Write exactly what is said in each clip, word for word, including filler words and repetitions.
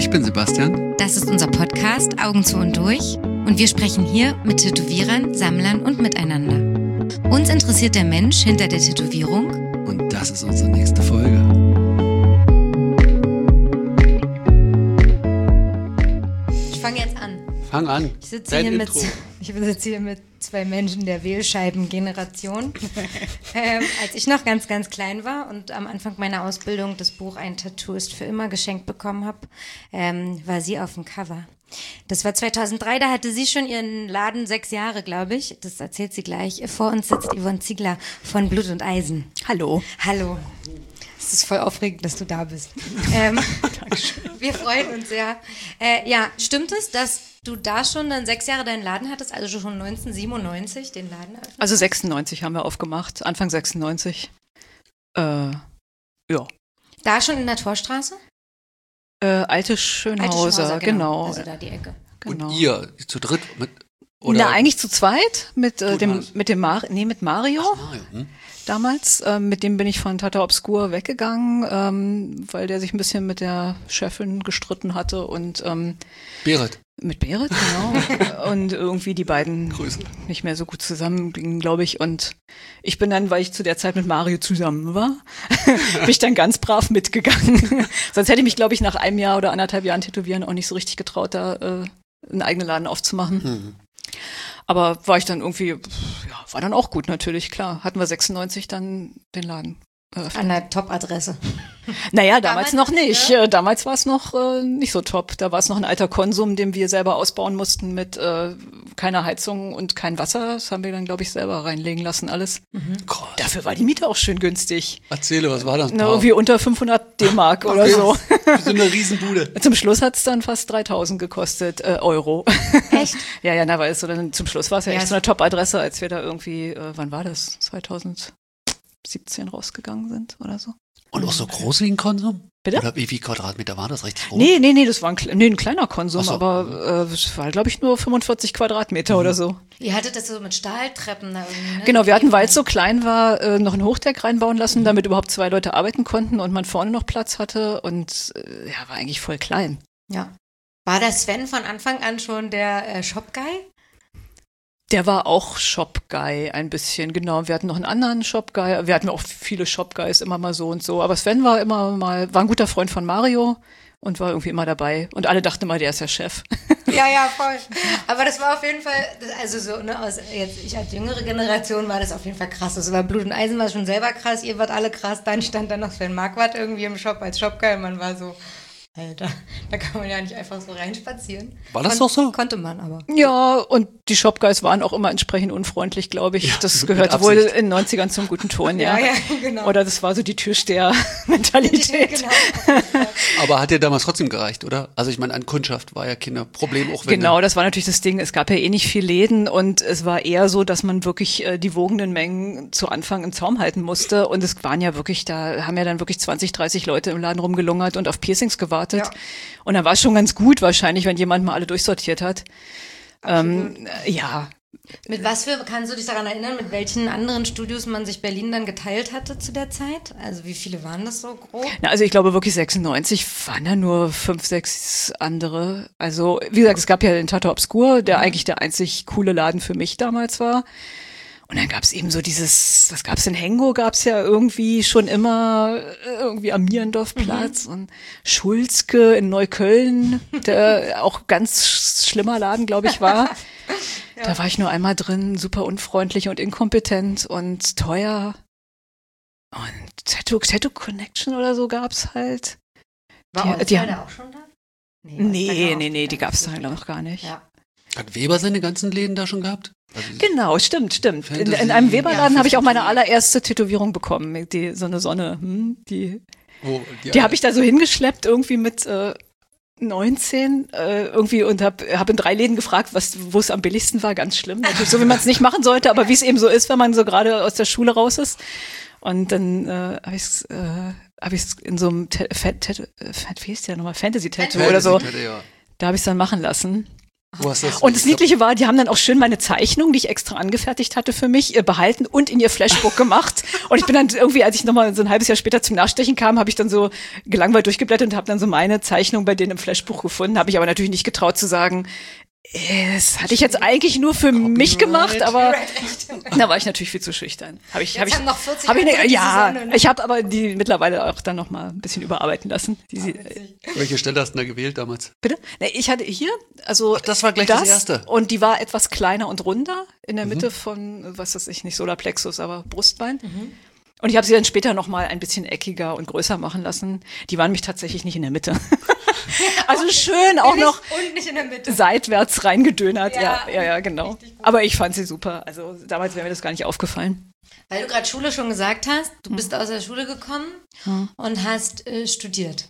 Ich bin Sebastian. Das ist unser Podcast Augen zu und durch und wir sprechen hier mit Tätowierern, Sammlern und miteinander. Uns interessiert der Mensch hinter der Tätowierung. Und das ist unsere nächste Folge. Ich fange jetzt an. Fang an. Ich sitze hier, mit, ich sitze hier mit zwei Menschen der Wählscheiben-Generation. ähm, als ich noch ganz, ganz klein war und am Anfang meiner Ausbildung das Buch Ein Tattoo ist für immer geschenkt bekommen habe, ähm, war sie auf dem Cover. Das war zweitausenddrei, da hatte sie schon ihren Laden sechs Jahre, glaube ich. Das erzählt sie gleich. Vor uns sitzt Yvonne Ziegler von Blut und Eisen. Hallo. Hallo. Es ist voll aufregend, dass du da bist. Ähm, wir freuen uns sehr. Äh, ja, stimmt es, dass du da schon dann sechs Jahre deinen Laden hattest, also schon neunzehnhundertsiebenundneunzig den Laden eröffnet? Also sechsundneunzig haben wir aufgemacht, Anfang sechsundneunzig. Äh, ja. Da schon in der Torstraße? Äh, Alte Schönhauser, Alte Schönhauser, genau. Also da die Ecke. Genau. Und ihr zu dritt mit oder? Na, eigentlich zu zweit mit äh, Du dem warst- mit dem Mar nee, mit Mario. Ach, Mario, hm? Damals. Ähm, mit dem bin ich von Tata Obscur weggegangen, ähm, weil der sich ein bisschen mit der Chefin gestritten hatte und ähm, Berit. mit Berit, genau. Und irgendwie die beiden Grüße. nicht mehr so gut zusammengingen, glaube ich. Und ich bin dann, weil ich zu der Zeit mit Mario zusammen war, bin ich dann ganz brav mitgegangen. Sonst hätte ich mich, glaube ich, nach einem Jahr oder anderthalb Jahren Tätowieren auch nicht so richtig getraut, da äh, einen eigenen Laden aufzumachen. Hm. Aber war ich dann irgendwie, ja, war dann auch gut natürlich, klar. Hatten wir sechsundneunzig dann den Laden eröffnet. An der Top-Adresse. Naja, damals, Damals noch nicht, nicht. ne? Äh, Damals war es noch äh, nicht so top. Da war es noch ein alter Konsum, den wir selber ausbauen mussten mit äh, keiner Heizung und kein Wasser. Das haben wir dann, glaube ich, selber reinlegen lassen alles. Krass. Dafür war die Miete auch schön günstig. Erzähle, was war das? Na, irgendwie unter fünfhundert D-Mark oder Okay. so. So eine Riesenbude. Zum Schluss hat's dann fast dreitausend gekostet, äh, Euro. Echt? Ja, ja, na, weil es so dann zum Schluss war es ja, Ja, echt es- so eine Top-Adresse, als wir da irgendwie, äh, wann war das? zweitausendsiebzehn rausgegangen sind oder so. Und auch so groß wie ein Konsum? Bitte? Oder wie viel Quadratmeter war das? Richtig groß? Nee, nee, nee, das war ein, kle- nee, ein kleiner Konsum, Ach so. aber äh, es war, glaube ich, nur fünfundvierzig Quadratmeter oder so. Ihr hattet das so mit Stahltreppen da irgendwie, ne? Genau, wir hatten, weil es so klein war, äh, noch ein Hochdeck reinbauen lassen, damit überhaupt zwei Leute arbeiten konnten und man vorne noch Platz hatte und äh, ja, war eigentlich voll klein. Ja. War der Sven von Anfang an schon der äh, Shop-Guy? Der war auch Shop-Guy ein bisschen, genau. Wir hatten noch einen anderen Shop-Guy. Wir hatten auch viele Shop-Guys, immer mal so und so. Aber Sven war immer mal, war ein guter Freund von Mario und war irgendwie immer dabei. Und alle dachten immer, der ist der Chef. Ja, ja, voll. Aber das war auf jeden Fall, das- also so, ne, aus, jetzt, ich als jüngere Generation war das auf jeden Fall krass. Das war Blut und Eisen war schon selber krass, ihr wart alle krass, dann stand da noch Sven Marquardt irgendwie im Shop als Shopguy und man war so, Alter, da kann man ja nicht einfach so reinspazieren. War das Kon- doch so? Konnte man aber. Ja, und die Shop-Guys waren auch immer entsprechend unfreundlich, glaube ich. Ja, das mit gehörte Absicht. wohl in den neunzigern zum guten Ton, ja. Ja, ja, genau. Oder das war so die Türsteher-Mentalität. Genau. Aber hat dir damals trotzdem gereicht, oder? Also ich meine, an Kundschaft war ja kein Problem, auch wenn Genau, das war natürlich das Ding. Es gab ja eh nicht viel Läden und es war eher so, dass man wirklich äh, die wogenden Mengen zu Anfang im Zaum halten musste. Und es waren ja wirklich, da haben ja dann wirklich zwanzig, dreißig Leute im Laden rumgelungert und auf Piercings gewartet. Ja. Und dann war es schon ganz gut wahrscheinlich, wenn jemand mal alle durchsortiert hat. Ähm, äh, ja, Mit was für, kannst du dich daran erinnern, mit welchen anderen Studios man sich Berlin dann geteilt hatte zu der Zeit? Also wie viele waren das so grob? Na, also ich glaube wirklich sechsundneunzig waren da nur fünf, sechs andere. Also wie gesagt, es gab ja den Tata Obscur, der eigentlich der einzig coole Laden für mich damals war. Und dann gab's eben so dieses, was gab's in Hengo, gab's ja irgendwie schon immer äh, irgendwie am Mierendorfplatz und Schulzke in Neukölln, der auch ganz schlimmer Laden, glaube ich, war. Da war ich nur einmal drin, super unfreundlich und inkompetent und teuer. Und Tattoo, Tattoo Connection oder so gab's halt. War Die- die haben- Oswalder auch schon da? Nee, nee, nee, die gab's da noch gar nicht. Ja. Hat Weber seine ganzen Läden da schon gehabt? Also, Genau, stimmt, stimmt. In, Fantasy- in einem Weberladen Ja, habe ich auch meine Fantasy. allererste Tätowierung bekommen, die, so eine Sonne. Hm, die wo, die habe ich da so hingeschleppt, irgendwie mit äh, neunzehn äh, irgendwie und habe hab in drei Läden gefragt, was wo es am billigsten war, ganz schlimm. Natürlich so, wie man es nicht machen sollte, aber wie es eben so ist, wenn man so gerade aus der Schule raus ist. Und dann äh, habe ich es äh, hab ich's in so einem Tat- Fat- Tat- Fat- wie hieß der nochmal? Fantasy-Tattoo oder so. Fantasy-Tattoo, ja. Da habe ich es dann machen lassen. Wo hast du das? Und das Niedliche war, die haben dann auch schön meine Zeichnung, die ich extra angefertigt hatte für mich, äh, behalten und in ihr Flashbook gemacht. Und ich bin dann irgendwie, als ich nochmal so ein halbes Jahr später zum Nachstechen kam, habe ich dann so gelangweilt durchgeblättert und habe dann so meine Zeichnung bei denen im Flashbuch gefunden. Habe ich aber natürlich nicht getraut zu sagen, das hatte ich jetzt eigentlich nur für Copyright. mich gemacht, aber da war ich natürlich viel zu schüchtern. Hab ich, hab ich, noch vierzig hab ich, ne, ja, Sonne, ne? Ich habe aber die mittlerweile auch dann noch mal ein bisschen überarbeiten lassen. Die, sie, Welche Stelle hast du da gewählt damals? bitte? Nee, ich hatte hier, also Ach, das war gleich das, das erste. Und die war etwas kleiner und runder in der Mitte mhm. von, was weiß ich, nicht Solarplexus, aber Brustbein. Mhm. Und ich habe sie dann später noch mal ein bisschen eckiger und größer machen lassen. Die waren mich tatsächlich nicht in der Mitte. Also okay. schön auch noch und nicht in der Mitte. Seitwärts reingedönert. Ja, ja, ja, ja genau. Gut. Aber ich fand sie super. Also damals wäre mir das gar nicht aufgefallen. Weil du gerade Schule schon gesagt hast, du bist hm. aus der Schule gekommen hm. und hast äh, studiert.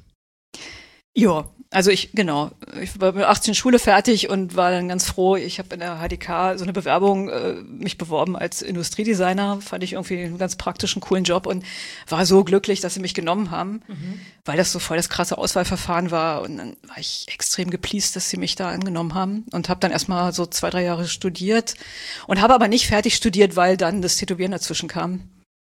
Ja, also ich, genau, ich war mit achtzehn Schule fertig und war dann ganz froh. Ich habe in der H D K so eine Bewerbung äh, mich beworben als Industriedesigner. Fand ich irgendwie einen ganz praktischen, coolen Job und war so glücklich, dass sie mich genommen haben, mhm. weil das so voll das krasse Auswahlverfahren war. Und dann war ich extrem gepleased, dass sie mich da angenommen haben und habe dann erstmal so zwei, drei Jahre studiert und habe aber nicht fertig studiert, weil dann das Tätowieren dazwischen kam.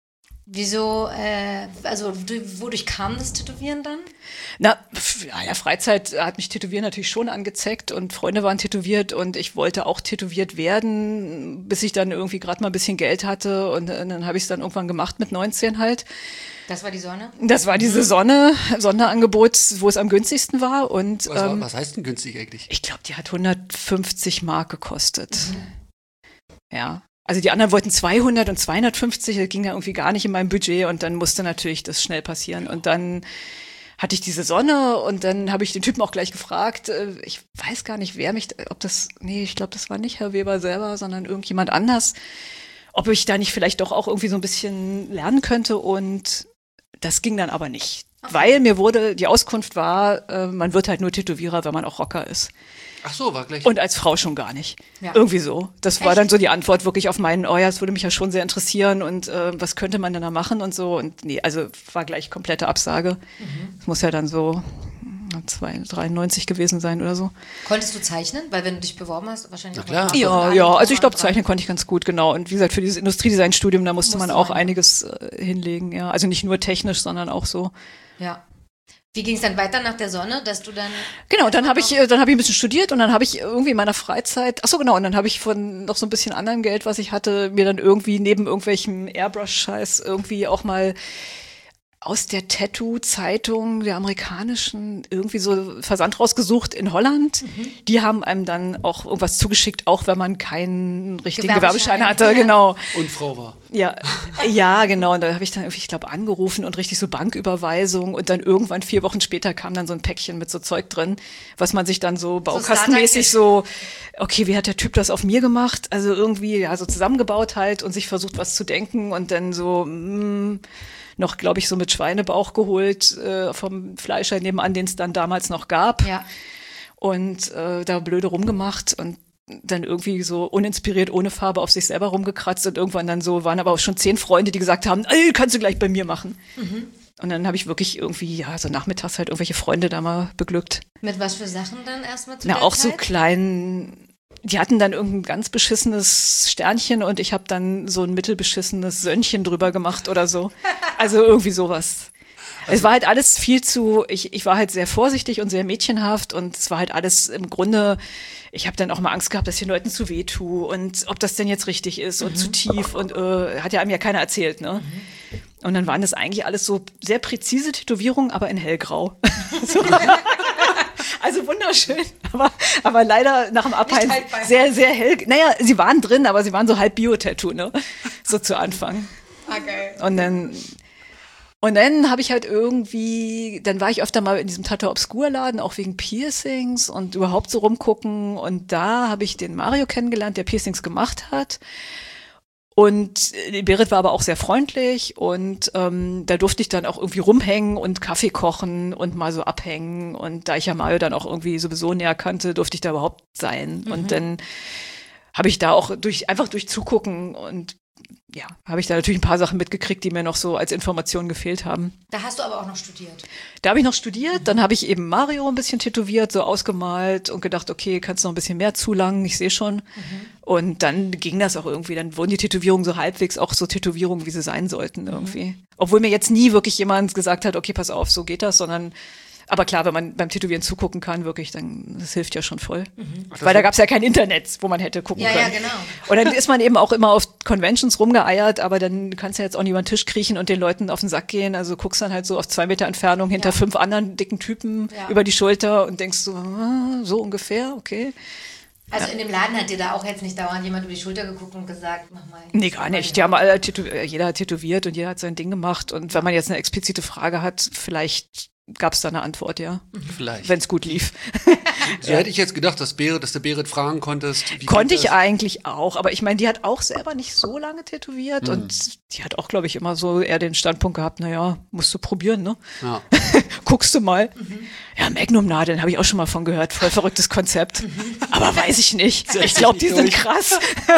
Wieso, äh, also wodurch kam das Tätowieren dann? Na, in der Freizeit hat mich Tätowieren natürlich schon angezeckt und Freunde waren tätowiert und ich wollte auch tätowiert werden, bis ich dann irgendwie gerade mal ein bisschen Geld hatte und dann habe ich es dann irgendwann gemacht mit neunzehn halt. Das war die Sonne? Das war diese Sonne, Sonderangebot, wo es am günstigsten war. Und, was, war, ähm, was heißt denn günstig eigentlich? Ich glaube, die hat hundertfünfzig Mark gekostet. Mhm. Ja. Also die anderen wollten zweihundert und zweihundertfünfzig, das ging ja irgendwie gar nicht in meinem Budget und dann musste natürlich das schnell passieren. Und dann hatte ich diese Sonne und dann habe ich den Typen auch gleich gefragt, äh, ich weiß gar nicht, wer mich, ob das, nee, ich glaube, das war nicht Herr Weber selber, sondern irgendjemand anders, ob ich da nicht vielleicht doch auch irgendwie so ein bisschen lernen könnte und das ging dann aber nicht. Okay. Weil mir wurde, die Auskunft war, äh, man wird halt nur Tätowierer, wenn man auch Rocker ist. Ach so, war gleich. Und als Frau schon gar nicht. Ja. Irgendwie so. Das Echt? war dann so die Antwort wirklich auf meinen, oh ja, das würde mich ja schon sehr interessieren und äh, was könnte man denn da machen und so. Und nee, also war gleich komplette Absage. Es mhm. muss ja dann so dreiundneunzig gewesen sein oder so. Konntest du zeichnen? Weil wenn du dich beworben hast, wahrscheinlich Na klar. Ja, ja, also ich glaube, zeichnen konnte ich ganz gut, genau. Und wie gesagt, für dieses Industriedesign-Studium, da musste, musste man auch man. einiges äh, hinlegen, ja. Also nicht nur technisch, sondern auch so. Ja. Wie ging es dann weiter nach der Sonne, dass du dann... Genau, dann habe ich, dann habe ich ein bisschen studiert und dann habe ich irgendwie in meiner Freizeit, ach so genau, und dann habe ich von noch so ein bisschen anderem Geld, was ich hatte, mir dann irgendwie neben irgendwelchem Airbrush-Scheiß irgendwie auch mal aus der Tattoo-Zeitung, der amerikanischen, irgendwie so Versand rausgesucht in Holland. Mhm. Die haben einem dann auch irgendwas zugeschickt, auch wenn man keinen richtigen Gewerbeschein, Gewerbeschein hatte, ja. Genau. Und Frau war. Ja, ja, genau. Und da habe ich dann irgendwie, ich glaube, angerufen und richtig so Banküberweisung und dann irgendwann vier Wochen später kam dann so ein Päckchen mit so Zeug drin, was man sich dann so baukastenmäßig so, okay, wie hat der Typ das auf mir gemacht? Also irgendwie, ja, so zusammengebaut halt und sich versucht, was zu denken und dann so, mh, noch, glaube ich, so mit Schweinebauch geholt äh, vom Fleischer nebenan, den es dann damals noch gab. Ja. Und äh, da blöde rumgemacht und dann irgendwie so uninspiriert, ohne Farbe auf sich selber rumgekratzt und irgendwann dann so, waren aber auch schon zehn Freunde, die gesagt haben, ey, kannst du gleich bei mir machen. Mhm. Und dann habe ich wirklich irgendwie, ja, so nachmittags halt irgendwelche Freunde da mal beglückt. Mit was für Sachen dann erstmal zu Na, der auch Zeit? so kleinen... Die hatten dann irgendein ganz beschissenes Sternchen und ich habe dann so ein mittelbeschissenes Sönnchen drüber gemacht oder so. Also irgendwie sowas. Also es war halt alles viel zu, ich, ich war halt sehr vorsichtig und sehr mädchenhaft und es war halt alles im Grunde, ich habe dann auch mal Angst gehabt, dass ich den Leuten zu weh tue und ob das denn jetzt richtig ist und mhm. zu tief und äh, hat ja einem ja keiner erzählt, ne? Mhm. Und dann waren das eigentlich alles so sehr präzise Tätowierungen, aber in hellgrau. So. Also wunderschön, aber, aber leider nach dem Abheilen sehr, sehr hell. Naja, sie waren drin, aber sie waren so halb Bio-Tattoo, ne? So zu Anfang. Ah, geil. Und dann, und dann habe ich halt irgendwie, dann war ich öfter mal in diesem Tattoo Obscur-Laden, auch wegen Piercings und überhaupt so rumgucken. Und da habe ich den Mario kennengelernt, der Piercings gemacht hat. Und Berit war aber auch sehr freundlich und ähm, da durfte ich dann auch irgendwie rumhängen und Kaffee kochen und mal so abhängen. Und da ich ja Mario dann auch irgendwie sowieso näher kannte, durfte ich da überhaupt sein. Mhm. Und dann habe ich da auch durch einfach durch Zugucken und ja, habe ich da natürlich ein paar Sachen mitgekriegt, die mir noch so als Information gefehlt haben. Da hast du aber auch noch studiert. Da habe ich noch studiert, mhm. dann habe ich eben Mario ein bisschen tätowiert, so ausgemalt und gedacht, okay, kannst du noch ein bisschen mehr zulangen, ich sehe schon. Mhm. Und dann ging das auch irgendwie, dann wurden die Tätowierungen so halbwegs auch so Tätowierungen, wie sie sein sollten irgendwie. Mhm. Obwohl mir jetzt nie wirklich jemand gesagt hat, okay, pass auf, so geht das, sondern aber klar, wenn man beim Tätowieren zugucken kann, wirklich, dann das hilft ja schon voll. Mhm. Weil da gab es ja kein Internet, wo man hätte gucken ja, können. Ja, genau. Und dann ist man eben auch immer auf Conventions rumgeeiert, aber dann kannst du ja jetzt auch nicht über den Tisch kriechen und den Leuten auf den Sack gehen. Also guckst dann halt so auf zwei Meter Entfernung hinter ja. fünf anderen dicken Typen ja. über die Schulter und denkst so, ah, so ungefähr, okay. Also ja. in dem Laden hat dir da auch jetzt nicht dauernd jemand über die Schulter geguckt und gesagt, mach mal. Nee, gar nicht. Die haben alle tätow- jeder hat tätowiert und jeder hat sein Ding gemacht. Und wenn man jetzt eine explizite Frage hat, vielleicht gab es da eine Antwort, ja. Vielleicht. Wenn es gut lief. So ja. hätte ich jetzt gedacht, dass, Berit, dass du Berit fragen konntest. Wie Konnte ich eigentlich auch, aber ich meine, die hat auch selber nicht so lange tätowiert mhm. und die hat auch, glaube ich, immer so eher den Standpunkt gehabt, naja, musst du probieren, ne? Ja. Guckst du mal. Mhm. Ja, Magnum-Nadeln habe ich auch schon mal von gehört, voll verrücktes Konzept. Mhm. Aber weiß ich nicht. Ich glaube, die sind krass.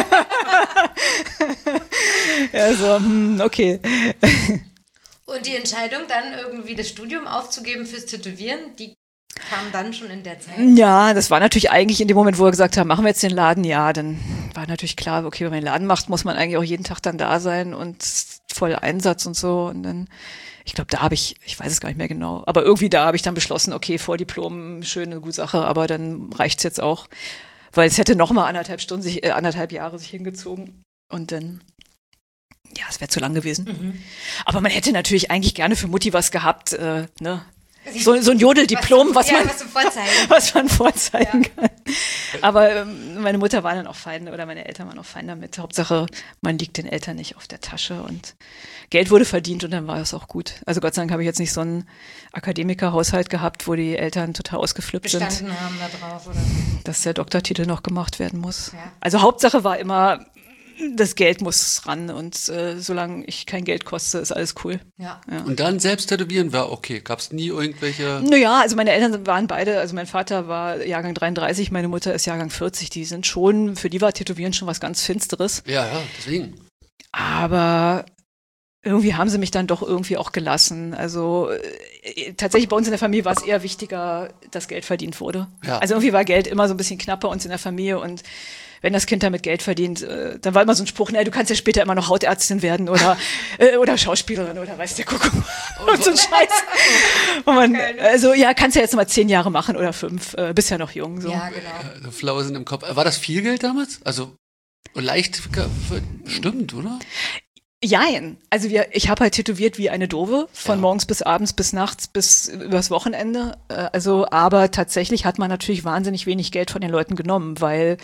Ja, so, hm, okay. Und die Entscheidung, dann irgendwie das Studium aufzugeben fürs Tätowieren, die kam dann schon in der Zeit? Ja, das war natürlich eigentlich in dem Moment, wo wir gesagt haben, machen wir jetzt den Laden, ja, dann war natürlich klar, okay, wenn man den Laden macht, muss man eigentlich auch jeden Tag dann da sein und voll Einsatz und so. Und dann, ich glaube, da habe ich, ich weiß es gar nicht mehr genau, aber irgendwie da habe ich dann beschlossen, okay, Vordiplom, schöne, gute Sache, aber dann reicht's jetzt auch, weil es hätte noch mal anderthalb Stunden, sich, äh, anderthalb Jahre sich hingezogen und dann ja, es wäre zu lang gewesen. Mhm. Aber man hätte natürlich eigentlich gerne für Mutti was gehabt, äh, ne? So, so ein Jodeldiplom, was, was, ja, was, was man vorzeigen ja. kann. Aber ähm, meine Mutter war dann auch fein, oder meine Eltern waren auch fein damit. Hauptsache, man liegt den Eltern nicht auf der Tasche und Geld wurde verdient und dann war es auch gut. Also Gott sei Dank habe ich jetzt nicht so einen Akademikerhaushalt gehabt, wo die Eltern total ausgeflippt sind. Bestanden haben da drauf, oder? Dass der Doktortitel noch gemacht werden muss. Ja. Also Hauptsache war immer, das Geld muss ran und äh, solange ich kein Geld koste, ist alles cool. Ja. Ja. Und dann selbst tätowieren war okay. Gab es nie irgendwelche... Naja, also meine Eltern waren beide, also mein Vater war Jahrgang dreiunddreißig, meine Mutter ist Jahrgang vierzig. Die sind schon, für die war Tätowieren schon was ganz Finsteres. Ja, ja, deswegen. Aber irgendwie haben sie mich dann doch irgendwie auch gelassen. Also äh, tatsächlich bei uns in der Familie war es eher wichtiger, dass Geld verdient wurde. Ja. Also irgendwie war Geld immer so ein bisschen knapp bei uns in der Familie und wenn das Kind damit Geld verdient, äh, dann war immer so ein Spruch, na, du kannst ja später immer noch Hautärztin werden oder äh, oder Schauspielerin oder weiß der Kuckuck. Und so ein Scheiß. Und man, also ja, kannst ja jetzt noch mal zehn Jahre machen oder fünf, äh, bist ja noch jung. So. Ja, genau. So Flausen im Kopf. War das viel Geld damals? Also leicht, stimmt, oder? Jein. Also wir, ich habe halt tätowiert wie eine Dove, von ja. morgens bis abends, bis nachts, bis übers Wochenende. Äh, also, aber tatsächlich hat man natürlich wahnsinnig wenig Geld von den Leuten genommen, weil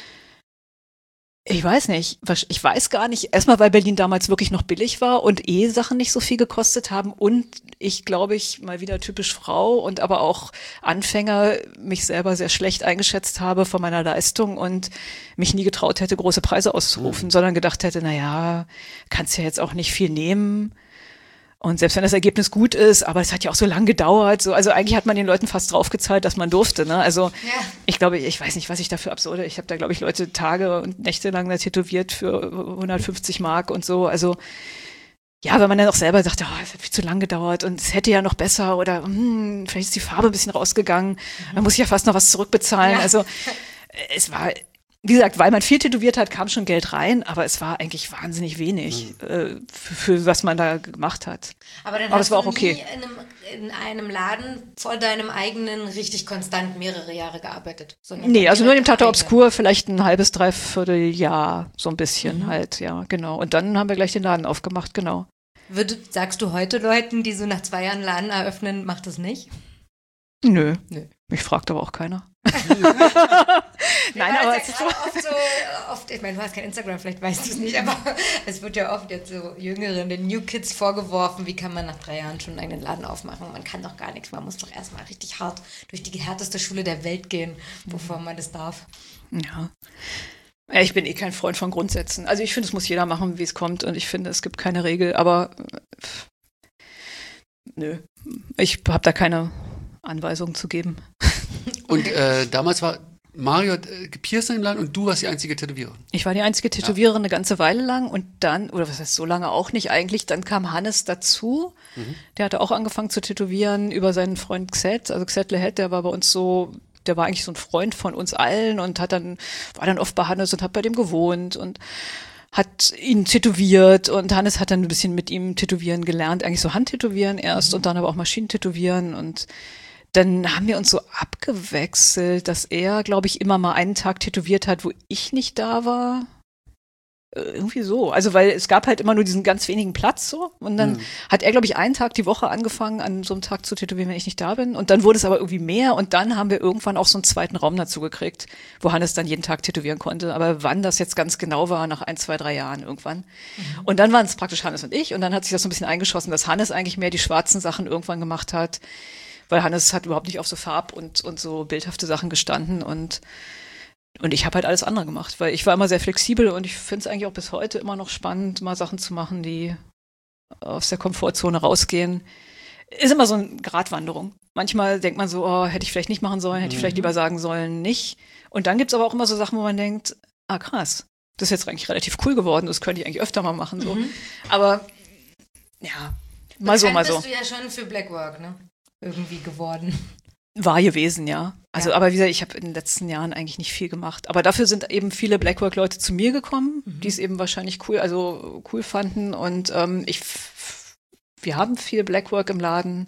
ich weiß nicht, ich weiß gar nicht, erstmal weil Berlin damals wirklich noch billig war und eh Sachen nicht so viel gekostet haben und ich glaube ich mal wieder typisch Frau und aber auch Anfänger mich selber sehr schlecht eingeschätzt habe von meiner Leistung und mich nie getraut hätte, große Preise auszurufen, mhm. sondern gedacht hätte, naja, kannst ja jetzt auch nicht viel nehmen. Und selbst wenn das Ergebnis gut ist, aber es hat ja auch so lange gedauert, so, also eigentlich hat man den Leuten fast draufgezahlt, dass man durfte, ne? Also ja. ich glaube, ich weiß nicht, was ich dafür absurde. Ich habe da, glaube ich, Leute Tage und Nächte lang da tätowiert für hundertfünfzig Mark und so. Also ja, wenn man dann auch selber sagt, oh, es hat viel zu lang gedauert und es hätte ja noch besser oder hm, vielleicht ist die Farbe ein bisschen rausgegangen, mhm. dann muss ich ja fast noch was zurückbezahlen. Ja. Also es war, wie gesagt, weil man viel tätowiert hat, kam schon Geld rein, aber es war eigentlich wahnsinnig wenig mhm. äh, für, für was man da gemacht hat. Aber dann aber hast das war du auch okay. nie in einem, in einem Laden vor deinem eigenen richtig konstant mehrere Jahre gearbeitet? Nee, also nur in dem Tattoo Obscur vielleicht ein halbes, dreiviertel Jahr, so ein bisschen mhm. halt, ja, genau. Und dann haben wir gleich den Laden aufgemacht, genau. Würde, sagst du heute Leuten, die so nach zwei Jahren Laden eröffnen, macht das nicht? Nö. Nö. Mich fragt aber auch keiner. Nein, aber es ist ja oft so, oft, ich meine, du hast kein Instagram, vielleicht weißt du es nicht, aber es wird ja oft jetzt so Jüngeren, den New Kids vorgeworfen, wie kann man nach drei Jahren schon einen Laden aufmachen? Man kann doch gar nichts, man muss doch erstmal richtig hart durch die härteste Schule der Welt gehen, bevor man das darf. Ja. Ja, ich bin eh kein Freund von Grundsätzen. Also ich finde, es muss jeder machen, wie es kommt und ich finde, es gibt keine Regel, aber pff, nö, ich habe da keine Anweisungen zu geben. Und äh, damals war Mario hat äh, gepierst im Laden und du warst die einzige Tätowiererin. Ich war die einzige Tätowiererin eine ganze Weile lang und dann, oder was heißt so lange auch nicht eigentlich, dann kam Hannes dazu. Mhm. Der hatte auch angefangen zu tätowieren über seinen Freund Xed, also Xed Lehet, der war bei uns so, der war eigentlich so ein Freund von uns allen und hat dann, war dann oft bei Hannes und hat bei dem gewohnt und hat ihn tätowiert und Hannes hat dann ein bisschen mit ihm tätowieren gelernt, eigentlich so Handtätowieren erst mhm. und dann aber auch Maschinentätowieren und dann haben wir uns so abgewechselt, dass er, glaube ich, immer mal einen Tag tätowiert hat, wo ich nicht da war. Irgendwie so. Also, weil es gab halt immer nur diesen ganz wenigen Platz so. Und dann mhm. hat er, glaube ich, einen Tag die Woche angefangen, an so einem Tag zu tätowieren, wenn ich nicht da bin. Und dann wurde es aber irgendwie mehr. Und dann haben wir irgendwann auch so einen zweiten Raum dazu gekriegt, wo Hannes dann jeden Tag tätowieren konnte. Aber wann das jetzt ganz genau war, nach ein, zwei, drei Jahren irgendwann. Mhm. Und dann waren es praktisch Hannes und ich. Und dann hat sich das so ein bisschen eingeschossen, dass Hannes eigentlich mehr die schwarzen Sachen irgendwann gemacht hat. Weil Hannes hat überhaupt nicht auf so Farb- und, und so bildhafte Sachen gestanden. Und Und ich habe halt alles andere gemacht, weil ich war immer sehr flexibel und ich finde es eigentlich auch bis heute immer noch spannend, mal Sachen zu machen, die aus der Komfortzone rausgehen. Ist immer so eine Gratwanderung. Manchmal denkt man so, oh, hätte ich vielleicht nicht machen sollen, hätte ich vielleicht lieber sagen sollen, nicht. Und dann gibt's aber auch immer so Sachen, wo man denkt, ah krass, das ist jetzt eigentlich relativ cool geworden, das könnte ich eigentlich öfter mal machen. So. Mhm. Aber ja, mal so, mal so. Bist du ja schon für Blackwork, ne? Irgendwie geworden. War gewesen, ja. Also, ja. Aber wie gesagt, ich habe in den letzten Jahren eigentlich nicht viel gemacht. Aber dafür sind eben viele Blackwork-Leute zu mir gekommen, mhm. die es eben wahrscheinlich cool, also cool fanden. Und ähm, ich, wir haben viel Blackwork im Laden.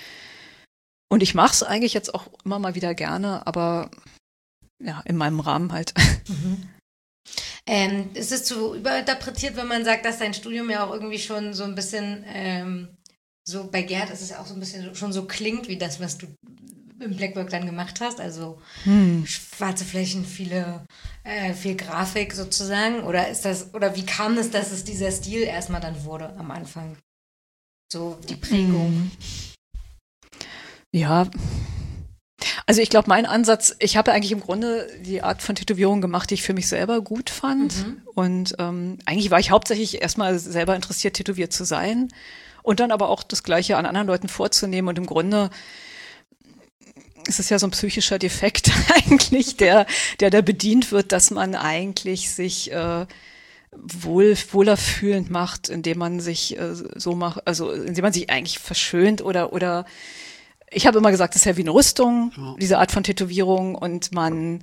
Und ich mache es eigentlich jetzt auch immer mal wieder gerne, aber ja, in meinem Rahmen halt. Mhm. Ähm, ist es zu überinterpretiert, wenn man sagt, dass dein Studium ja auch irgendwie schon so ein bisschen, ähm, so bei Gerd ist es ja auch so ein bisschen schon so klingt, wie das, was du im Blackwork dann gemacht hast, also hm. schwarze Flächen, viele, äh, viel Grafik sozusagen, oder ist das, oder wie kam es, dass es dieser Stil erstmal dann wurde am Anfang? So die Prägung. Ja, also ich glaube, mein Ansatz, ich habe eigentlich im Grunde die Art von Tätowierung gemacht, die ich für mich selber gut fand mhm. und ähm, eigentlich war ich hauptsächlich erstmal selber interessiert, tätowiert zu sein und dann aber auch das Gleiche an anderen Leuten vorzunehmen und im Grunde es ist ja so ein psychischer Defekt eigentlich, der, der da bedient wird, dass man eigentlich sich äh, wohl, wohler fühlend macht, indem man sich äh, so macht, also indem man sich eigentlich verschönt oder, oder ich habe immer gesagt, das ist ja wie eine Rüstung, ja. diese Art von Tätowierung und man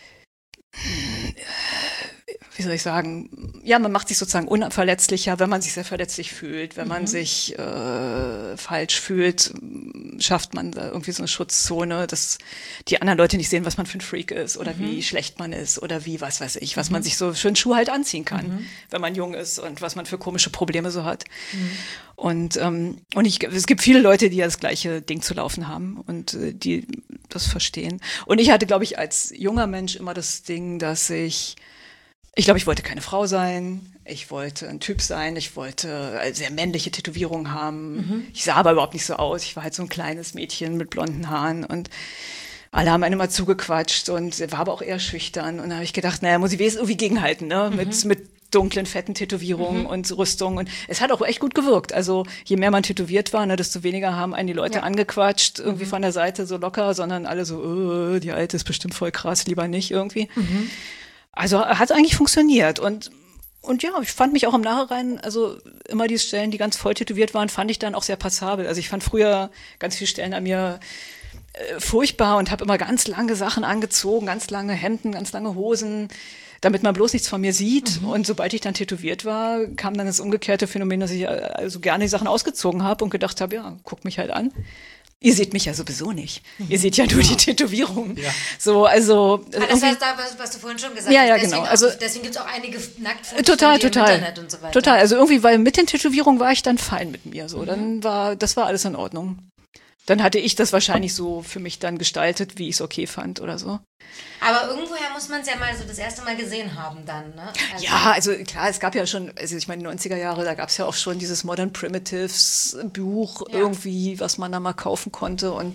wie soll ich sagen, ja, man macht sich sozusagen unverletzlicher, wenn man sich sehr verletzlich fühlt, wenn man mhm. sich äh, falsch fühlt, schafft man da irgendwie so eine Schutzzone, dass die anderen Leute nicht sehen, was man für ein Freak ist oder mhm. wie schlecht man ist oder wie, was weiß ich, was mhm. man sich so für einen Schuh halt anziehen kann, mhm. wenn man jung ist und was man für komische Probleme so hat. Mhm. Und ähm, und ich, es gibt viele Leute, die ja das gleiche Ding zu laufen haben und äh, die das verstehen. Und ich hatte, glaube ich, als junger Mensch immer das Ding, dass ich Ich glaube, ich wollte keine Frau sein, ich wollte ein Typ sein, ich wollte sehr männliche Tätowierungen haben. Mhm. Ich sah aber überhaupt nicht so aus. Ich war halt so ein kleines Mädchen mit blonden Haaren und alle haben einen immer zugequatscht und war aber auch eher schüchtern. Und da habe ich gedacht, naja, muss ich wenigstens irgendwie gegenhalten, ne? Mhm. Mit, mit dunklen, fetten Tätowierungen mhm. und Rüstung. Und es hat auch echt gut gewirkt. Also je mehr man tätowiert war, ne, desto weniger haben einen die Leute ja. angequatscht, irgendwie mhm. von der Seite so locker, sondern alle so, oh, die Alte ist bestimmt voll krass, lieber nicht irgendwie. Mhm. Also hat eigentlich funktioniert und und ja, ich fand mich auch im Nachhinein, also immer die Stellen, die ganz voll tätowiert waren, fand ich dann auch sehr passabel. Also ich fand früher ganz viele Stellen an mir äh, furchtbar und habe immer ganz lange Sachen angezogen, ganz lange Hemden, ganz lange Hosen, damit man bloß nichts von mir sieht. Mhm. Und sobald ich dann tätowiert war, kam dann das umgekehrte Phänomen, dass ich also gerne die Sachen ausgezogen habe und gedacht habe, ja, guck mich halt an. Ihr seht mich ja sowieso nicht. Mhm. Ihr seht ja nur die Tätowierung. Ja. So, also. Ah, das heißt da, was, was du vorhin schon gesagt ja, ja, hast. Deswegen genau. Also, auch, deswegen gibt es auch einige Nacktfotos total, von dir total, im Internet und so weiter. Total. Also irgendwie, weil mit den Tätowierungen war ich dann fein mit mir. So, mhm. dann war, das war alles in Ordnung. Dann hatte ich das wahrscheinlich so für mich dann gestaltet, wie ich es okay fand oder so. Aber irgendwoher muss man es ja mal so das erste Mal gesehen haben dann, ne? Also ja, also klar, es gab ja schon, also ich meine, neunziger Jahre, da gab es ja auch schon dieses Modern Primitives Buch ja. irgendwie, was man da mal kaufen konnte und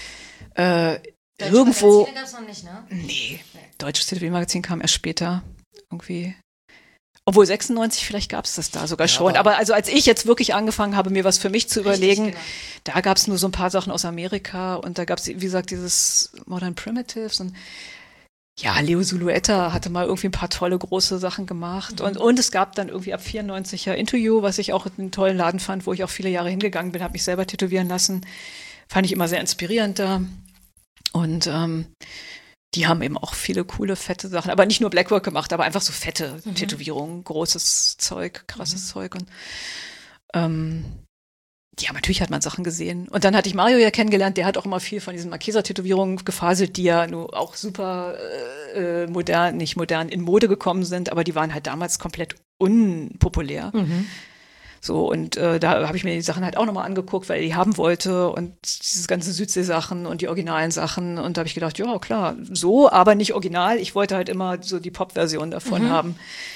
äh, Deutsche irgendwo. Magazine gab's noch nicht, ne? Nee, nee. Deutsches Tätowiermagazin kam erst später irgendwie. Obwohl sechsundneunzig, vielleicht gab es das da sogar ja, schon. Aber, aber also als ich jetzt wirklich angefangen habe, mir was für mich zu überlegen, richtig, genau. da gab es nur so ein paar Sachen aus Amerika und da gab es, wie gesagt, dieses Modern Primitives und Ja, Leo Zulueta hatte mal irgendwie ein paar tolle große Sachen gemacht. Mhm. Und, und es gab dann irgendwie ab vierundneunzig ja Into You, was ich auch einen tollen Laden fand, wo ich auch viele Jahre hingegangen bin, habe mich selber tätowieren lassen. Fand ich immer sehr inspirierend da. Und ähm, die haben eben auch viele coole, fette Sachen. Aber nicht nur Blackwork gemacht, aber einfach so fette mhm. Tätowierungen, großes Zeug, krasses mhm. Zeug. Und ähm, ja, natürlich hat man Sachen gesehen. Und dann hatte ich Mario ja kennengelernt, der hat auch immer viel von diesen Marquesa-Tätowierungen gefaselt, die ja nur auch super äh, modern, nicht modern, in Mode gekommen sind, aber die waren halt damals komplett unpopulär. Mhm. So, und äh, da habe ich mir die Sachen halt auch nochmal angeguckt, weil ich die haben wollte und diese ganzen Südsee-Sachen und die originalen Sachen. Und da habe ich gedacht, ja, klar, so, aber nicht original. Ich wollte halt immer so die Pop-Version davon mhm. haben.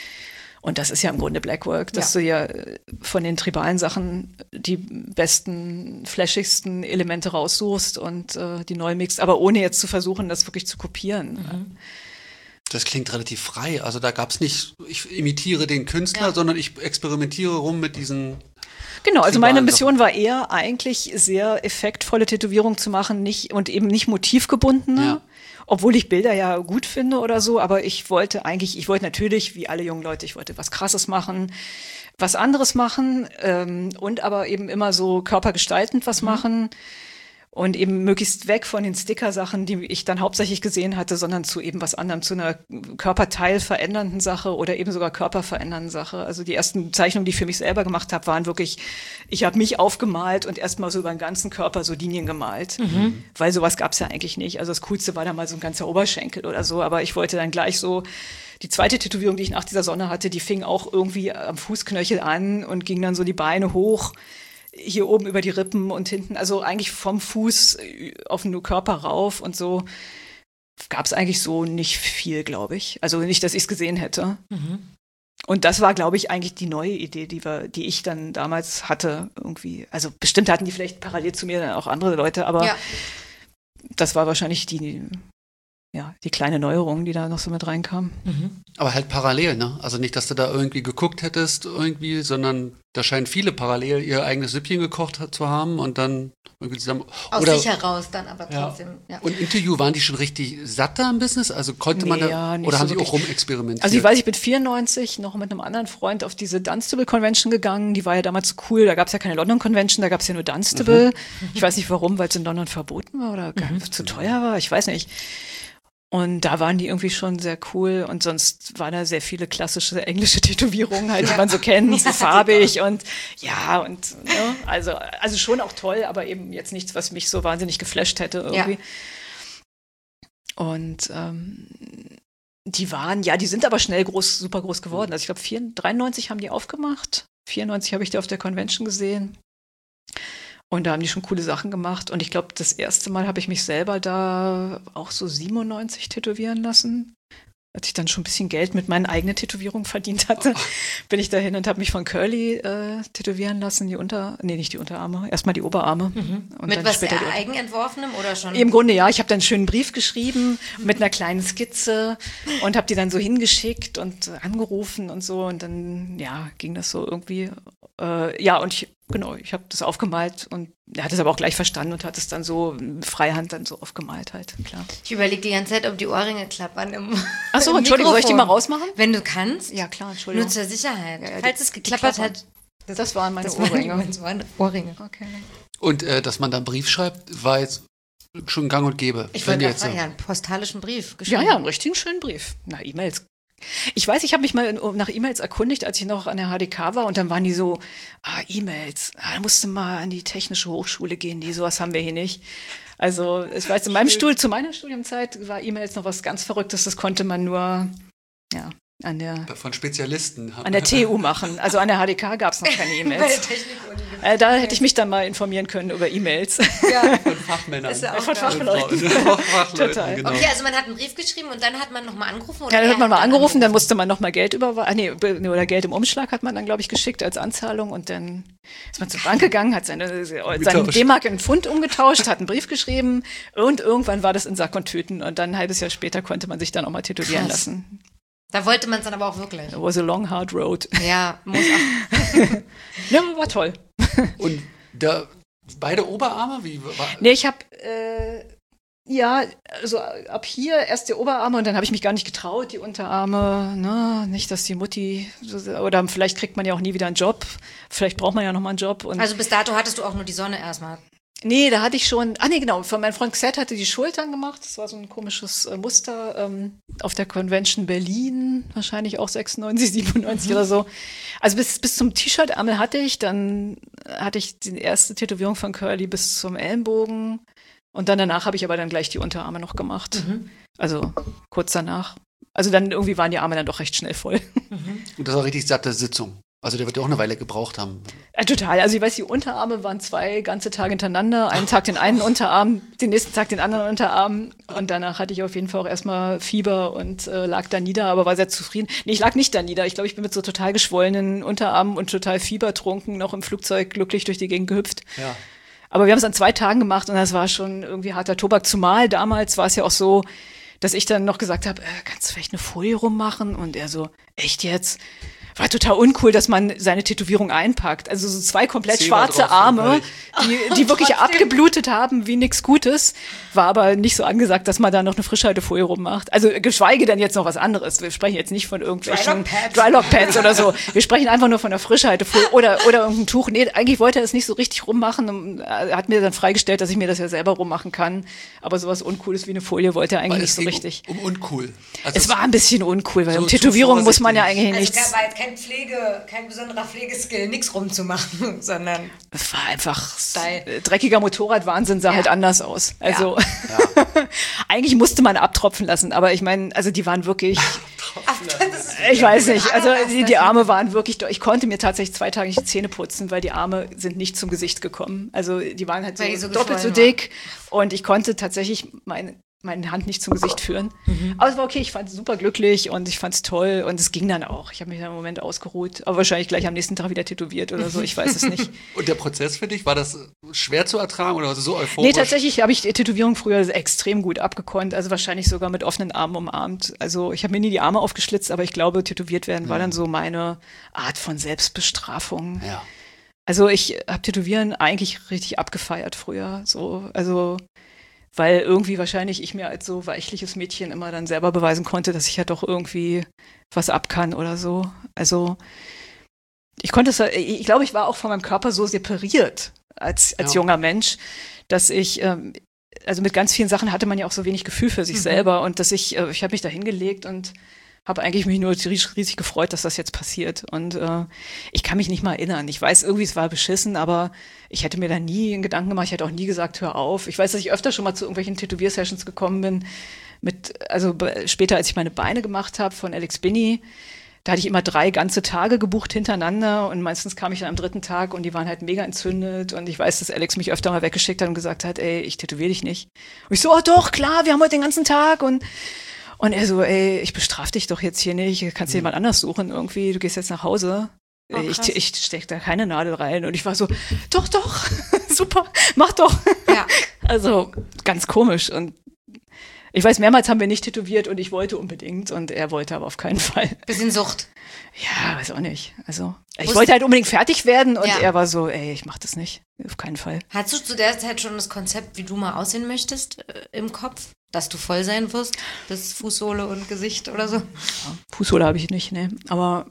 Und das ist ja im Grunde Blackwork, dass ja. du ja von den tribalen Sachen die besten, flashigsten Elemente raussuchst und äh, die neu mixt, aber ohne jetzt zu versuchen, das wirklich zu kopieren. Mhm. Das klingt relativ frei. Also da gab es nicht, ich imitiere den Künstler, ja. sondern ich experimentiere rum mit diesen. Genau, also meine Mission war eher eigentlich sehr effektvolle Tätowierungen zu machen, nicht und eben nicht motivgebundene. Ja. Obwohl ich Bilder ja gut finde oder so, aber ich wollte eigentlich, ich wollte natürlich, wie alle jungen Leute, ich wollte was Krasses machen, was anderes machen ähm, und aber eben immer so körpergestaltend was mhm. machen und eben möglichst weg von den Sticker-Sachen, die ich dann hauptsächlich gesehen hatte, sondern zu eben was anderem, zu einer körperteilverändernden Sache oder eben sogar körperverändernden Sache. Also die ersten Zeichnungen, die ich für mich selber gemacht habe, waren wirklich, ich habe mich aufgemalt und erstmal so über den ganzen Körper so Linien gemalt, mhm. weil sowas gab es ja eigentlich nicht. Also das Coolste war dann mal so ein ganzer Oberschenkel oder so, aber ich wollte dann gleich so, die zweite Tätowierung, die ich nach dieser Sonne hatte, die fing auch irgendwie am Fußknöchel an und ging dann so die Beine hoch, hier oben über die Rippen und hinten, also eigentlich vom Fuß auf den Körper rauf und so gab es eigentlich so nicht viel, glaube ich. Also nicht, dass ich es gesehen hätte. Mhm. Und das war, glaube ich, eigentlich die neue Idee, die wir, die ich dann damals hatte irgendwie. Also bestimmt hatten die vielleicht parallel zu mir dann auch andere Leute, aber ja. das war wahrscheinlich die, ja, die kleine Neuerung, die da noch so mit reinkam. Mhm. Aber halt parallel, ne? Also nicht, dass du da irgendwie geguckt hättest irgendwie, sondern da scheinen viele parallel ihr eigenes Süppchen gekocht zu haben und dann irgendwie zusammen. Aus oder, sich heraus dann aber trotzdem. Ja. Ja. Und Interview, waren die schon richtig satt da im Business? Also konnte man nee, da, ja, oder so haben die auch rumexperimentiert? Also ich weiß, ich bin vierundneunzig noch mit einem anderen Freund auf diese Dunstable Convention gegangen. Die war ja damals cool. Da gab es ja keine London Convention, da gab es ja nur Dunstable. Mhm. Ich weiß nicht warum, weil es in London verboten war oder mhm. zu teuer war. Ich weiß nicht. Und da waren die irgendwie schon sehr cool und sonst waren da sehr viele klassische englische Tätowierungen halt, die man so kennt, so farbig und ja und ne, also also schon auch toll, aber eben jetzt nichts, was mich so wahnsinnig geflasht hätte irgendwie. Ja. Und ähm, die waren, ja, die sind aber schnell groß, super groß geworden. Also ich glaube, dreiundneunzig haben die aufgemacht, vierundneunzig habe ich die auf der Convention gesehen. Und da haben die schon coole Sachen gemacht. Und ich glaube, das erste Mal habe ich mich selber da auch so siebenundneunzig tätowieren lassen. Als ich dann schon ein bisschen Geld mit meinen eigenen Tätowierungen verdient hatte, oh. bin ich dahin und habe mich von Curly äh, tätowieren lassen, die Unter, nee, nicht die Unterarme, erstmal die Oberarme. Mhm. Und mit dann was später eigenentworfenem oder schon? Im Grunde ja, ich habe dann einen schönen Brief geschrieben mit einer kleinen Skizze und habe die dann so hingeschickt und angerufen und so und dann, ja, ging das so irgendwie, äh, ja, und ich, genau, ich habe das aufgemalt und er hat es aber auch gleich verstanden und hat es dann so freihand dann so aufgemalt halt, klar. Ich überlege die ganze Zeit, ob die Ohrringe klappern im Ach so, Entschuldigung, soll ich die mal rausmachen? Wenn du kannst. Ja, klar, Entschuldigung. Nur zur Sicherheit. Ja, Falls es geklappert hat. Das, das waren meine das Ohrringe. Waren, das waren Ohrringe. Okay. Und äh, dass man da einen Brief schreibt, war jetzt schon gang und gäbe. Ich wollte jetzt so ja, einen postalischen Brief geschrieben. Ja, ja, einen richtigen schönen Brief. Na, E-Mails. Ich weiß, ich habe mich mal nach E-Mails erkundigt, als ich noch an der H D K war und dann waren die so, ah, E-Mails, ah, da musst du mal an die Technische Hochschule gehen, die sowas haben wir hier nicht. Also ich weiß, in meinem Stuhl, zu meiner Studiumzeit war E-Mails noch was ganz Verrücktes, das konnte man nur, ja, an der von Spezialisten an der T U machen. Also an der H D K gab es noch keine E-Mails. äh, da hätte ich mich dann mal informieren können über E-Mails. Ja. Von Fachmännern. Ist ja auch von Fachleuten. Total. Genau. Okay, also man hat einen Brief geschrieben und dann hat man nochmal angerufen? Oder ja, dann hat man mal angerufen, angerufen, dann musste man nochmal Geld überweisen, nee, oder Geld im Umschlag hat man dann, glaube ich, geschickt als Anzahlung und dann ist man zur Bank gegangen, hat seine, seine D-Mark in Pfund umgetauscht, hat einen Brief geschrieben und irgendwann war das in Sack und Tüten und dann ein halbes Jahr später konnte man sich dann auch mal tätowieren Krass. lassen. Da wollte man es dann aber auch wirklich. It was a long, hard road. Ja, muss auch. Ja, war toll. Und da, beide Oberarme? Wie war? Nee, ich habe, äh, Ja, also ab hier erst die Oberarme und dann habe ich mich gar nicht getraut, die Unterarme, ne, nicht, dass die Mutti, oder vielleicht kriegt man ja auch nie wieder einen Job, vielleicht braucht man ja nochmal einen Job. Und Also bis dato hattest du auch nur die Sonne erstmal. nee, da hatte ich schon, ah nee, genau, von meinem Freund Xed hatte die Schultern gemacht, das war so ein komisches äh, Muster ähm, auf der Convention Berlin, wahrscheinlich auch sechsundneunzig, siebenundneunzig mhm. oder so. Also bis, bis zum T-Shirt-Ärmel hatte ich, dann hatte ich die erste Tätowierung von Curly bis zum Ellenbogen. Und dann danach habe ich aber dann gleich die Unterarme noch gemacht. Mhm. Also kurz danach. Also dann irgendwie waren die Arme dann doch recht schnell voll. Mhm. Und das war richtig satte Sitzung. Also der wird ja auch eine Weile gebraucht haben. Ja, total. Also ich weiß, die Unterarme waren zwei ganze Tage hintereinander. Einen Tag den einen Unterarm, den nächsten Tag den anderen Unterarm. Und danach hatte ich auf jeden Fall auch erstmal Fieber und äh, lag da nieder, aber war sehr zufrieden. Nee, ich lag nicht da nieder. Ich glaube, ich bin mit so total geschwollenen Unterarmen und total fiebertrunken noch im Flugzeug glücklich durch die Gegend gehüpft. Ja. Aber wir haben es an zwei Tagen gemacht und das war schon irgendwie harter Tobak. Zumal damals war es ja auch so, dass ich dann noch gesagt habe, äh, kannst du vielleicht eine Folie rummachen? Und er so, echt jetzt? War total uncool, dass man seine Tätowierung einpackt. Also so zwei komplett Zeh schwarze drauf, Arme, die, die wirklich Trotzdem. abgeblutet haben wie nichts Gutes. War aber nicht so angesagt, dass man da noch eine Frischhaltefolie rummacht. Also geschweige denn jetzt noch was anderes. Wir sprechen jetzt nicht von irgendwelchen Drylock-Pads oder so. Wir sprechen einfach nur von der Frischhaltefolie oder, oder irgendein Tuch. Nee, eigentlich wollte er es nicht so richtig rummachen. Und er hat mir dann freigestellt, dass ich mir das ja selber rummachen kann. Aber sowas Uncooles wie eine Folie wollte er eigentlich Weil nicht es so ging richtig. Um, um uncool. Also Es war ein bisschen uncool, weil so um Tätowierungen zu muss man ja eigentlich Also nichts. es war jetzt kein Pflege, kein besonderer Pflegeskill, nichts rumzumachen, sondern Es war einfach Style. äh, dreckiger Motorradwahnsinn, sah Ja. halt anders aus. Also Ja. eigentlich musste man abtropfen lassen, aber ich meine, also die waren wirklich, Ach, das ist ich weiß nicht, also Aber die, die Arme waren wirklich, ich konnte mir tatsächlich zwei Tage nicht die Zähne putzen, weil die Arme sind nicht zum Gesicht gekommen. Also die waren halt so, Weil die so doppelt so geschwollen dick und ich konnte tatsächlich meine meine Hand nicht zum Gesicht führen. Mhm. Aber es war okay, ich fand es super glücklich und ich fand es toll und es ging dann auch. Ich habe mich dann im Moment ausgeruht, aber wahrscheinlich gleich am nächsten Tag wieder tätowiert oder so, ich weiß es nicht. Und der Prozess für dich, war das schwer zu ertragen oder so euphorisch? Nee, tatsächlich habe ich die Tätowierung früher extrem gut abgekonnt, also wahrscheinlich sogar mit offenen Armen umarmt. Also ich habe mir nie die Arme aufgeschlitzt, aber ich glaube, tätowiert werden war dann so meine Art von Selbstbestrafung. Ja. Also ich habe Tätowieren eigentlich richtig abgefeiert früher, so, also weil irgendwie wahrscheinlich ich mir als so weichliches Mädchen immer dann selber beweisen konnte, dass ich ja doch irgendwie was ab kann oder so. Also ich konnte es, ich glaube, ich war auch von meinem Körper so separiert als, als Ja. junger Mensch, dass ich, ähm, also mit ganz vielen Sachen hatte man ja auch so wenig Gefühl für sich Mhm. selber und dass ich, äh, ich habe mich da hingelegt und habe eigentlich mich nur riesig, riesig gefreut, dass das jetzt passiert. Und äh, ich kann mich nicht mal erinnern. Ich weiß irgendwie, es war beschissen, aber ich hätte mir da nie einen Gedanken gemacht. Ich hätte auch nie gesagt, hör auf. Ich weiß, dass ich öfter schon mal zu irgendwelchen Tätowier-Sessions gekommen bin. Mit, also b- später, als ich meine Beine gemacht habe von Alex Binney, da hatte ich immer drei ganze Tage gebucht hintereinander und meistens kam ich dann am dritten Tag und die waren halt mega entzündet und ich weiß, dass Alex mich öfter mal weggeschickt hat und gesagt hat, ey, ich tätowiere dich nicht. Und ich so, oh doch, klar, wir haben heute den ganzen Tag und Und er so, ey, ich bestraf dich doch jetzt hier nicht, kannst dir jemand anders suchen irgendwie, du gehst jetzt nach Hause. Oh, ich krass. ich stecke da keine Nadel rein. Und ich war so, doch, doch, super, mach doch. Ja. Also ganz komisch. Und ich weiß, mehrmals haben wir nicht tätowiert und ich wollte unbedingt und er wollte aber auf keinen Fall. Bisschen Sucht. Ja, weiß auch nicht. Also ich Wusst- wollte halt unbedingt fertig werden und Ja. er war so, ey, ich mach das nicht, auf keinen Fall. Hattest du zu der Zeit schon das Konzept, wie du mal aussehen möchtest, äh, im Kopf? Dass du voll sein wirst? Bis Fußsohle und Gesicht oder so? Fußsohle habe ich nicht, ne. Aber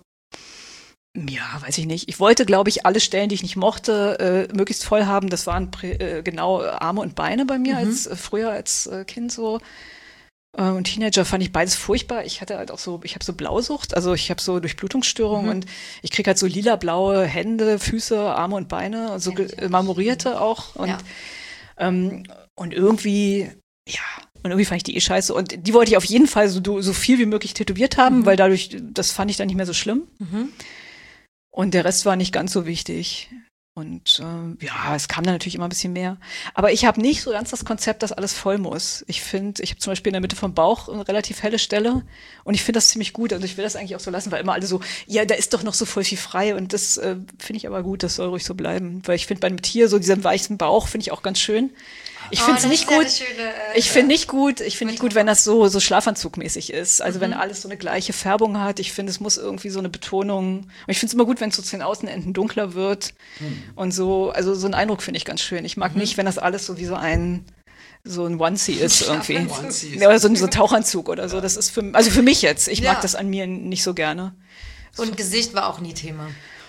ja, weiß ich nicht. Ich wollte, glaube ich, alle Stellen, die ich nicht mochte, äh, möglichst voll haben. Das waren prä- äh, genau Arme und Beine bei mir Mhm. als äh, früher als äh, Kind so. Äh, und Teenager fand ich beides furchtbar. Ich hatte halt auch so, ich habe so Blausucht, also ich habe so Durchblutungsstörungen Mhm. und ich kriege halt so lila-blaue Hände, Füße, Arme und Beine, also Kenn ich ge- auch. marmorierte auch. Und, Ja. ähm, und irgendwie, ja, und irgendwie fand ich die eh scheiße. Und die wollte ich auf jeden Fall so, so viel wie möglich tätowiert haben, Mhm. weil dadurch, das fand ich dann nicht mehr so schlimm. Mhm. Und der Rest war nicht ganz so wichtig. Und äh, ja, es kam dann natürlich immer ein bisschen mehr. Aber ich habe nicht so ganz das Konzept, dass alles voll muss. Ich finde, ich habe zum Beispiel in der Mitte vom Bauch eine relativ helle Stelle und ich finde das ziemlich gut. Also ich will das eigentlich auch so lassen, weil immer alle so, ja, da ist doch noch so voll viel frei und das äh, finde ich aber gut, das soll ruhig so bleiben. Weil ich finde beim Tier so diesen weichen Bauch finde ich auch ganz schön. Ich Oh, finde es das nicht ist ja gut. eine schöne, äh, Ich finde nicht gut, ich finde nicht gut, wenn das so, so schlafanzugmäßig ist. Also Mhm. wenn alles so eine gleiche Färbung hat. Ich finde, es muss irgendwie so eine Betonung. Und ich finde es immer gut, wenn es so zu den Außenenden dunkler wird. Und so, also so einen Eindruck finde ich ganz schön. Ich mag Mhm. nicht, wenn das alles so wie so ein, so ein Onesie ist irgendwie. Onesie ist Ja, oder so, ein- so ein Tauchanzug oder so. Das ist für, also für mich jetzt. Ich Ja. mag das an mir nicht so gerne. Und Gesicht war auch nie Thema.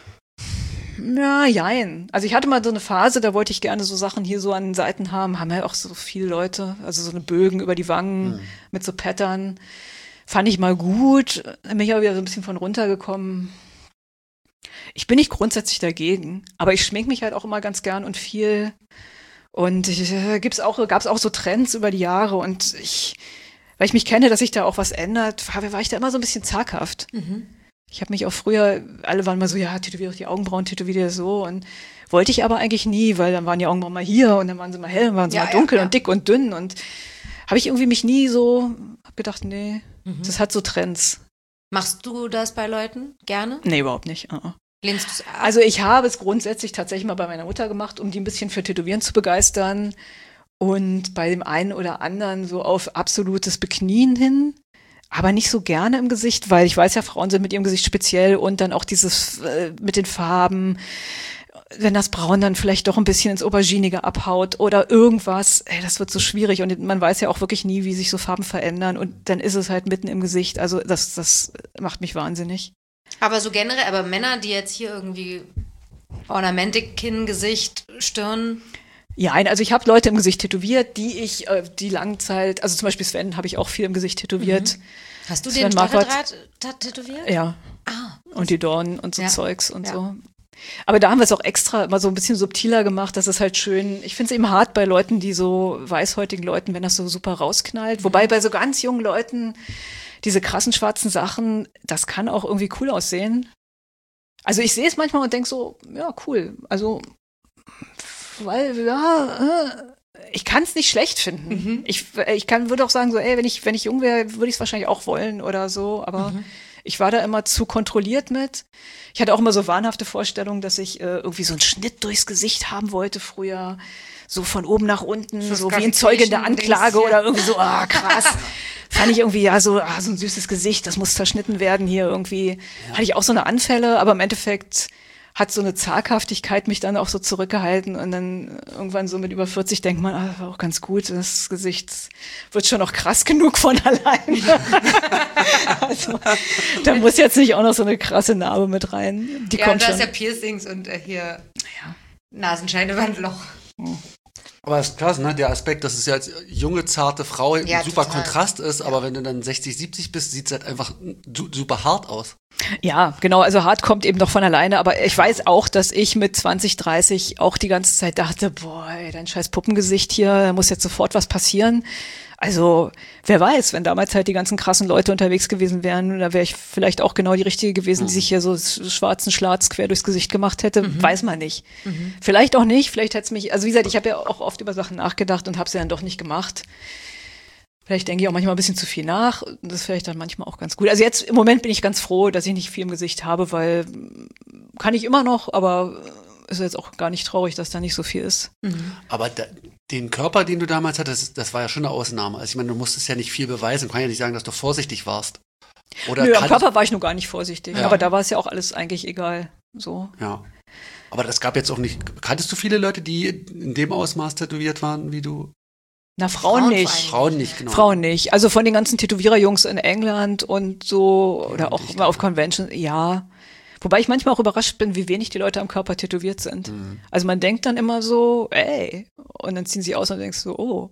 Ja, jein. Also ich hatte mal so eine Phase, da wollte ich gerne so Sachen hier so an den Seiten haben. Haben ja auch so viele Leute. Also so eine Bögen über die Wangen mit so Pattern. Fand ich mal gut. Bin ich aber wieder so ein bisschen von runtergekommen. Ich bin nicht grundsätzlich dagegen, aber ich schmink mich halt auch immer ganz gern und viel. Und ich, äh, gibt's auch, gab's auch so Trends über die Jahre und ich, weil ich mich kenne, dass sich da auch was ändert, war, war ich da immer so ein bisschen zaghaft. Ich habe mich auch früher, alle waren mal so, ja, tätowier doch die Augenbrauen, tätowier dir so und wollte ich aber eigentlich nie, weil dann waren die Augenbrauen mal hier und dann waren sie mal hell, dann waren sie Ja, mal dunkel ja, ja. und dick und dünn und habe ich irgendwie mich nie so, hab gedacht, nee, das hat so Trends. Machst du das bei Leuten gerne? Nee, überhaupt nicht. Uh-uh. Lehnst du es ab? Also ich habe es grundsätzlich tatsächlich mal bei meiner Mutter gemacht, um die ein bisschen für Tätowieren zu begeistern und bei dem einen oder anderen so auf absolutes Beknien hin, aber nicht so gerne im Gesicht, weil ich weiß ja, Frauen sind mit ihrem Gesicht speziell und dann auch dieses äh, mit den Farben, wenn das Braun dann vielleicht doch ein bisschen ins Auberginige abhaut oder irgendwas, ey, das wird so schwierig und man weiß ja auch wirklich nie, wie sich so Farben verändern und dann ist es halt mitten im Gesicht, also das, das macht mich wahnsinnig. Aber so generell, aber Männer, die jetzt hier irgendwie Ornamentik, Kinn, Gesicht, Stirn. Ja, also ich habe Leute im Gesicht tätowiert, die ich äh, die Langzeit, also zum Beispiel Sven habe ich auch viel im Gesicht tätowiert. Hast du Sven den Marquardt. Stacheldraht tat- tätowiert? Ja, Ah. und die Dornen und so Ja. Zeugs und Ja. so. Aber da haben wir es auch extra mal so ein bisschen subtiler gemacht, das ist halt schön. Ich finde es eben hart bei Leuten, die so weißhäutigen Leuten, wenn das so super rausknallt. Wobei bei so ganz jungen Leuten diese krassen schwarzen Sachen, das kann auch irgendwie cool aussehen. Also ich sehe es manchmal und denke so, ja, cool. Also, weil, ja, äh, ich kann es nicht schlecht finden. Ich, ich kann, würde auch sagen, so, ey, wenn ich, wenn ich jung wäre, würde ich es wahrscheinlich auch wollen oder so, aber ich war da immer zu kontrolliert mit. Ich hatte auch immer so wahnhafte Vorstellungen, dass ich äh, irgendwie so einen Schnitt durchs Gesicht haben wollte früher. So von oben nach unten, so wie ein Zeuge in der Anklage oder irgendwie so, ah, krass. Fand ich irgendwie, ja, so, ah, so ein süßes Gesicht, das muss zerschnitten werden hier irgendwie. Hatte ich auch so eine Anfälle, aber im Endeffekt hat so eine Zaghaftigkeit mich dann auch so zurückgehalten und dann irgendwann so mit über vierzig denkt man, ah, war auch ganz gut, das Gesicht wird schon noch krass genug von allein. Also, da muss jetzt nicht auch noch so eine krasse Narbe mit rein. Die Ja, kommt da schon. ist ja Piercings und äh, hier Nasenscheidewandloch. Aber es ist krass, ne? Der Aspekt, dass es ja als junge, zarte Frau Ja, ein super total. Kontrast ist, aber wenn du dann sechzig, siebzig bist, sieht es halt einfach su- super hart aus. Ja, genau, also hart kommt eben noch von alleine, aber ich weiß auch, dass ich mit zwanzig, dreißig auch die ganze Zeit dachte, boah, ey, dein scheiß Puppengesicht hier, da muss jetzt sofort was passieren. Also, wer weiß, wenn damals halt die ganzen krassen Leute unterwegs gewesen wären, da wäre ich vielleicht auch genau die Richtige gewesen, die sich hier so s- schwarzen Schlatz quer durchs Gesicht gemacht hätte, weiß man nicht. Vielleicht auch nicht, vielleicht hätte es mich, also wie gesagt, ich habe ja auch oft über Sachen nachgedacht und habe sie dann doch nicht gemacht. Vielleicht denke ich auch manchmal ein bisschen zu viel nach. Das ist vielleicht dann manchmal auch ganz gut. Also jetzt im Moment bin ich ganz froh, dass ich nicht viel im Gesicht habe, weil mm, kann ich immer noch, aber ist jetzt auch gar nicht traurig, dass da nicht so viel ist. Aber da, den Körper, den du damals hattest, das war ja schon eine Ausnahme. Also ich meine, du musstest ja nicht viel beweisen. Kann ja nicht sagen, dass du vorsichtig warst. Oder Nö, am kann- Körper war ich nur gar nicht vorsichtig. Ja. Aber da war es ja auch alles eigentlich egal. So. Ja. Aber das gab jetzt auch nicht. Kanntest du viele Leute, die in dem Ausmaß tätowiert waren, wie du? Na, Frauen, Frauen nicht. vor allem. Frauen nicht, genau. Frauen nicht. Also von den ganzen Tätowiererjungs in England und so oder auch ich mal auf Convention, ja. Wobei ich manchmal auch überrascht bin, wie wenig die Leute am Körper tätowiert sind. Mhm. Also man denkt dann immer so, ey, und dann ziehen sie aus und denkst so, oh.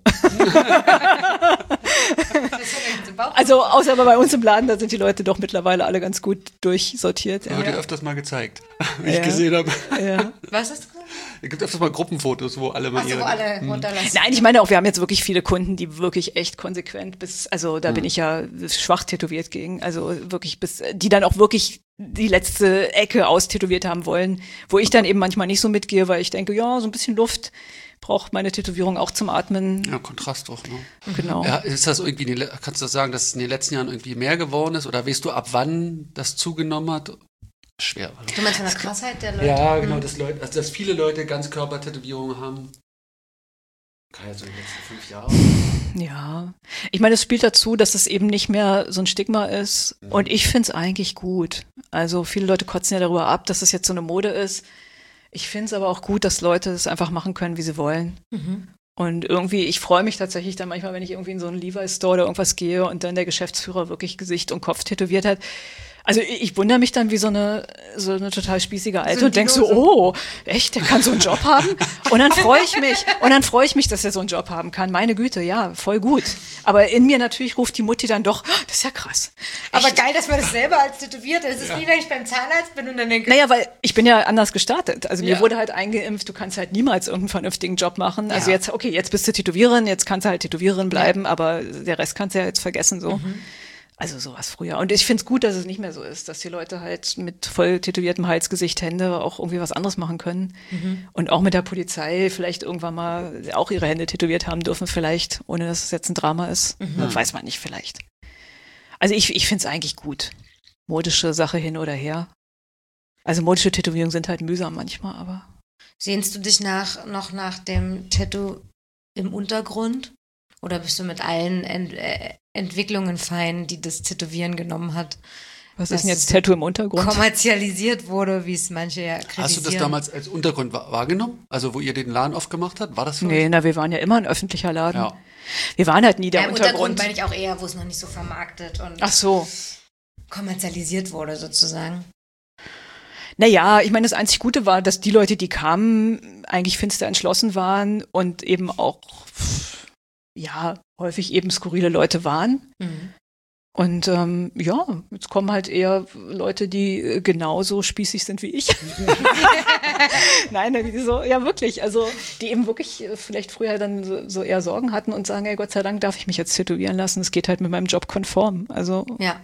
Also außer bei uns im Laden, da sind die Leute doch mittlerweile alle ganz gut durchsortiert. Das Ja. wird dir öfters mal gezeigt, wie ich Ja. gesehen habe. Ja. Was ist das? Es gibt öfters mal Gruppenfotos, wo alle mal Achso, ihre. wo alle runterlassen. Nein, ich meine auch, wir haben jetzt wirklich viele Kunden, die wirklich echt konsequent bis, also da Mhm. bin ich ja schwach tätowiert gegen, also wirklich bis, die dann auch wirklich die letzte Ecke austätowiert haben wollen, wo ich dann eben manchmal nicht so mitgehe, weil ich denke, ja, so ein bisschen Luft braucht meine Tätowierung auch zum Atmen. Ja, Kontrast doch, ne? Genau. Ja, ist das irgendwie, in den le- kannst du das sagen, dass es in den letzten Jahren irgendwie mehr geworden ist? Oder weißt du, ab wann das zugenommen hat? Schwer. Du meinst von der Krassheit der Leute? Ja, genau, dass, Leute, also dass viele Leute Ganzkörpertätowierungen haben. Kann ja so in den letzten fünf Jahren. Ja, ich meine, es spielt dazu, dass es eben nicht mehr so ein Stigma ist. Mhm. Und ich finde es eigentlich gut. Also viele Leute kotzen ja darüber ab, dass es jetzt so eine Mode ist. Ich finde es aber auch gut, dass Leute es einfach machen können, wie sie wollen. Und irgendwie, ich freue mich tatsächlich dann manchmal, wenn ich irgendwie in so einen Levi's Store oder irgendwas gehe und dann der Geschäftsführer wirklich Gesicht und Kopf tätowiert hat. Also ich, ich wundere mich dann wie so eine so eine total spießige Alte So ein und denk so, Dino, oh, echt, der kann so einen Job haben? Und dann freue ich mich, und dann freue ich mich, dass er so einen Job haben kann. Meine Güte, ja, voll gut. Aber in mir natürlich ruft die Mutti dann doch, das ist ja krass. Aber Echt? geil, dass man das selber als tätowiert. Es ist wie wenn ich beim Zahnarzt bin und dann denke, Naja, weil ich bin ja anders gestartet. Also mir Ja. wurde halt eingeimpft, du kannst halt niemals irgendeinen vernünftigen Job machen. Also Ja. jetzt, okay, jetzt bist du Tätowiererin, jetzt kannst du halt Tätowiererin bleiben, aber der Rest kannst du ja jetzt vergessen so. Also sowas früher. Und ich finde es gut, dass es nicht mehr so ist, dass die Leute halt mit voll tätowiertem Halsgesicht, Hände auch irgendwie was anderes machen können. Und auch mit der Polizei vielleicht irgendwann mal auch ihre Hände tätowiert haben dürfen, vielleicht, ohne dass es jetzt ein Drama ist. Weiß man nicht, vielleicht. Also ich, ich finde es eigentlich gut. Modische Sache hin oder her. Also modische Tätowierungen sind halt mühsam manchmal, aber. Sehnst du dich nach, noch nach dem Tattoo im Untergrund? Oder bist du mit allen Ent äh, Entwicklungen fein, die das Tätowieren genommen hat? Was Das ist denn jetzt ist Tattoo im Untergrund? Kommerzialisiert wurde, wie es manche ja kritisieren. Hast du das damals als Untergrund wa- wahrgenommen? Also wo ihr den Laden aufgemacht habt? War das für Nee, euch? na, wir waren ja immer ein öffentlicher Laden. Ja. Wir waren halt nie der ja, im Untergrund Untergrund. meine ich auch eher, wo es noch nicht so vermarktet und Ach so. kommerzialisiert wurde sozusagen. Naja, ich meine, das einzig Gute war, dass die Leute, die kamen, eigentlich finster entschlossen waren und eben auch, ja, häufig eben skurrile Leute waren. Mhm. Und ähm, ja, jetzt kommen halt eher Leute, die äh, genauso spießig sind wie ich. Nein, die so, ja wirklich, also die eben wirklich äh, vielleicht früher dann so, so eher Sorgen hatten und sagen, ey, Gott sei Dank darf ich mich jetzt tätowieren lassen, es geht halt mit meinem Job konform. Also Ja.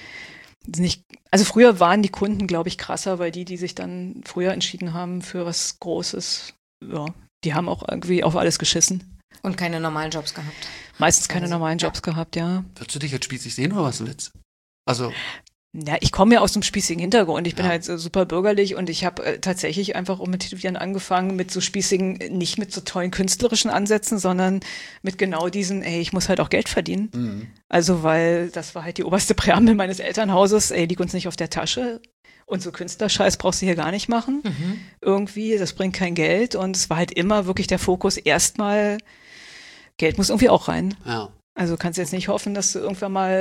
nicht, also früher waren die Kunden, glaube ich, krasser, weil die, die sich dann früher entschieden haben für was Großes, ja, die haben auch irgendwie auf alles geschissen. Und keine normalen Jobs gehabt. Meistens keine Also, normalen ja. Jobs gehabt, ja. Würdest du dich jetzt spießig sehen oder was ein Witz? Also, Ja, ich komme ja aus einem spießigen Hintergrund. Ich bin Ja. halt so super bürgerlich und ich habe äh, tatsächlich einfach um mit Tätowieren angefangen mit so spießigen, nicht mit so tollen künstlerischen Ansätzen, sondern mit genau diesen, ey, ich muss halt auch Geld verdienen. mhm. Also, weil das war halt die oberste Präambel meines Elternhauses, ey, liegt uns nicht auf der Tasche. Und so Künstlerscheiß brauchst du hier gar nicht machen. Mhm. Irgendwie, das bringt kein Geld. Und es war halt immer wirklich der Fokus erstmal, Geld muss irgendwie auch rein. ja. Also kannst jetzt nicht hoffen, dass du irgendwann mal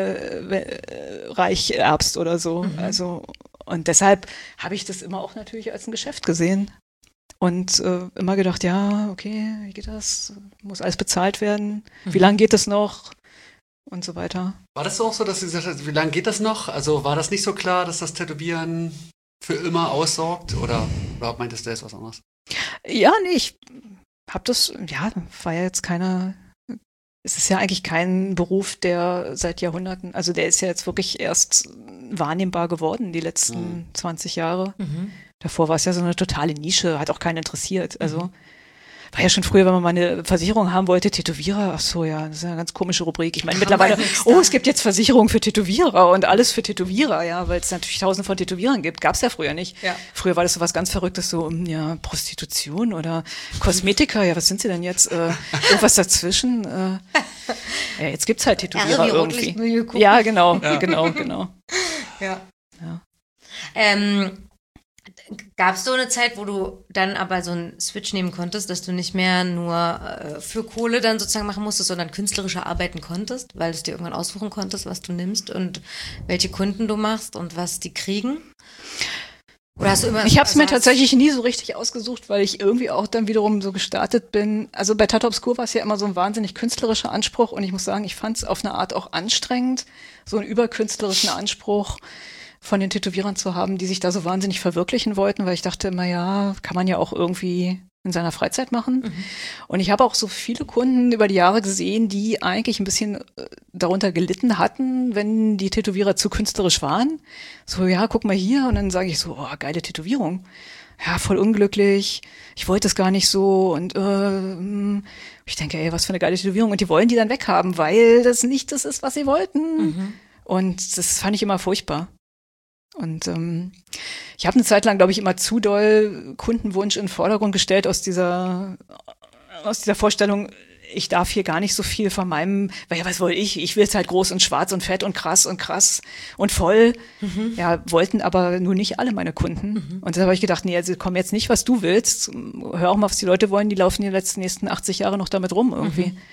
äh, reich erbst oder so. Mhm. Also und deshalb habe ich das immer auch natürlich als ein Geschäft gesehen und äh, immer gedacht, ja, okay, wie geht das? Muss alles bezahlt werden? Wie Mhm. lange geht das noch? Und so weiter. War das auch so, dass du gesagt hast, wie lange geht das noch? Also war das nicht so klar, dass das Tätowieren für immer aussorgt? Oder, oder meintest du jetzt was anderes? Ja, nee, ich habe das, ja, war ja jetzt keiner. Es ist ja eigentlich kein Beruf, der seit Jahrhunderten, also der ist ja jetzt wirklich erst wahrnehmbar geworden, die letzten Mhm. zwanzig Jahre. Mhm. Davor war es ja so eine totale Nische, hat auch keinen interessiert. Also war ja schon früher, wenn man mal eine Versicherung haben wollte, Tätowierer, ach so, ja, das ist ja eine ganz komische Rubrik. Ich meine, Haben mittlerweile, wir nichts oh, da. es gibt jetzt Versicherungen für Tätowierer und alles für Tätowierer, ja, weil es natürlich tausende von Tätowierern gibt. Gab es ja früher nicht. Ja. Früher war das so was ganz Verrücktes, so, hm, ja, Prostitution oder Kosmetiker, ja, was sind sie denn jetzt? Äh, irgendwas dazwischen? Äh, ja, jetzt gibt's halt Tätowierer R wie irgendwie. Rotlichtmilieu gucken. Ja, genau, genau, genau. Ja. Ja. Ähm, Gab es so eine Zeit, wo du dann aber so einen Switch nehmen konntest, dass du nicht mehr nur äh, für Kohle dann sozusagen machen musstest, sondern künstlerische arbeiten konntest, weil du es dir irgendwann aussuchen konntest, was du nimmst und welche Kunden du machst und was die kriegen? Oder hast du immer... Ich habe es also mir hast- tatsächlich nie so richtig ausgesucht, weil ich irgendwie auch dann wiederum so gestartet bin. Also bei Tattoo Obscur war es ja immer so ein wahnsinnig künstlerischer Anspruch und ich muss sagen, ich fand es auf eine Art auch anstrengend, so einen überkünstlerischen Anspruch von den Tätowierern zu haben, die sich da so wahnsinnig verwirklichen wollten, weil ich dachte immer, ja, kann man ja auch irgendwie in seiner Freizeit machen. Mhm. Und ich habe auch so viele Kunden über die Jahre gesehen, die eigentlich ein bisschen äh, darunter gelitten hatten, wenn die Tätowierer zu künstlerisch waren. So, ja, guck mal hier. Und dann sage ich so, oh, geile Tätowierung. Ja, voll unglücklich. Ich wollte es gar nicht so. Und äh, hm. ich denke, ey, was für eine geile Tätowierung. Und die wollen die dann weghaben, weil das nicht das ist, was sie wollten. Mhm. Und das fand ich immer furchtbar. Und ähm, ich habe eine Zeit lang, glaube ich, immer zu doll Kundenwunsch in den Vordergrund gestellt aus dieser aus dieser Vorstellung, ich darf hier gar nicht so viel von meinem, weil ja, was wollte ich? Ich will es halt groß und schwarz und fett und krass und krass und voll. Mhm. Ja, wollten aber nur nicht alle meine Kunden. Mhm. Und da habe ich gedacht, nee, also komm jetzt nicht, was du willst. Hör auch mal, was die Leute wollen. Die laufen die letzten nächsten achtzig Jahre noch damit rum irgendwie. Mhm.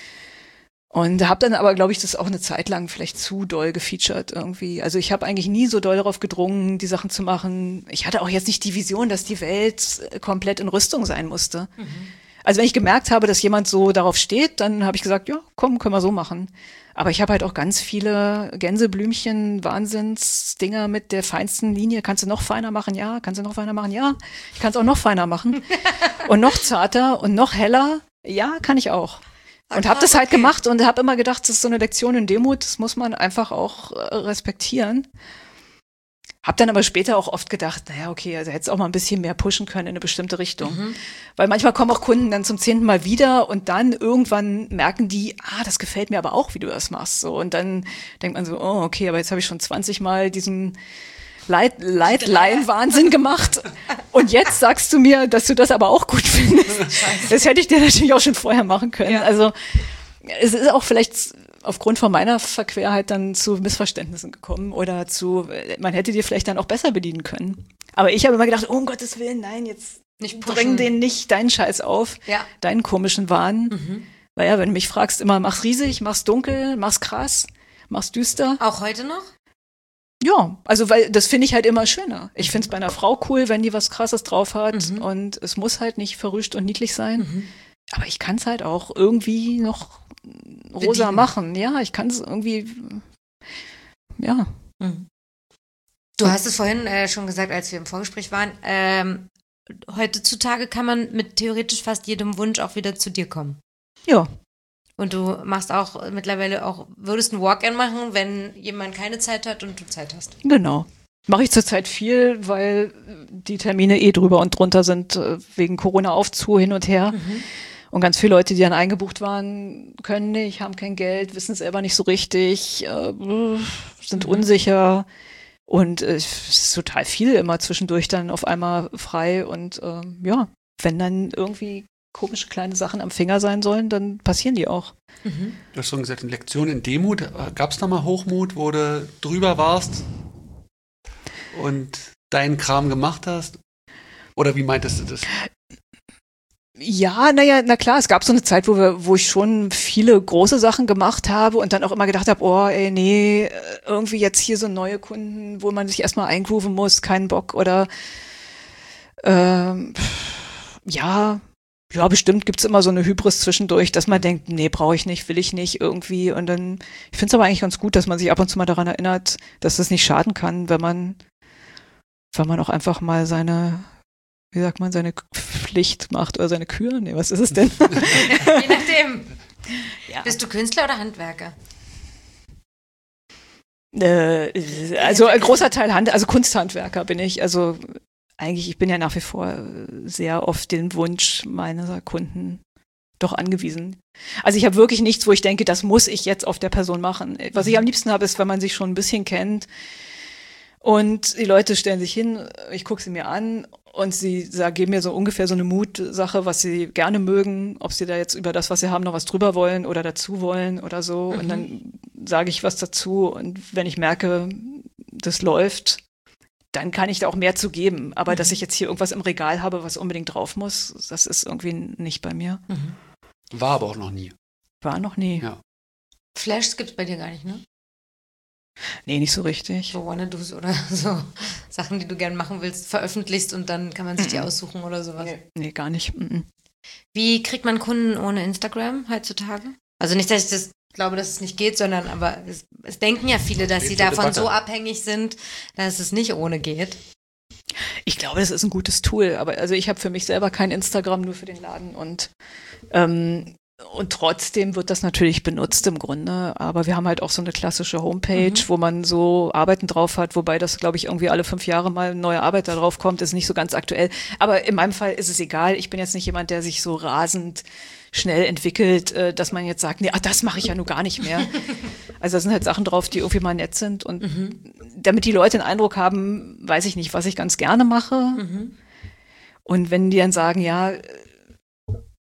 Und habe dann aber, glaube ich, das auch eine Zeit lang vielleicht zu doll gefeatured irgendwie. Also ich habe eigentlich nie so doll darauf gedrungen, die Sachen zu machen. Ich hatte auch jetzt nicht die Vision, dass die Welt komplett in Rüstung sein musste. Mhm. Also wenn ich gemerkt habe, dass jemand so darauf steht, dann habe ich gesagt, ja, komm, können wir so machen. Aber ich habe halt auch ganz viele Gänseblümchen, Wahnsinnsdinger mit der feinsten Linie. Kannst du noch feiner machen? Ja. Kannst du noch feiner machen? Ja. Ich kann es auch noch feiner machen. Und noch zarter und noch heller? Ja, kann ich auch. Und habe das halt okay. gemacht und habe immer gedacht, das ist so eine Lektion in Demut, das muss man einfach auch äh, respektieren. Hab dann aber später auch oft gedacht, naja, okay, also hättest auch mal ein bisschen mehr pushen können in eine bestimmte Richtung. Mhm. Weil manchmal kommen auch Kunden dann zum zehnten Mal wieder und dann irgendwann merken die, ah, das gefällt mir aber auch, wie du das machst. So, und dann denkt man so, oh, okay, aber jetzt habe ich schon zwanzig Mal diesen Leit, Leitlein-Wahnsinn gemacht. Und jetzt sagst du mir, dass du das aber auch gut findest. Das hätte ich dir natürlich auch schon vorher machen können. Ja. Also es ist auch vielleicht aufgrund von meiner Verquerheit dann zu Missverständnissen gekommen oder zu, man hätte dir vielleicht dann auch besser bedienen können. Aber ich habe immer gedacht, oh, um Gottes Willen, nein, jetzt nicht bring den nicht deinen Scheiß auf, ja. deinen komischen Wahn. Mhm. Weil ja, wenn du mich fragst, immer mach's riesig, mach's dunkel, mach's krass, mach's düster. Auch heute noch? Ja, also weil das finde ich halt immer schöner. Ich finde es bei einer Frau cool, wenn die was Krasses drauf hat mhm. und es muss halt nicht verrüscht und niedlich sein. Mhm. Aber ich kann es halt auch irgendwie noch rosa Bedienen. machen. Ja, ich kann es irgendwie, ja. Mhm. Du hast es vorhin äh, schon gesagt, als wir im Vorgespräch waren, ähm, heutzutage kann man mit theoretisch fast jedem Wunsch auch wieder zu dir kommen. Ja. Und du machst auch mittlerweile auch, würdest ein Walk-in machen, wenn jemand keine Zeit hat und du Zeit hast. Genau. Mache ich zurzeit viel, weil die Termine eh drüber und drunter sind, wegen Corona auf, zu, hin und her. Mhm. Und ganz viele Leute, die dann eingebucht waren, können nicht, haben kein Geld, wissen es selber nicht so richtig, äh, sind mhm. unsicher. Und äh, es ist total viel immer zwischendurch dann auf einmal frei. Und äh, ja, wenn dann irgendwie komische kleine Sachen am Finger sein sollen, dann passieren die auch. Mhm. Du hast schon gesagt, eine Lektion in Demut. Gab es da mal Hochmut, wo du drüber warst und deinen Kram gemacht hast? Oder wie meintest du das? Ja, naja, na klar, es gab so eine Zeit, wo wir, wo ich schon viele große Sachen gemacht habe und dann auch immer gedacht habe, oh, ey, nee, irgendwie jetzt hier so neue Kunden, wo man sich erstmal eingrooven muss, keinen Bock oder ähm, ja, Ja, bestimmt gibt's immer so eine Hybris zwischendurch, dass man denkt, nee, brauche ich nicht, will ich nicht irgendwie. Und dann, ich finde es aber eigentlich ganz gut, dass man sich ab und zu mal daran erinnert, dass es nicht schaden kann, wenn man, wenn man auch einfach mal seine, wie sagt man, seine Pflicht macht oder seine Kür. Nee, was ist es denn? Je nachdem. Ja. Bist du Künstler oder Handwerker? Äh, also ein großer Teil Hand, also Kunsthandwerker bin ich. Also eigentlich, ich bin ja nach wie vor sehr oft den Wunsch meiner Kunden doch angewiesen. Also ich habe wirklich nichts, wo ich denke, das muss ich jetzt auf der Person machen. Was ich am liebsten habe, ist, wenn man sich schon ein bisschen kennt und die Leute stellen sich hin, ich gucke sie mir an und sie sagen, geben mir so ungefähr so eine Mutsache, was sie gerne mögen, ob sie da jetzt über das, was sie haben, noch was drüber wollen oder dazu wollen oder so. Mhm. Und dann sage ich was dazu und wenn ich merke, das läuft, dann kann ich da auch mehr zu geben. Aber mhm. dass ich jetzt hier irgendwas im Regal habe, was unbedingt drauf muss, das ist irgendwie nicht bei mir. Mhm. War aber auch noch nie. War noch nie. Ja. Flashs gibt's bei dir gar nicht, ne? Nee, nicht so richtig. So Wanna-Dos oder so Sachen, die du gern machen willst, veröffentlichst und dann kann man sich mhm. die aussuchen oder sowas. Nee, nee gar nicht. Mhm. Wie kriegt man Kunden ohne Instagram heutzutage? Also nicht, dass ich das glaube, dass es nicht geht, sondern aber es, es denken ja viele, dass sie davon so abhängig sind, dass es nicht ohne geht. Ich glaube, das ist ein gutes Tool, aber also ich habe für mich selber kein Instagram, nur für den Laden und ähm, und trotzdem wird das natürlich benutzt im Grunde, aber wir haben halt auch so eine klassische Homepage, mhm. wo man so Arbeiten drauf hat, wobei das, glaube ich, irgendwie alle fünf Jahre mal eine neue Arbeit da drauf kommt, ist nicht so ganz aktuell, aber in meinem Fall ist es egal, ich bin jetzt nicht jemand, der sich so rasend schnell entwickelt, dass man jetzt sagt, nee, ach, das mache ich ja nur gar nicht mehr. Also da sind halt Sachen drauf, die irgendwie mal nett sind und mhm. damit die Leute den Eindruck haben, weiß ich nicht, was ich ganz gerne mache. Mhm. Und wenn die dann sagen, ja,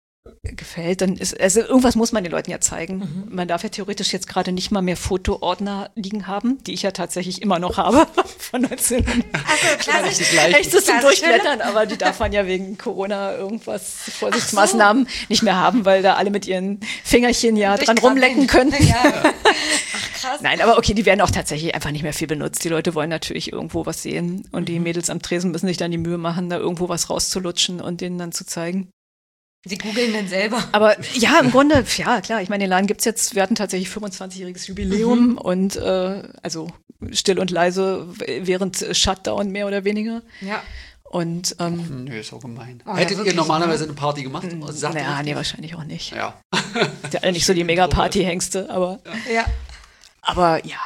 gefällt, dann ist, also irgendwas muss man den Leuten ja zeigen. Mhm. Man darf ja theoretisch jetzt gerade nicht mal mehr Fotoordner liegen haben, die ich ja tatsächlich immer noch habe, von neunzehn. Also klassisch. Echt so zum Durchblättern, aber die darf man ja wegen Corona irgendwas, Vorsichtsmaßnahmen so. nicht mehr haben, weil da alle mit ihren Fingerchen ja dran rumlecken können. Ja. Ach, krass. Nein, aber okay, die werden auch tatsächlich einfach nicht mehr viel benutzt. Die Leute wollen natürlich irgendwo was sehen und mhm. die Mädels am Tresen müssen sich dann die Mühe machen, da irgendwo was rauszulutschen und denen dann zu zeigen. Sie googeln dann selber. Aber ja, im Grunde, ja klar, ich meine, den Laden gibt's jetzt, wir hatten tatsächlich fünfundzwanzigjähriges Jubiläum mhm. und äh, also still und leise während Shutdown mehr oder weniger. Ja. Und ähm, nö, ist auch gemein. Oh, Hättet ja, ihr normalerweise eine Party gemacht? Naja, nee, wahrscheinlich auch nicht. Ja. Ist ja nicht so die Mega-Party-Hengste, aber ja. ja. Aber ja.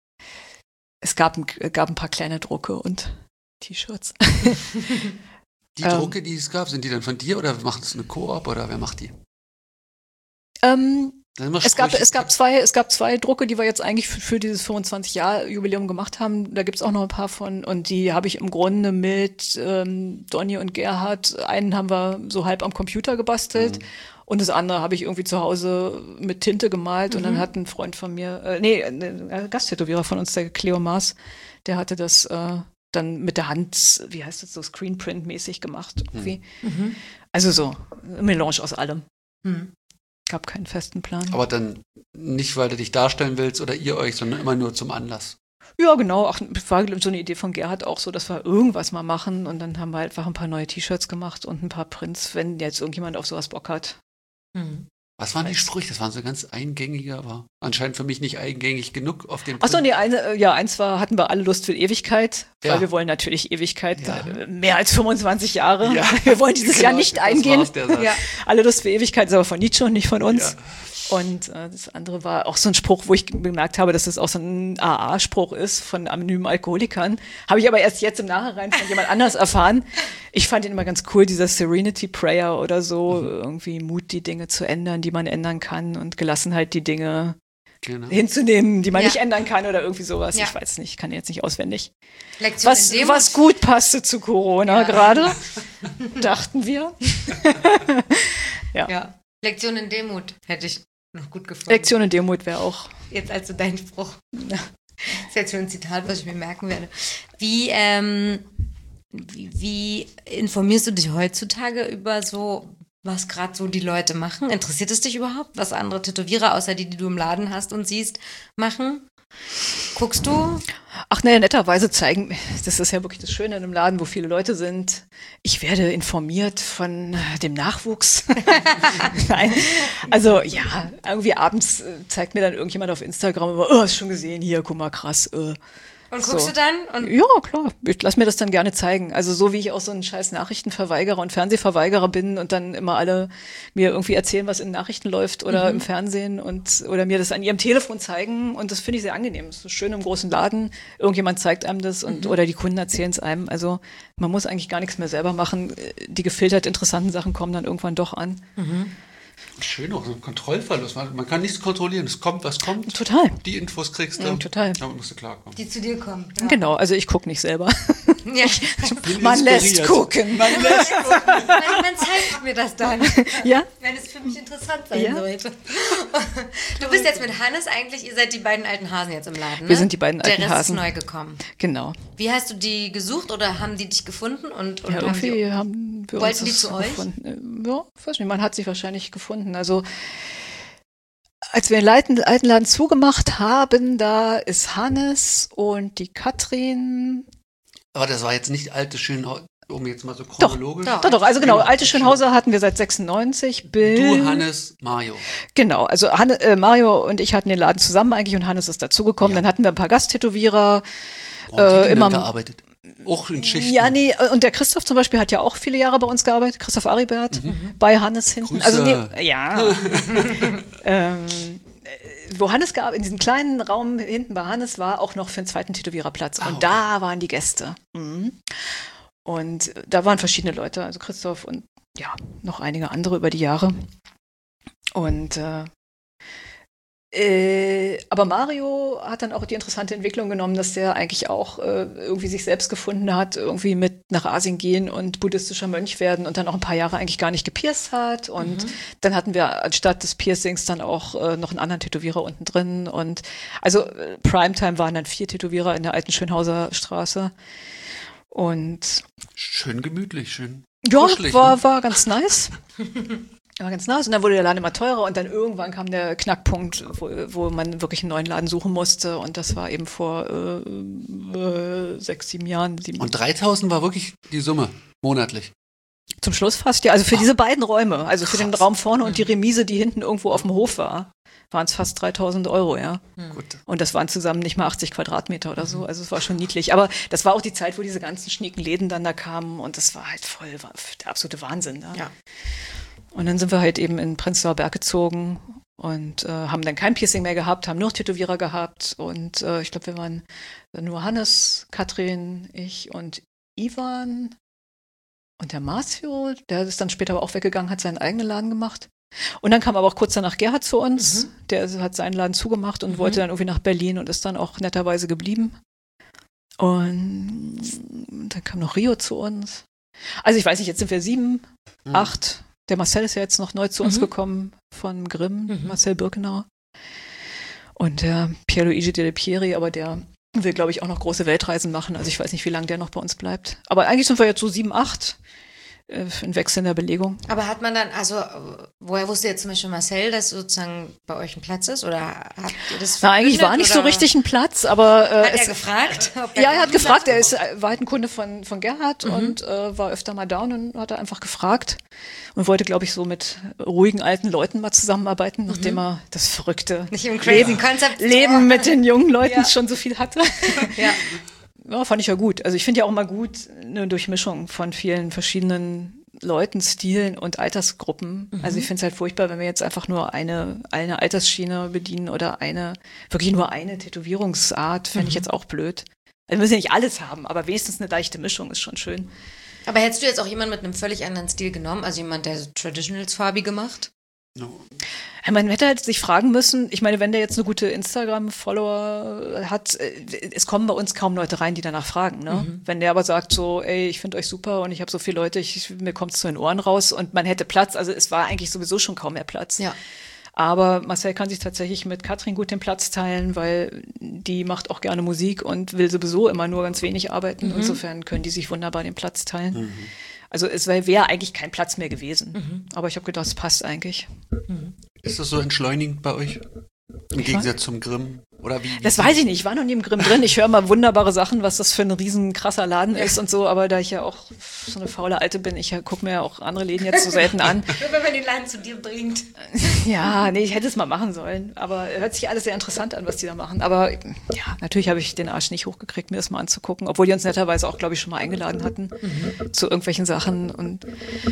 Es gab, gab ein paar kleine Drucke und T-Shirts. Die ähm, Drucke, die es gab, sind die dann von dir oder macht es eine Koop oder wer macht die? Ähm, es gab, es gab zwei, es gab zwei Drucke, die wir jetzt eigentlich für, für dieses fünfundzwanzig-Jahr-Jubiläum gemacht haben. Da gibt's auch noch ein paar von und die habe ich im Grunde mit ähm, Donny und Gerhard, einen haben wir so halb am Computer gebastelt mhm. und das andere habe ich irgendwie zu Hause mit Tinte gemalt mhm. und dann hat ein Freund von mir, äh, nee, ein Gasttätowierer von uns, der Cleo Maas, der hatte das äh, dann mit der Hand, wie heißt das, so Screenprint-mäßig gemacht irgendwie. Mhm. Also so, eine Melange aus allem. Mhm. Gab keinen festen Plan. Aber dann nicht, weil du dich darstellen willst oder ihr euch, sondern immer nur zum Anlass. Ja, genau. Ach, war so eine Idee von Gerhard auch so, dass wir irgendwas mal machen und dann haben wir einfach ein paar neue T-Shirts gemacht und ein paar Prints, wenn jetzt irgendjemand auf sowas Bock hat. Mhm. Was waren die Sprüche? Das waren so ganz eingängige, aber anscheinend für mich nicht eingängig genug auf dem. Achso, nee, eine, ja, eins war, hatten wir alle Lust für Ewigkeit, weil ja. wir wollen natürlich Ewigkeit, ja. äh, mehr als fünfundzwanzig Jahre. Ja. Wir wollen dieses genau, Jahr nicht eingehen. Ja. Alle Lust für Ewigkeit ist aber von Nietzsche und nicht von uns. Ja. Und äh, das andere war auch so ein Spruch, wo ich bemerkt habe, dass das auch so ein A A-Spruch ist von anonymen Alkoholikern. Habe ich aber erst jetzt im Nachhinein von jemand anders erfahren. Ich fand ihn immer ganz cool, dieser Serenity Prayer oder so. Mhm. Irgendwie Mut, die Dinge zu ändern, die man ändern kann und Gelassenheit, die Dinge genau. hinzunehmen, die man ja. nicht ändern kann oder irgendwie sowas. Ja. Ich weiß nicht, kann jetzt nicht auswendig. Lektion was, was gut passte zu Corona ja. gerade, dachten wir. ja. ja. Lektion in Demut hätte ich noch gut gefunden. Lektion in Demut wäre auch. Jetzt also dein Spruch. Ja. Das ist jetzt schon ein Zitat, was ich mir merken werde. Wie, ähm, wie, wie informierst du dich heutzutage über so, was gerade so die Leute machen? Interessiert es dich überhaupt, was andere Tätowierer, außer die, die du im Laden hast und siehst, machen? Guckst du? Ach naja, netterweise zeigen, das ist ja wirklich das Schöne in einem Laden, wo viele Leute sind. Ich werde informiert von dem Nachwuchs. Nein, also ja, irgendwie abends zeigt mir dann irgendjemand auf Instagram immer, oh, hast du schon gesehen, hier, guck mal, krass. Äh. Und guckst so. du dann? Und ja, klar. Ich lass mir das dann gerne zeigen. Also so wie ich auch so ein scheiß Nachrichtenverweigerer und Fernsehverweigerer bin und dann immer alle mir irgendwie erzählen, was in Nachrichten läuft oder mhm. im Fernsehen und oder mir das an ihrem Telefon zeigen. Und das finde ich sehr angenehm. Es ist schön im großen Laden. Irgendjemand zeigt einem das und mhm. oder die Kunden erzählen es einem. Also man muss eigentlich gar nichts mehr selber machen. Die gefiltert interessanten Sachen kommen dann irgendwann doch an. Mhm. Schön, auch so ein Kontrollverlust. Man kann nichts kontrollieren. Es kommt, was kommt. Total. Die Infos kriegst du. Ja, total. Damit musst du klarkommen. Die zu dir kommen. Ja. Genau, also ich gucke nicht selber. Ja. Man lässt gucken. Man lässt gucken. Man, man zeigt mir das dann. Ja? Wenn es für mich interessant sein ja? sollte. Du bist jetzt mit Hannes eigentlich, ihr seid die beiden alten Hasen jetzt im Laden, ne? Wir sind die beiden alten Der Rest Hasen. ist neu gekommen. Genau. Wie hast du die gesucht oder haben die dich gefunden? Und, und ja, haben irgendwie die, haben wir wollten uns die zu euch? Gefunden. Ja, weiß nicht, man hat sich wahrscheinlich gefunden. Also als wir den alten, alten Laden zugemacht haben, da ist Hannes und die Katrin. Aber das war jetzt nicht alte Schönhauser, um jetzt mal so chronologisch. Doch, doch, doch, also genau, alte Schönhauser hatten wir seit sechsundneunzig. Bill, du, Hannes, Mario. Genau, also Hanne, äh, Mario und ich hatten den Laden zusammen eigentlich und Hannes ist dazugekommen. Ja. Dann hatten wir ein paar Gasttätowierer. Wo haben die denn immer gearbeitet? Auch in Schichten. Ja, nee, und der Christoph zum Beispiel hat ja auch viele Jahre bei uns gearbeitet, Christoph Aribert, mhm. bei Hannes hinten. Grüße. Also nee, ja. ähm, wo Hannes gearbeitet, in diesem kleinen Raum hinten bei Hannes war auch noch für einen zweiten Tätowiererplatz. Und oh. da waren die Gäste. Mhm. Und da waren verschiedene Leute, also Christoph und ja, noch einige andere über die Jahre. Und äh, Äh, aber Mario hat dann auch die interessante Entwicklung genommen, dass der eigentlich auch äh, irgendwie sich selbst gefunden hat, irgendwie mit nach Asien gehen und buddhistischer Mönch werden und dann auch ein paar Jahre eigentlich gar nicht gepierst hat. Und mhm. dann hatten wir anstatt des Piercings dann auch äh, noch einen anderen Tätowierer unten drin. Und also äh, Primetime waren dann vier Tätowierer in der alten Schönhauser Straße. Und schön gemütlich, schön. Ja, war, ne? war ganz nice. War ganz nice. Und dann wurde der Laden immer teurer und dann irgendwann kam der Knackpunkt, wo, wo man wirklich einen neuen Laden suchen musste. Und das war eben vor äh, äh, sechs, sieben Jahren. Sieben. Und dreitausend war wirklich die Summe monatlich? Zum Schluss fast, ja. Also für Ach. diese beiden Räume, also für Krass. den Raum vorne und die Remise, die hinten irgendwo auf dem Hof war, waren es fast dreitausend Euro, ja. Mhm. Gut. Und das waren zusammen nicht mal achtzig Quadratmeter oder so. Also es war schon niedlich. Aber das war auch die Zeit, wo diese ganzen schnieken Läden dann da kamen und das war halt voll, war der absolute Wahnsinn. Da. Ja. Und dann sind wir halt eben in Prenzlauer Berg gezogen und äh, haben dann kein Piercing mehr gehabt, haben nur Tätowierer gehabt und äh, ich glaube, wir waren nur Hannes, Katrin, ich und Ivan und der Marcio, der ist dann später aber auch weggegangen, hat seinen eigenen Laden gemacht. Und dann kam aber auch kurz danach Gerhard zu uns, mhm. der hat seinen Laden zugemacht und mhm. wollte dann irgendwie nach Berlin und ist dann auch netterweise geblieben. Und dann kam noch Rio zu uns. Also ich weiß nicht, jetzt sind wir sieben, mhm. acht. Der Marcel ist ja jetzt noch neu zu uns mhm. gekommen von Grimm, mhm. Marcel Birkenau. Und der Pierluigi Delle Pieri, aber der will, glaube ich, auch noch große Weltreisen machen. Also ich weiß nicht, wie lange der noch bei uns bleibt. Aber eigentlich sind wir jetzt so sieben, acht. In wechselnder Belegung. Aber hat man dann, also woher wusste jetzt zum Beispiel Marcel, dass sozusagen bei euch ein Platz ist? Oder habt ihr das Na, eigentlich war nicht oder? so richtig ein Platz, aber... Äh, hat er es, gefragt? Ob er ja, er hat gefragt, er ist, war halt ein Kunde von, von Gerhard mhm. und äh, war öfter mal da und dann hat er einfach gefragt und wollte, glaube ich, so mit ruhigen alten Leuten mal zusammenarbeiten, mhm. nachdem er das verrückte nicht im crazy Konzept Leben mit den jungen Leuten ja. schon so viel hatte. ja. Ja, fand ich ja gut. Also ich finde ja auch mal gut eine Durchmischung von vielen verschiedenen Leuten, Stilen und Altersgruppen. Mhm. Also ich finde es halt furchtbar, wenn wir jetzt einfach nur eine, eine Altersschiene bedienen oder eine, wirklich nur eine Tätowierungsart, fände mhm. ich jetzt auch blöd. Also wir müssen ja nicht alles haben, aber wenigstens eine leichte Mischung ist schon schön. Aber hättest du jetzt auch jemanden mit einem völlig anderen Stil genommen? Also jemand, der so Traditionals-farbig gemacht? No. Man hätte halt sich fragen müssen, ich meine, wenn der jetzt eine gute Instagram-Follower hat, es kommen bei uns kaum Leute rein, die danach fragen. Ne? Mhm. Wenn der aber sagt so, ey, ich finde euch super und ich habe so viele Leute, ich, mir kommt es zu den Ohren raus und man hätte Platz, also es war eigentlich sowieso schon kaum mehr Platz. Ja. Aber Marcel kann sich tatsächlich mit Katrin gut den Platz teilen, weil die macht auch gerne Musik und will sowieso immer nur ganz wenig arbeiten. Mhm. Insofern können die sich wunderbar den Platz teilen. Mhm. Also es wäre eigentlich kein Platz mehr gewesen. Mhm. Aber ich habe gedacht, es passt eigentlich. Mhm. Ist das so entschleunigend bei euch? Im Gegensatz zum Grimm? Oder wie, wie das weiß ich nicht. Ich war noch nie im Grimm drin. Ich höre mal wunderbare Sachen, was das für ein riesen krasser Laden ist und so. Aber da ich ja auch so eine faule Alte bin, ich gucke mir ja auch andere Läden jetzt so selten an. Nur wenn man den Laden zu dir bringt. Ja, nee, ich hätte es mal machen sollen. Aber hört sich alles sehr interessant an, was die da machen. Aber ja, natürlich habe ich den Arsch nicht hochgekriegt, mir das mal anzugucken. Obwohl die uns netterweise auch, glaube ich, schon mal eingeladen hatten mhm. zu irgendwelchen Sachen. Und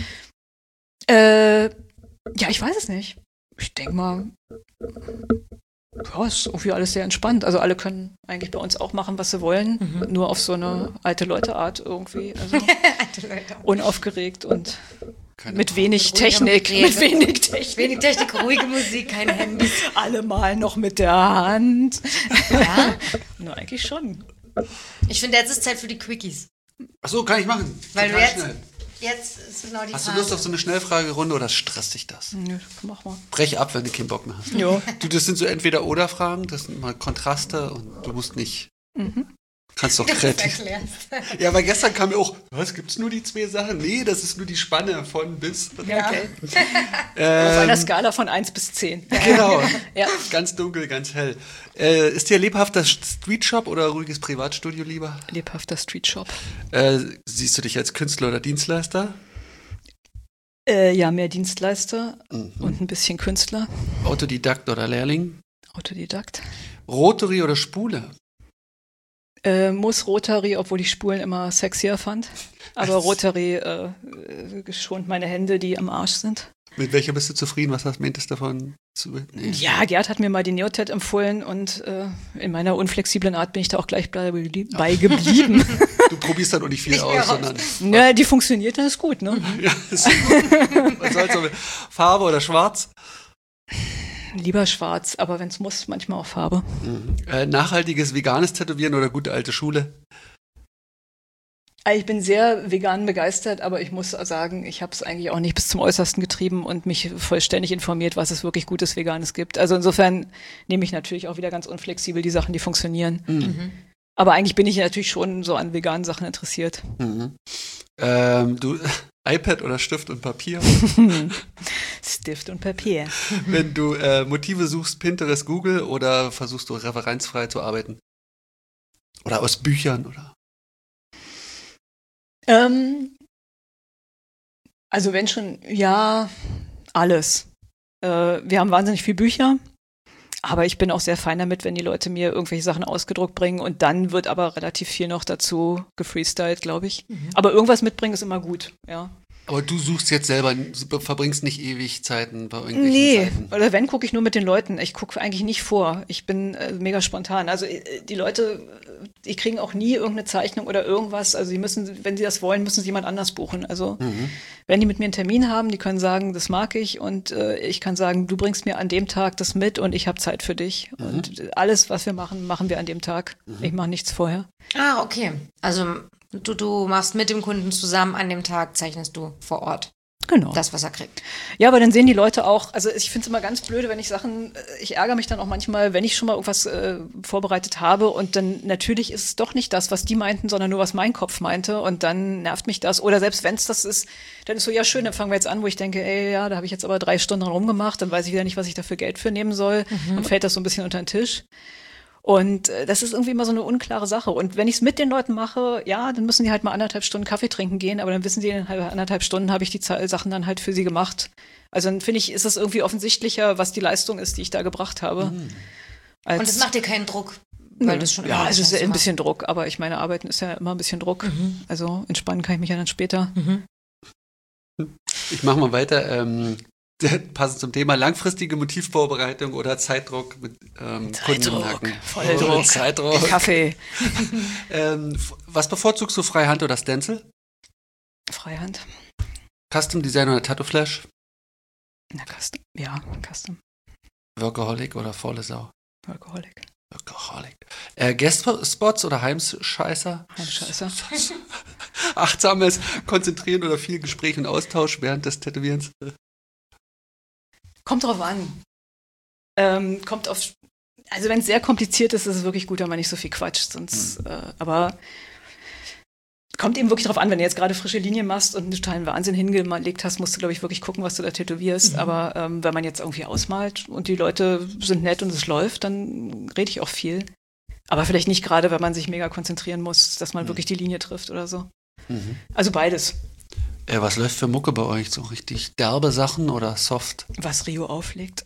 äh, ja, ich weiß es nicht. Ich denke mal, ja, ist irgendwie alles sehr entspannt. Also alle können eigentlich bei uns auch machen, was sie wollen, mhm. nur auf so eine alte Leute-Art irgendwie. Also alte Leute. Unaufgeregt und keine mit wenig Technik. Mit wenig Technik. Wenig Technik, ruhige Musik, keine Handys. Alle mal noch mit der Hand. Ja? Na, eigentlich schon. Ich finde, jetzt ist Zeit für die Quickies. Ach so, kann ich machen. Weil du jetzt... Schnell. Jetzt ist genau die Hast Frage. du Lust auf so eine Schnellfragerunde oder stresst dich das? Nö, mach mal. Brech ab, wenn du keinen Bock mehr hast. Ja. Du, das sind so Entweder-Oder-Fragen, das sind mal Kontraste und du musst nicht. Mhm. Kannst doch kreativ. Ja, weil gestern kam mir auch, was, gibt's nur die zwei Sachen? Nee, das ist nur die Spanne von bis. Ja. Okay. ähm, auf einer Skala von eins bis zehn. Genau. Ja. Ganz dunkel, ganz hell. Äh, ist dir lebhafter Streetshop oder ruhiges Privatstudio lieber? Lebhafter Streetshop. Äh, siehst du dich als Künstler oder Dienstleister? Äh, ja, mehr Dienstleister mhm. und ein bisschen Künstler. Autodidakt oder Lehrling? Autodidakt. Rotary oder Spule? Äh, muss Rotary, obwohl ich Spulen immer sexier fand. Aber Rotary äh, schont meine Hände, die am Arsch sind. Mit welcher bist du zufrieden? Was hast meintest davon? Zu, nee. Ja, Gerd hat mir mal die Neotet empfohlen und äh, in meiner unflexiblen Art bin ich da auch gleich bei, bei geblieben. Du probierst dann auch nicht viel nicht aus, sondern... Ja, die funktioniert, dann ist gut, ne? Ja, ist gut. Was soll's aber? Farbe oder schwarz? Lieber schwarz, aber wenn es muss, manchmal auch Farbe. Mhm. Äh, nachhaltiges veganes Tätowieren oder gute alte Schule? Ich bin sehr vegan begeistert, aber ich muss sagen, ich habe es eigentlich auch nicht bis zum Äußersten getrieben und mich vollständig informiert, was es wirklich Gutes Veganes gibt. Also insofern nehme ich natürlich auch wieder ganz unflexibel die Sachen, die funktionieren. Mhm. Aber eigentlich bin ich natürlich schon so an veganen Sachen interessiert. Mhm. Ähm, du, iPad oder Stift und Papier? Stift und Papier. Wenn du äh, Motive suchst, Pinterest, Google oder versuchst du referenzfrei zu arbeiten? Oder aus Büchern, oder? Ähm, also wenn schon, ja, alles. Äh, wir haben wahnsinnig viele Bücher, aber ich bin auch sehr fein damit, wenn die Leute mir irgendwelche Sachen ausgedruckt bringen und dann wird aber relativ viel noch dazu gefreestylt, glaube ich. Mhm. Aber irgendwas mitbringen ist immer gut, ja. Aber du suchst jetzt selber, du verbringst nicht ewig Zeiten bei irgendwelchen Nee, Seiten. Oder wenn, gucke ich nur mit den Leuten. Ich gucke eigentlich nicht vor. Ich bin äh, mega spontan. Also äh, die Leute, die kriegen auch nie irgendeine Zeichnung oder irgendwas. Also die müssen, wenn sie das wollen, müssen sie jemand anders buchen. Also mhm. wenn die mit mir einen Termin haben, die können sagen, das mag ich und äh, ich kann sagen, du bringst mir an dem Tag das mit und ich habe Zeit für dich. Mhm. Und alles, was wir machen, machen wir an dem Tag. Mhm. Ich mache nichts vorher. Ah, okay. Also Du, du machst mit dem Kunden zusammen an dem Tag, zeichnest du vor Ort. Genau. Das, was er kriegt. Ja, aber dann sehen die Leute auch, also ich finde es immer ganz blöde, wenn ich Sachen, ich ärgere mich dann auch manchmal, wenn ich schon mal irgendwas äh, vorbereitet habe und dann natürlich ist es doch nicht das, was die meinten, sondern nur was mein Kopf meinte und dann nervt mich das. Oder selbst wenn es das ist, dann ist so, ja schön, dann fangen wir jetzt an, wo ich denke, ey, ja, da habe ich jetzt aber drei Stunden dran rumgemacht, dann weiß ich wieder nicht, was ich dafür Geld für nehmen soll mhm. und fällt das so ein bisschen unter den Tisch. Und äh, das ist irgendwie immer so eine unklare Sache. Und wenn ich es mit den Leuten mache, ja, dann müssen die halt mal anderthalb Stunden Kaffee trinken gehen, aber dann wissen sie, in anderthalb Stunden habe ich die Z- Sachen dann halt für sie gemacht. Also dann finde ich, ist es irgendwie offensichtlicher, was die Leistung ist, die ich da gebracht habe. Mhm. Und das macht dir keinen Druck? Weil das schon ja, es ist ein bisschen Druck, aber ich meine, Arbeiten ist ja immer ein bisschen Druck. Mhm. Also entspannen kann ich mich ja dann später. Mhm. Ich mache mal weiter. Ähm Passend zum Thema langfristige Motivvorbereitung oder Zeitdruck mit ähm, Zeitdruck, Volldruck, oh, Zeitdruck. Kaffee. ähm, was bevorzugst du, Freihand oder Stencil? Freihand. Custom Design oder Tattoo Flash? Na, Custom. Ja, Custom. Workaholic oder faule Sau? Workaholic. Workaholic. Äh, Guest-Spots oder Heimscheißer? Heimscheißer. Achtsames Konzentrieren oder viel Gespräch und Austausch während des Tätowierens? Kommt drauf an. Ähm, kommt auf. Also wenn es sehr kompliziert ist, ist es wirklich gut, wenn man nicht so viel quatscht. Sonst, mhm. äh, aber kommt eben wirklich drauf an, wenn du jetzt gerade frische Linien machst und einen totalen Wahnsinn hingelegt hast, musst du, glaube ich, wirklich gucken, was du da tätowierst. Mhm. Aber ähm, wenn man jetzt irgendwie ausmalt und die Leute sind nett und es läuft, dann rede ich auch viel. Aber vielleicht nicht gerade, wenn man sich mega konzentrieren muss, dass man mhm. wirklich die Linie trifft oder so. Mhm. Also beides. Äh, was läuft für Mucke bei euch? So richtig derbe Sachen oder soft? Was Rio auflegt.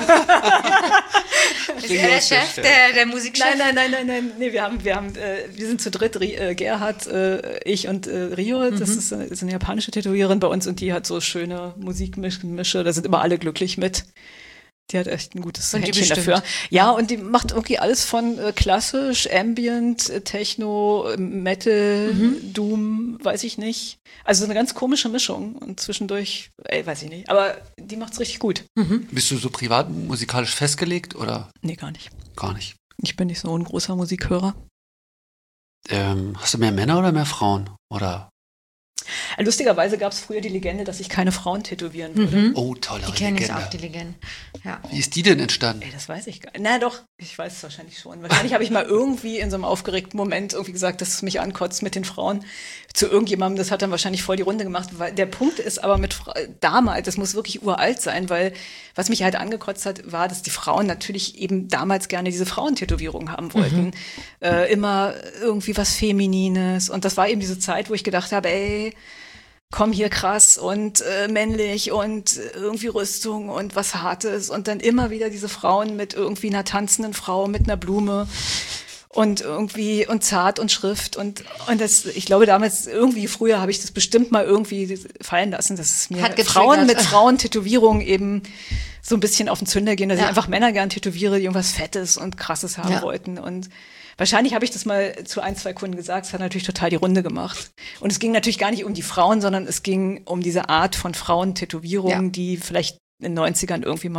Ist er der Chef, der, der Musikchef? Nein, nein, nein, nein, nein. Nee, wir haben, wir haben, äh, wir sind zu dritt, äh, Gerhard, äh, ich und äh, Rio. Das mhm. ist, eine, ist eine japanische Tätowiererin bei uns und die hat so schöne Musikmische. Da sind immer alle glücklich mit. Die hat echt ein gutes und Händchen dafür. Ja, und die macht irgendwie alles von äh, klassisch, Ambient, äh, Techno, Metal, mhm. Doom, weiß ich nicht. Also eine ganz komische Mischung und zwischendurch, ey, weiß ich nicht. Aber die macht's richtig gut. Mhm. Bist du so privat musikalisch festgelegt oder? Nee, gar nicht. Gar nicht. Ich bin nicht so ein großer Musikhörer. Ähm, hast du mehr Männer oder mehr Frauen? Oder? Lustigerweise gab es früher die Legende, dass ich keine Frauen tätowieren würde. Mhm. Oh, tolle Legende. Die kenne ich auch, die Legende. Ja. Wie ist die denn entstanden? Ey, das weiß ich gar nicht. Na doch, ich weiß es wahrscheinlich schon. Wahrscheinlich habe ich mal irgendwie in so einem aufgeregten Moment irgendwie gesagt, dass es mich ankotzt mit den Frauen zu irgendjemandem. Das hat dann wahrscheinlich voll die Runde gemacht. Weil der Punkt ist aber mit Fra- damals, das muss wirklich uralt sein, weil was mich halt angekotzt hat, war, dass die Frauen natürlich eben damals gerne diese Frauentätowierung haben wollten. Mhm. Äh, immer irgendwie was Feminines. Und das war eben diese Zeit, wo ich gedacht habe, ey, komm hier krass und äh, männlich und irgendwie Rüstung und was Hartes und dann immer wieder diese Frauen mit irgendwie einer tanzenden Frau mit einer Blume und irgendwie und zart und Schrift und und das, ich glaube damals irgendwie früher habe ich das bestimmt mal irgendwie fallen lassen, dass es mir Frauen mit Frauentätowierungen eben so ein bisschen auf den Zünder gehen, dass ja. ich einfach Männer gern tätowiere, die irgendwas Fettes und Krasses haben ja. wollten und wahrscheinlich habe ich das mal zu ein, zwei Kunden gesagt. Es hat natürlich total die Runde gemacht. Und es ging natürlich gar nicht um die Frauen, sondern es ging um diese Art von Frauentätowierungen, ja. die vielleicht in den neunzigern irgendwie mal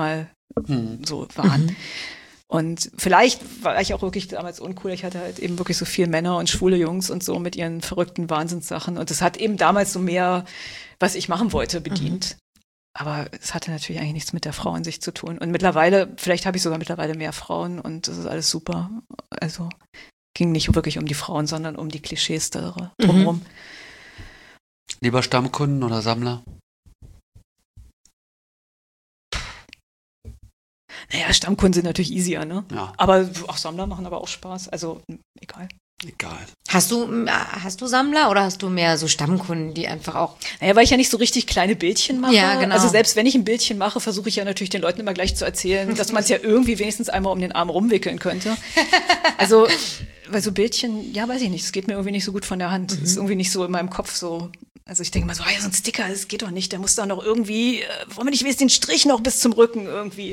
mhm. so waren. Mhm. Und vielleicht war ich auch wirklich damals uncool. Ich hatte halt eben wirklich so viele Männer und schwule Jungs und so mit ihren verrückten Wahnsinnssachen. Und das hat eben damals so mehr, was ich machen wollte, bedient. Mhm. Aber es hatte natürlich eigentlich nichts mit der Frau an sich zu tun. Und mittlerweile, vielleicht habe ich sogar mittlerweile mehr Frauen und das ist alles super. Also ging nicht wirklich um die Frauen, sondern um die Klischees da drumherum. Mhm. Lieber Stammkunden oder Sammler? Naja, Stammkunden sind natürlich easier, ne? Ja. Aber auch Sammler machen aber auch Spaß. Also, egal. Egal. Hast du, hast du Sammler oder hast du mehr so Stammkunden, die einfach auch... Naja, weil ich ja nicht so richtig kleine Bildchen mache. Ja, genau. Also selbst wenn ich ein Bildchen mache, versuche ich ja natürlich den Leuten immer gleich zu erzählen, dass man es ja irgendwie wenigstens einmal um den Arm rumwickeln könnte. Also, weil so Bildchen, ja, weiß ich nicht, es geht mir irgendwie nicht so gut von der Hand. Es mhm. ist irgendwie nicht so in meinem Kopf so... Also ich denke mal so, ah ja, so ein Sticker, das geht doch nicht. Der muss da noch irgendwie, äh, wollen wir nicht wenigstens den Strich noch bis zum Rücken irgendwie...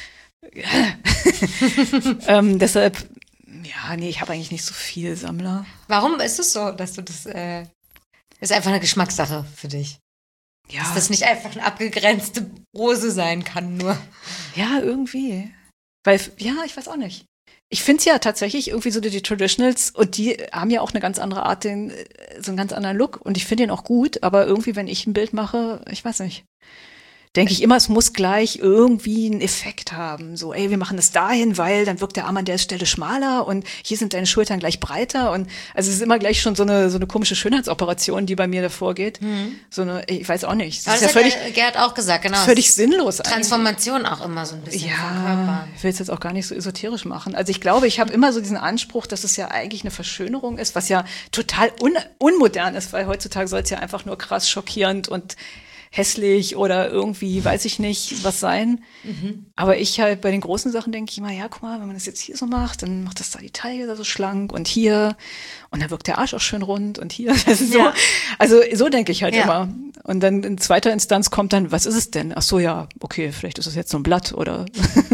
ähm, deshalb, ja, nee, ich habe eigentlich nicht so viele Sammler. Warum ist es so, dass du das, äh, ist einfach eine Geschmackssache für dich? Ja. Dass das nicht einfach eine abgegrenzte Rose sein kann, nur. Ja, irgendwie. Weil, ja, ich weiß auch nicht. Ich finde es ja tatsächlich irgendwie so die, die Traditionals und die haben ja auch eine ganz andere Art, den, so einen ganz anderen Look und ich finde den auch gut, aber irgendwie, wenn ich ein Bild mache, ich weiß nicht. Denke ich immer, es muss gleich irgendwie einen Effekt haben. So, ey, wir machen das dahin, weil dann wirkt der Arm an der Stelle schmaler und hier sind deine Schultern gleich breiter. Und also es ist immer gleich schon so eine so eine komische Schönheitsoperation, die bei mir davor geht. Mhm. So eine, ich weiß auch nicht. Das, das ist ja völlig, Gerhard auch gesagt, genau. Völlig sinnlos. Transformation eigentlich. Auch immer so ein bisschen ja, vom Körper. Ich will es jetzt auch gar nicht so esoterisch machen. Also ich glaube, ich habe immer so diesen Anspruch, dass es ja eigentlich eine Verschönerung ist, was ja total un unmodern ist, weil heutzutage soll es ja einfach nur krass schockierend und hässlich oder irgendwie, weiß ich nicht, was sein. Mhm. Aber ich halt bei den großen Sachen denke ich immer, ja, guck mal, wenn man das jetzt hier so macht, dann macht das da die Taille da so schlank und hier und dann wirkt der Arsch auch schön rund und hier. Das ist ja. so, also so denke ich halt ja. immer. Und dann in zweiter Instanz kommt dann, was ist es denn? Ach so, ja, okay, vielleicht ist es jetzt so ein Blatt oder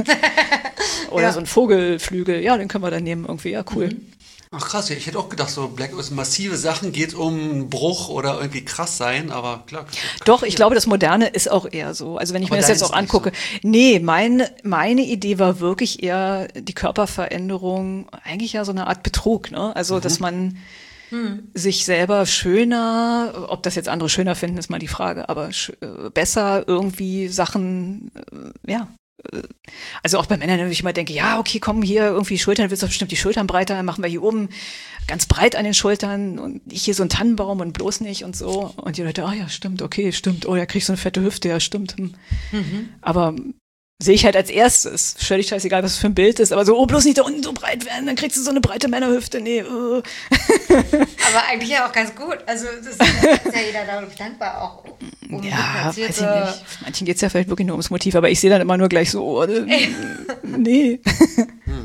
oder ja. so ein Vogelflügel. Ja, den können wir dann nehmen irgendwie. Ja, cool. Mhm. Ach krass, ich hätte auch gedacht, so Black ist massive Sachen, geht um einen Bruch oder irgendwie krass sein, aber klar. Doch, ich glaube, das Moderne ist auch eher so. Also wenn ich aber mir das jetzt auch angucke. So. Nee, mein, meine Idee war wirklich eher die Körperveränderung, eigentlich ja so eine Art Betrug, ne? Also, mhm. dass man hm. sich selber schöner, ob das jetzt andere schöner finden, ist mal die Frage, aber äh, besser irgendwie Sachen, äh, ja. Also auch bei Männern, wenn ich immer denke, ja, okay, komm hier, irgendwie Schultern, willst du bestimmt die Schultern breiter, dann machen wir hier oben ganz breit an den Schultern und ich hier so einen Tannenbaum und bloß nicht und so. Und die Leute, ah ja, stimmt, okay, stimmt, oh ja, krieg ich so eine fette Hüfte, ja, stimmt. Hm. Mhm. Aber sehe ich halt als erstes, völlig scheißegal, was es für ein Bild ist, aber so, oh, bloß nicht da unten so breit werden, dann kriegst du so eine breite Männerhüfte, nee. Uh. Aber eigentlich ja auch ganz gut, also das ist ja, ist ja jeder darüber dankbar auch. Um ja, weiß ich nicht. Manchen geht es ja vielleicht wirklich nur ums Motiv, aber ich sehe dann immer nur gleich so, oh, nee. Hm.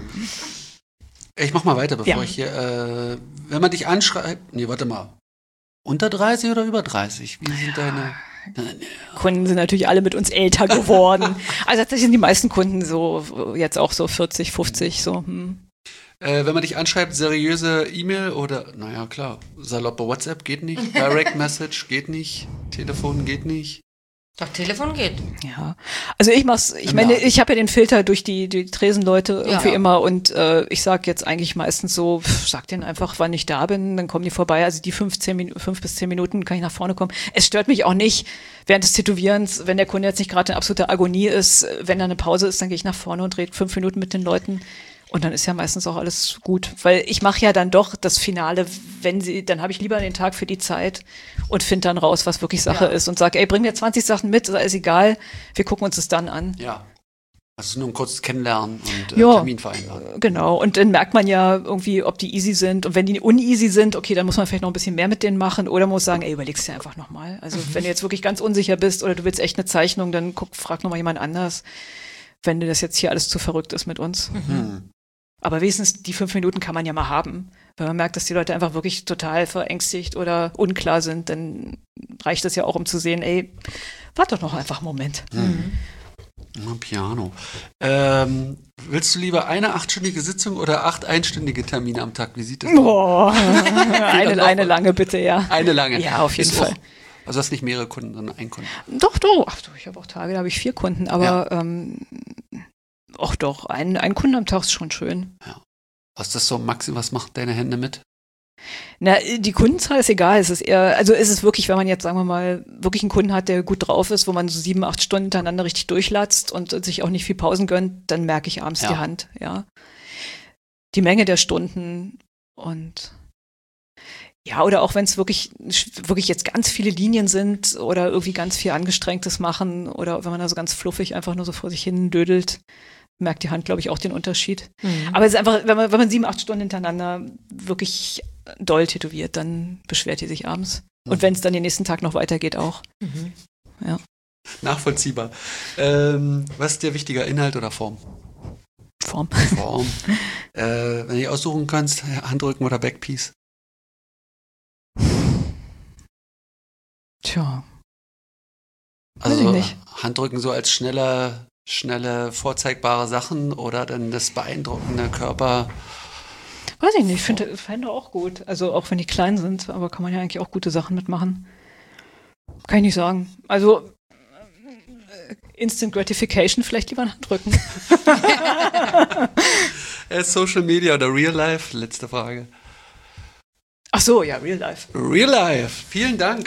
Ich mach mal weiter, bevor ja. ich hier, äh, wenn man dich anschreibt, nee, warte mal, unter dreißig oder über dreißig, wie sind ja. deine... Kunden sind natürlich alle mit uns älter geworden. Also tatsächlich sind die meisten Kunden so jetzt auch so vierzig, fünfzig so. Hm. Äh, wenn man dich anschreibt, seriöse E-Mail oder, naja klar, saloppe WhatsApp geht nicht, Direct Message geht nicht, Telefon geht nicht. Doch, Telefon geht. Ja, also ich mach's, ich meine, ich habe ja den Filter durch die, die Tresenleute irgendwie ja. immer und äh, ich sag jetzt eigentlich meistens so, pff, sag denen einfach, wann ich da bin, dann kommen die vorbei, also die fünfzehn Min- fünf bis zehn Minuten kann ich nach vorne kommen. Es stört mich auch nicht während des Tätowierens, wenn der Kunde jetzt nicht gerade in absoluter Agonie ist, wenn da eine Pause ist, dann gehe ich nach vorne und rede fünf Minuten mit den Leuten. Und dann ist ja meistens auch alles gut, weil ich mache ja dann doch das Finale, wenn sie, dann habe ich lieber den Tag für die Zeit und finde dann raus, was wirklich Sache ja. ist und sage, ey, bring mir zwanzig Sachen mit, ist egal, wir gucken uns das dann an. Ja, also nur ein kurzes Kennenlernen und äh, ja, Termin vereinbaren. Genau, und dann merkt man ja irgendwie, ob die easy sind und wenn die uneasy sind, okay, dann muss man vielleicht noch ein bisschen mehr mit denen machen oder muss sagen, ey, überlegst dir einfach nochmal. Also mhm. wenn du jetzt wirklich ganz unsicher bist oder du willst echt eine Zeichnung, dann guck, frag nochmal jemand anders, wenn dir das jetzt hier alles zu verrückt ist mit uns. Mhm. Aber wenigstens die fünf Minuten kann man ja mal haben. Wenn man merkt, dass die Leute einfach wirklich total verängstigt oder unklar sind, dann reicht das ja auch, um zu sehen, ey, warte doch noch einfach einen Moment. Mhm. Mhm. Piano. Ähm, willst du lieber eine achtstündige Sitzung oder acht einstündige Termine am Tag? Wie sieht das aus? Oh, eine, eine lange bitte, ja. Eine lange? Ja, auf jeden Ist Fall. Auch, also hast nicht mehrere Kunden, sondern einen Kunden? Doch, doch. Ach, ich habe auch Tage, da habe ich vier Kunden, aber ja. ähm, ach doch, ein, ein Kunden am Tag ist schon schön. Ja. Was ist das so, Maxi, was macht deine Hände mit? Na, die Kundenzahl ist egal. Es ist eher, also ist es wirklich, wenn man jetzt, sagen wir mal, wirklich einen Kunden hat, der gut drauf ist, wo man so sieben, acht Stunden hintereinander richtig durchlatzt und sich auch nicht viel Pausen gönnt, dann merke ich abends Ja. die Hand, ja. Die Menge der Stunden und ja, oder auch wenn es wirklich, wirklich jetzt ganz viele Linien sind oder irgendwie ganz viel Angestrengtes machen oder wenn man da so ganz fluffig einfach nur so vor sich hin dödelt, merkt die Hand, glaube ich, auch den Unterschied. Mhm. Aber es ist einfach, wenn man, wenn man sieben, acht Stunden hintereinander wirklich doll tätowiert, dann beschwert die sich abends. Und wenn es dann den nächsten Tag noch weitergeht, auch. Mhm. Ja. Nachvollziehbar. Ähm, was ist dir wichtiger, Inhalt oder Form? Form. Form. äh, wenn du dich aussuchen kannst, Handrücken oder Backpiece? Tja. Also Weiß ich nicht. Handrücken so als schnelle, schnelle, vorzeigbare Sachen oder dann das beeindruckende Körper. Weiß ich nicht, ich finde Hände auch gut. Also auch wenn die klein sind, aber kann man ja eigentlich auch gute Sachen mitmachen. Kann ich nicht sagen. Also äh, Instant Gratification, vielleicht lieber ein Handrücken. Äh, Social Media oder Real Life? Letzte Frage. Ach so, ja, Real Life. Real Life. Vielen Dank.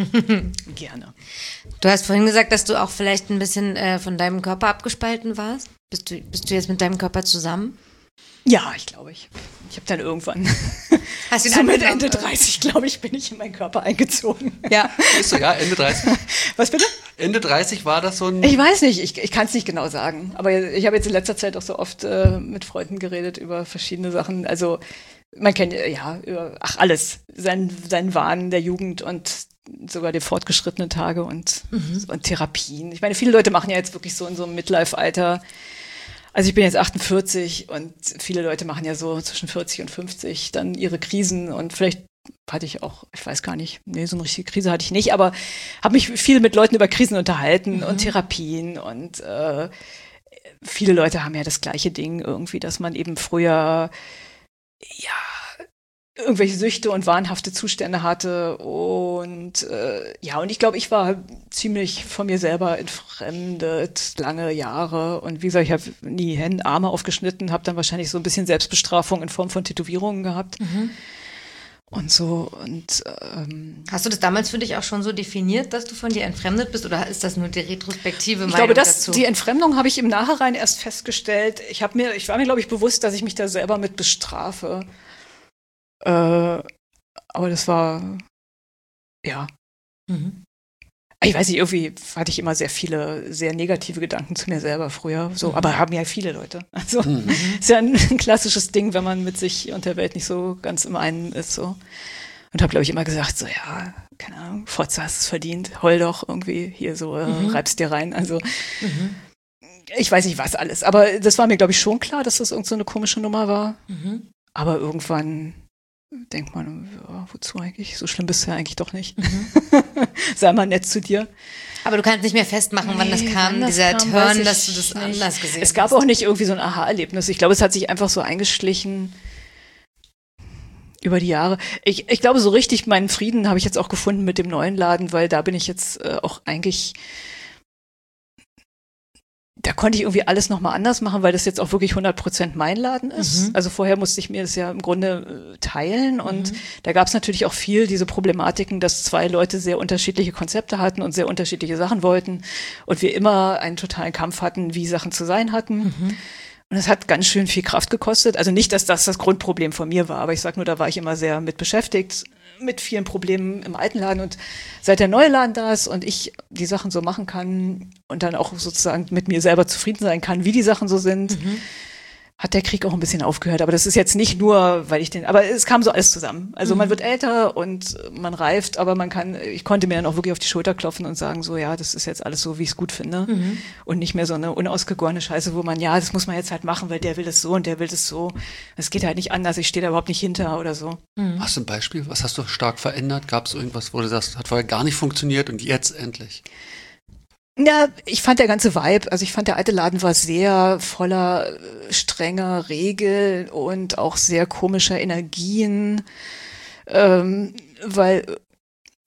Gerne. Du hast vorhin gesagt, dass du auch vielleicht ein bisschen äh, von deinem Körper abgespalten warst. Bist du, bist du jetzt mit deinem Körper zusammen? Ja, ich glaube ich. Ich habe dann irgendwann, Hast du ihn so mit angenommen? Ende dreißig, glaube ich, bin ich in meinen Körper eingezogen. Ja. Ist so, ja, Ende dreißig. Was bitte? Ende dreißig war das so ein. Ich weiß nicht, ich, ich kann es nicht genau sagen. Aber ich habe jetzt in letzter Zeit auch so oft äh, mit Freunden geredet über verschiedene Sachen. Also man kennt ja über, ach alles, sein, sein Wahn der Jugend und sogar die fortgeschrittenen Tage und, Mhm. und Therapien. Ich meine, viele Leute machen ja jetzt wirklich so in so einem Midlife-Alter. Also ich bin jetzt achtundvierzig und viele Leute machen ja so zwischen vierzig und fünfzig dann ihre Krisen und vielleicht hatte ich auch, ich weiß gar nicht, nee, so eine richtige Krise hatte ich nicht, aber habe mich viel mit Leuten über Krisen unterhalten Mhm. und Therapien und äh, viele Leute haben ja das gleiche Ding irgendwie, dass man eben früher ja irgendwelche Süchte und wahnhafte Zustände hatte und äh, ja, und ich glaube, ich war ziemlich von mir selber entfremdet, lange Jahre und wie gesagt, ich habe nie Hände, Arme aufgeschnitten, habe dann wahrscheinlich so ein bisschen Selbstbestrafung in Form von Tätowierungen gehabt Mhm. und so und ähm, Hast du das damals für dich auch schon so definiert, dass du von dir entfremdet bist, oder ist das nur die retrospektive ich Meinung glaube, das, dazu? die Entfremdung habe ich im Nachhinein erst festgestellt. Ich habe mir, ich war mir, glaube ich, bewusst, dass ich mich da selber mit bestrafe. Äh, aber das war, ja, Mhm. ich weiß nicht, irgendwie hatte ich immer sehr viele, sehr negative Gedanken zu mir selber früher. So, Mhm. aber haben ja viele Leute. Also Mhm. ist ja ein, ein klassisches Ding, wenn man mit sich und der Welt nicht so ganz im einen ist. So. Und habe, glaube ich, immer gesagt, so ja, keine Ahnung, Fotze, hast es verdient, heul doch irgendwie hier so, äh, Mhm. reibst dir rein. Also Mhm. ich weiß nicht was alles, aber das war mir, glaube ich, schon klar, dass das irgend so eine komische Nummer war. Mhm. Aber irgendwann denkt man, ja, wozu eigentlich? So schlimm bist du ja eigentlich doch nicht. Mhm. Sei mal nett zu dir. Aber du kannst nicht mehr festmachen, wann das Nee, kam, wann das dieser kam, weiß Turn, ich dass du das nicht. anders gesehen Es gab hast. auch nicht irgendwie so ein Aha-Erlebnis. Ich glaube, es hat sich einfach so eingeschlichen über die Jahre. Ich, ich glaube, so richtig meinen Frieden habe ich jetzt auch gefunden mit dem neuen Laden, weil da bin ich jetzt äh, auch eigentlich, da konnte ich irgendwie alles nochmal anders machen, weil das jetzt auch wirklich hundert Prozent mein Laden ist. Mhm. Also vorher musste ich mir das ja im Grunde äh, teilen und Mhm. da gab es natürlich auch viel diese Problematiken, dass zwei Leute sehr unterschiedliche Konzepte hatten und sehr unterschiedliche Sachen wollten und wir immer einen totalen Kampf hatten, wie Sachen zu sein hatten. Mhm. Und es hat ganz schön viel Kraft gekostet. Also nicht, dass das das Grundproblem von mir war, aber ich sag nur, da war ich immer sehr mit beschäftigt, mit vielen Problemen im alten Laden. Und seit der neue Laden da ist und ich die Sachen so machen kann und dann auch sozusagen mit mir selber zufrieden sein kann, wie die Sachen so sind, Mhm. hat der Krieg auch ein bisschen aufgehört. Aber das ist jetzt nicht nur, weil ich den, aber es kam so alles zusammen. Also man wird älter und man reift, aber man kann, ich konnte mir dann auch wirklich auf die Schulter klopfen und sagen so, ja, das ist jetzt alles so, wie ich es gut finde. Mhm. Und nicht mehr so eine unausgegorene Scheiße, wo man, ja, das muss man jetzt halt machen, weil der will das so und der will das so. Es geht halt nicht anders, ich stehe da überhaupt nicht hinter oder so. Hast du ein Beispiel? Was hast du stark verändert? Gab es irgendwas, wo du sagst, hat vorher gar nicht funktioniert und jetzt endlich? Ja, ich fand der ganze Vibe, also ich fand der alte Laden war sehr voller äh, strenger Regeln und auch sehr komischer Energien, ähm, weil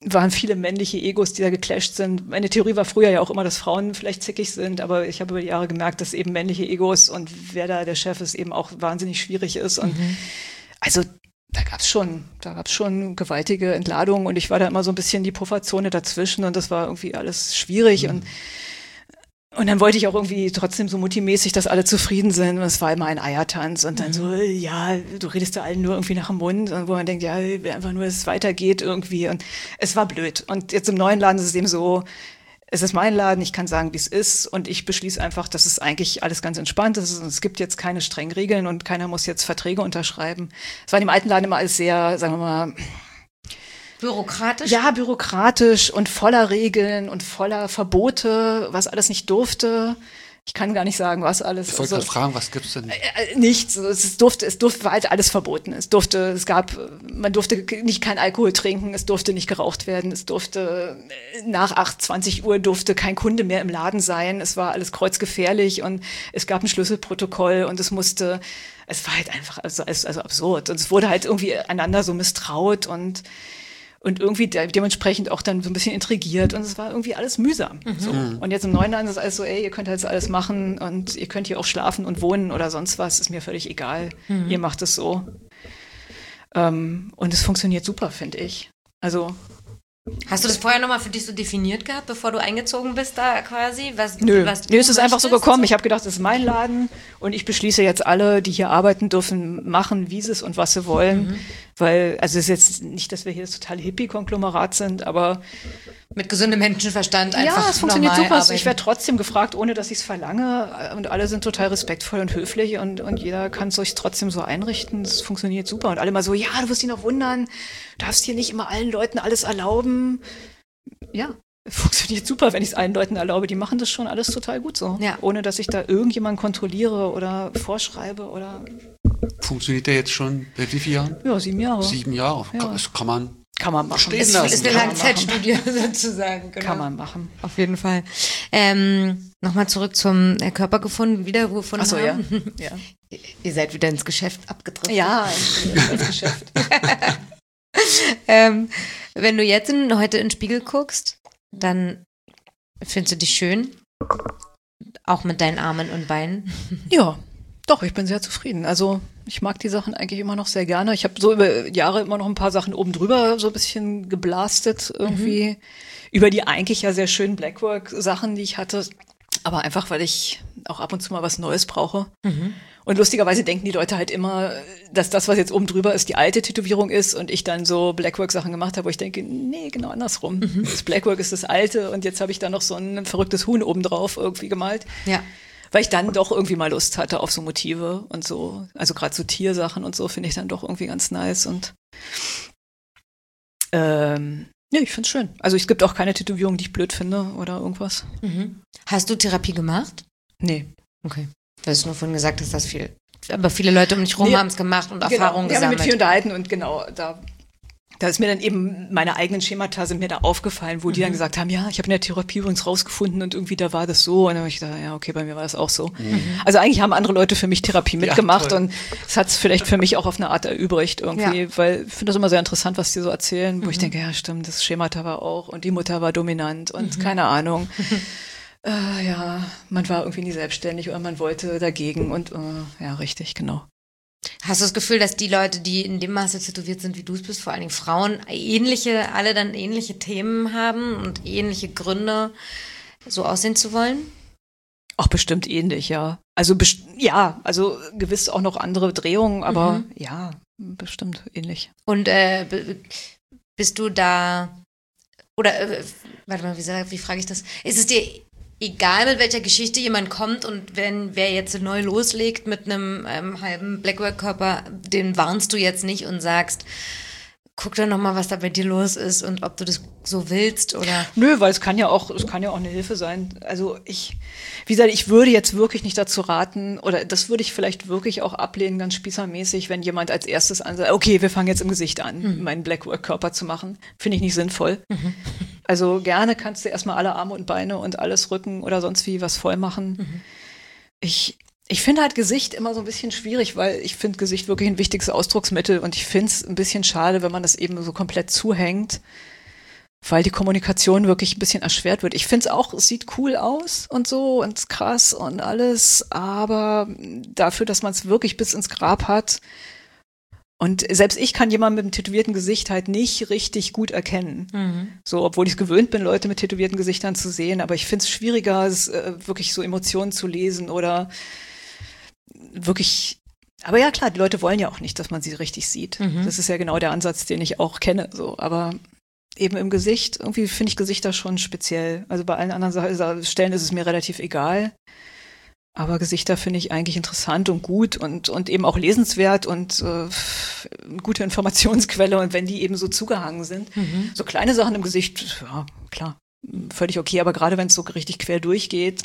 waren viele männliche Egos, die da geclasht sind. Meine Theorie war früher ja auch immer, dass Frauen vielleicht zickig sind, aber ich habe über die Jahre gemerkt, dass eben männliche Egos und wer da der Chef ist, eben auch wahnsinnig schwierig ist. Und mhm. also da gab's schon, da gab's schon gewaltige Entladungen und ich war da immer so ein bisschen die Pufferzone dazwischen und das war irgendwie alles schwierig mhm. und Und dann wollte ich auch irgendwie trotzdem so multimäßig, dass alle zufrieden sind. Und es war immer ein Eiertanz. Und dann mhm. so, ja, du redest da allen nur irgendwie nach dem Mund. Und wo man denkt, ja, einfach nur, dass es weitergeht irgendwie. Und es war blöd. Und jetzt im neuen Laden ist es eben so, es ist mein Laden, ich kann sagen, wie es ist. Und ich beschließe einfach, dass es eigentlich alles ganz entspannt ist. Und es gibt jetzt keine strengen Regeln und keiner muss jetzt Verträge unterschreiben. Es war im alten Laden immer alles sehr, sagen wir mal, bürokratisch? Ja, bürokratisch und voller Regeln und voller Verbote, was alles nicht durfte. Ich kann gar nicht sagen, was alles. Ich wollte also, gerade fragen, was gibt's denn? Äh, nichts. Es durfte, es durfte, war halt alles verboten. Es durfte, es gab, man durfte nicht kein Alkohol trinken, es durfte nicht geraucht werden, es durfte, nach acht, zwanzig Uhr durfte kein Kunde mehr im Laden sein. Es war alles kreuzgefährlich und es gab ein Schlüsselprotokoll und es musste, es war halt einfach, also, also absurd. Und es wurde halt irgendwie einander so misstraut und Und irgendwie de- dementsprechend auch dann so ein bisschen intrigiert. Und es war irgendwie alles mühsam. Mhm. So. Und jetzt im neuen Land ist es alles so, ey, ihr könnt jetzt alles machen und ihr könnt hier auch schlafen und wohnen oder sonst was. Ist mir völlig egal. Mhm. Ihr macht es so. Ähm, und es funktioniert super, finde ich. Also hast du das vorher nochmal für dich so definiert gehabt, bevor du eingezogen bist da quasi? Was, Nö, was Nö es ist einfach so gekommen. So? Ich habe gedacht, das ist mein Laden und ich beschließe jetzt alle, die hier arbeiten dürfen, machen, wie sie es und was sie wollen. Mhm. Weil, also es ist jetzt nicht, dass wir hier das totale Hippie-Konglomerat sind, aber mit gesundem Menschenverstand einfach ja, es funktioniert super. Arbeiten. Ich werde trotzdem gefragt, ohne dass ich es verlange und alle sind total respektvoll und höflich und, und jeder kann es sich trotzdem so einrichten. Es funktioniert super und alle mal so, ja, du wirst dich noch wundern, du darfst hier nicht immer allen Leuten alles erlauben. Ja, funktioniert super, wenn ich es allen Leuten erlaube. Die machen das schon alles total gut so, ja. ohne dass ich da irgendjemanden kontrolliere oder vorschreibe oder. Funktioniert der jetzt schon seit wie vielen Jahren? Ja, sieben Jahre. Sieben Jahre. Ja. Das kann man Kann man machen. stehen Das lassen. ist eine Langzeitstudie sozusagen. Genau. Kann man machen. Auf jeden Fall. Ähm, Nochmal zurück zum äh, Körper gefunden, wiedergefunden Ach so, haben. ja. ja. Ihr seid wieder ins Geschäft abgedriftet. Ja, ins Geschäft. ähm, wenn du jetzt in, heute in den Spiegel guckst, dann findest du dich schön, auch mit deinen Armen und Beinen. Ja, doch, ich bin sehr zufrieden. Also ich mag die Sachen eigentlich immer noch sehr gerne. Ich habe so über Jahre immer noch ein paar Sachen oben drüber so ein bisschen geblastet irgendwie. Mhm. Über die eigentlich ja sehr schönen Blackwork-Sachen, die ich hatte. Aber einfach, weil ich auch ab und zu mal was Neues brauche. Mhm. Und lustigerweise denken die Leute halt immer, dass das, was jetzt oben drüber ist, die alte Tätowierung ist und ich dann so Blackwork-Sachen gemacht habe, wo ich denke, nee, genau andersrum. Mhm. Das Blackwork ist das alte und jetzt habe ich da noch so ein verrücktes Huhn oben drauf irgendwie gemalt. Ja. Weil ich dann doch irgendwie mal Lust hatte auf so Motive und so, also gerade so Tiersachen und so finde ich dann doch irgendwie ganz nice und ähm, ja, ich finde es schön. Also es gibt auch keine Tätowierung, die ich blöd finde oder irgendwas. Mhm. Hast du Therapie gemacht? Nee. Okay. Du hast nur vorhin gesagt, dass das viel, aber viele Leute um dich rum nee. haben es gemacht und genau. Erfahrungen Wir haben gesammelt. mit viel unterhalten und genau, da Da ist mir dann eben, meine eigenen Schemata sind mir da aufgefallen, wo mhm. die dann gesagt haben, ja, ich habe in der Therapie übrigens rausgefunden und irgendwie da war das so. Und dann habe ich gedacht, ja, okay, bei mir war das auch so. Mhm. Also eigentlich haben andere Leute für mich Therapie mitgemacht ja, und es hat es vielleicht für mich auch auf eine Art erübrigt irgendwie, ja. weil ich finde das immer sehr interessant, was die so erzählen, wo mhm. ich denke, ja stimmt, das Schemata war auch und die Mutter war dominant und mhm. keine Ahnung. äh, ja, man war irgendwie nie selbstständig oder man wollte dagegen und äh, ja, richtig, genau. Hast du das Gefühl, dass die Leute, die in dem Maße tätowiert sind, wie du es bist, vor allen Dingen Frauen, ähnliche, alle dann ähnliche Themen haben und ähnliche Gründe, so aussehen zu wollen? Auch bestimmt ähnlich, ja. Also best- ja, also gewiss auch noch andere Drehungen, aber mhm. ja, bestimmt ähnlich. Und äh, b- bist du da, oder, äh, warte mal, wie, wie frage ich das? Ist es dir egal, mit welcher Geschichte jemand kommt und wenn wer jetzt neu loslegt mit einem ähm, halben Blackwork-Körper, den warnst du jetzt nicht und sagst, guck doch nochmal, was da bei dir los ist und ob du das so willst oder? Nö, weil es kann ja auch, es kann ja auch eine Hilfe sein. Also ich, wie gesagt, ich würde jetzt wirklich nicht dazu raten oder das würde ich vielleicht wirklich auch ablehnen, ganz spießermäßig, wenn jemand als erstes ansagt, okay, wir fangen jetzt im Gesicht an, mhm. meinen Blackwork-Körper zu machen. Finde ich nicht sinnvoll. Mhm. Also gerne kannst du erstmal alle Arme und Beine und alles Rücken oder sonst wie was voll machen. Mhm. Ich, ich finde halt Gesicht immer so ein bisschen schwierig, weil ich finde Gesicht wirklich ein wichtiges Ausdrucksmittel und ich finde es ein bisschen schade, wenn man das eben so komplett zuhängt. weil die Kommunikation wirklich ein bisschen erschwert wird. Ich finde es auch, es sieht cool aus und so und ist krass und alles, aber dafür, dass man es wirklich bis ins Grab hat, und selbst ich kann jemanden mit einem tätowierten Gesicht halt nicht richtig gut erkennen. Mhm. So, obwohl ich es gewöhnt bin, Leute mit tätowierten Gesichtern zu sehen, aber ich finde es schwieriger, es, äh, wirklich so Emotionen zu lesen oder wirklich. Aber ja, klar, die Leute wollen ja auch nicht, dass man sie richtig sieht. Mhm. Das ist ja genau der Ansatz, den ich auch kenne. So, aber eben im Gesicht, irgendwie finde ich Gesichter schon speziell. Also bei allen anderen Stellen ist es mir relativ egal. Aber Gesichter finde ich eigentlich interessant und gut und, und eben auch lesenswert und äh, eine gute Informationsquelle. Und wenn die eben so zugehangen sind, mhm. so kleine Sachen im Gesicht, ja, klar, völlig okay. Aber gerade wenn es so richtig quer durchgeht,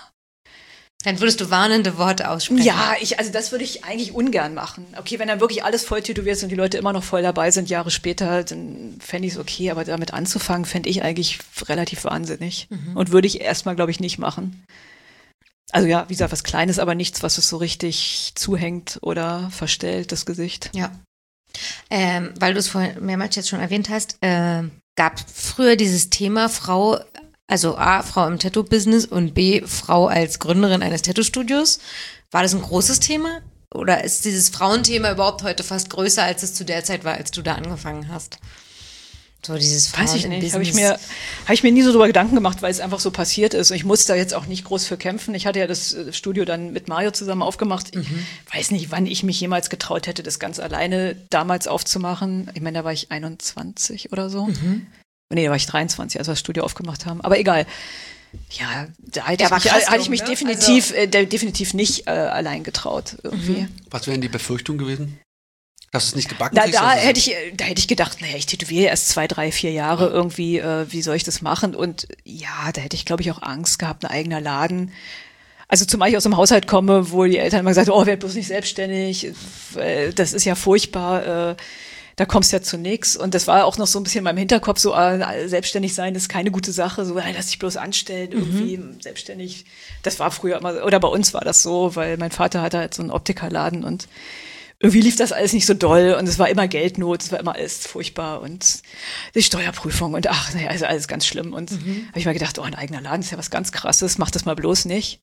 dann würdest du warnende Worte aussprechen. Ja, ich, also das würde ich eigentlich ungern machen. Okay, wenn dann wirklich alles voll tätowiert ist und die Leute immer noch voll dabei sind, Jahre später, dann fände ich es okay. Aber damit anzufangen, fände ich eigentlich relativ wahnsinnig. Mhm. Und würde ich erstmal, glaube ich, nicht machen. Also ja, wie gesagt, was Kleines, aber nichts, was es so richtig zuhängt oder verstellt, das Gesicht. Ja. Ähm, weil du es vorhin mehrmals jetzt schon erwähnt hast, äh, gab früher dieses Thema Frau, also A, Frau im Tattoo-Business und B, Frau als Gründerin eines Tattoo-Studios. War das ein großes Thema? Oder ist dieses Frauenthema überhaupt heute fast größer, als es zu der Zeit war, als du da angefangen hast? So dieses Frauen Weiß ich nicht, habe ich mir habe ich mir nie so drüber Gedanken gemacht, weil es einfach so passiert ist und ich musste da jetzt auch nicht groß für kämpfen. Ich hatte ja das Studio dann mit Mario zusammen aufgemacht. Ich mhm. weiß nicht, wann ich mich jemals getraut hätte, das ganz alleine damals aufzumachen. Ich meine, da war ich einundzwanzig oder so. Mhm. Nee, da war ich dreiundzwanzig, als wir das Studio aufgemacht haben. Aber egal. Ja, da hätte ich mich, krass, hatte ich mich ne? definitiv, also, äh, definitiv nicht äh, allein getraut irgendwie. Mhm. Was wären die Befürchtungen gewesen? Dass du es nicht gebacken da, kriegst? Da hätte ich, da hätte ich gedacht, naja, ich tätowiere erst zwei, drei, vier Jahre ja. irgendwie, äh, wie soll ich das machen? Und ja, da hätte ich, glaube ich, auch Angst gehabt, ein eigener Laden. Also zumal ich aus einem Haushalt komme, wo die Eltern immer gesagt haben, oh, werd bloß nicht selbstständig, das ist ja furchtbar, äh, da kommst du ja zu nichts. Und das war auch noch so ein bisschen in meinem Hinterkopf, so äh, selbstständig sein ist keine gute Sache, so äh, lass dich bloß anstellen, irgendwie mhm. selbstständig. Das war früher immer, oder bei uns war das so, weil mein Vater hatte halt so einen Optikerladen und irgendwie lief das alles nicht so doll und es war immer Geldnot, es war immer alles furchtbar und die Steuerprüfung und ach, naja, also alles ganz schlimm. Und mhm. habe ich mal gedacht, oh, ein eigener Laden ist ja was ganz Krasses, mach das mal bloß nicht.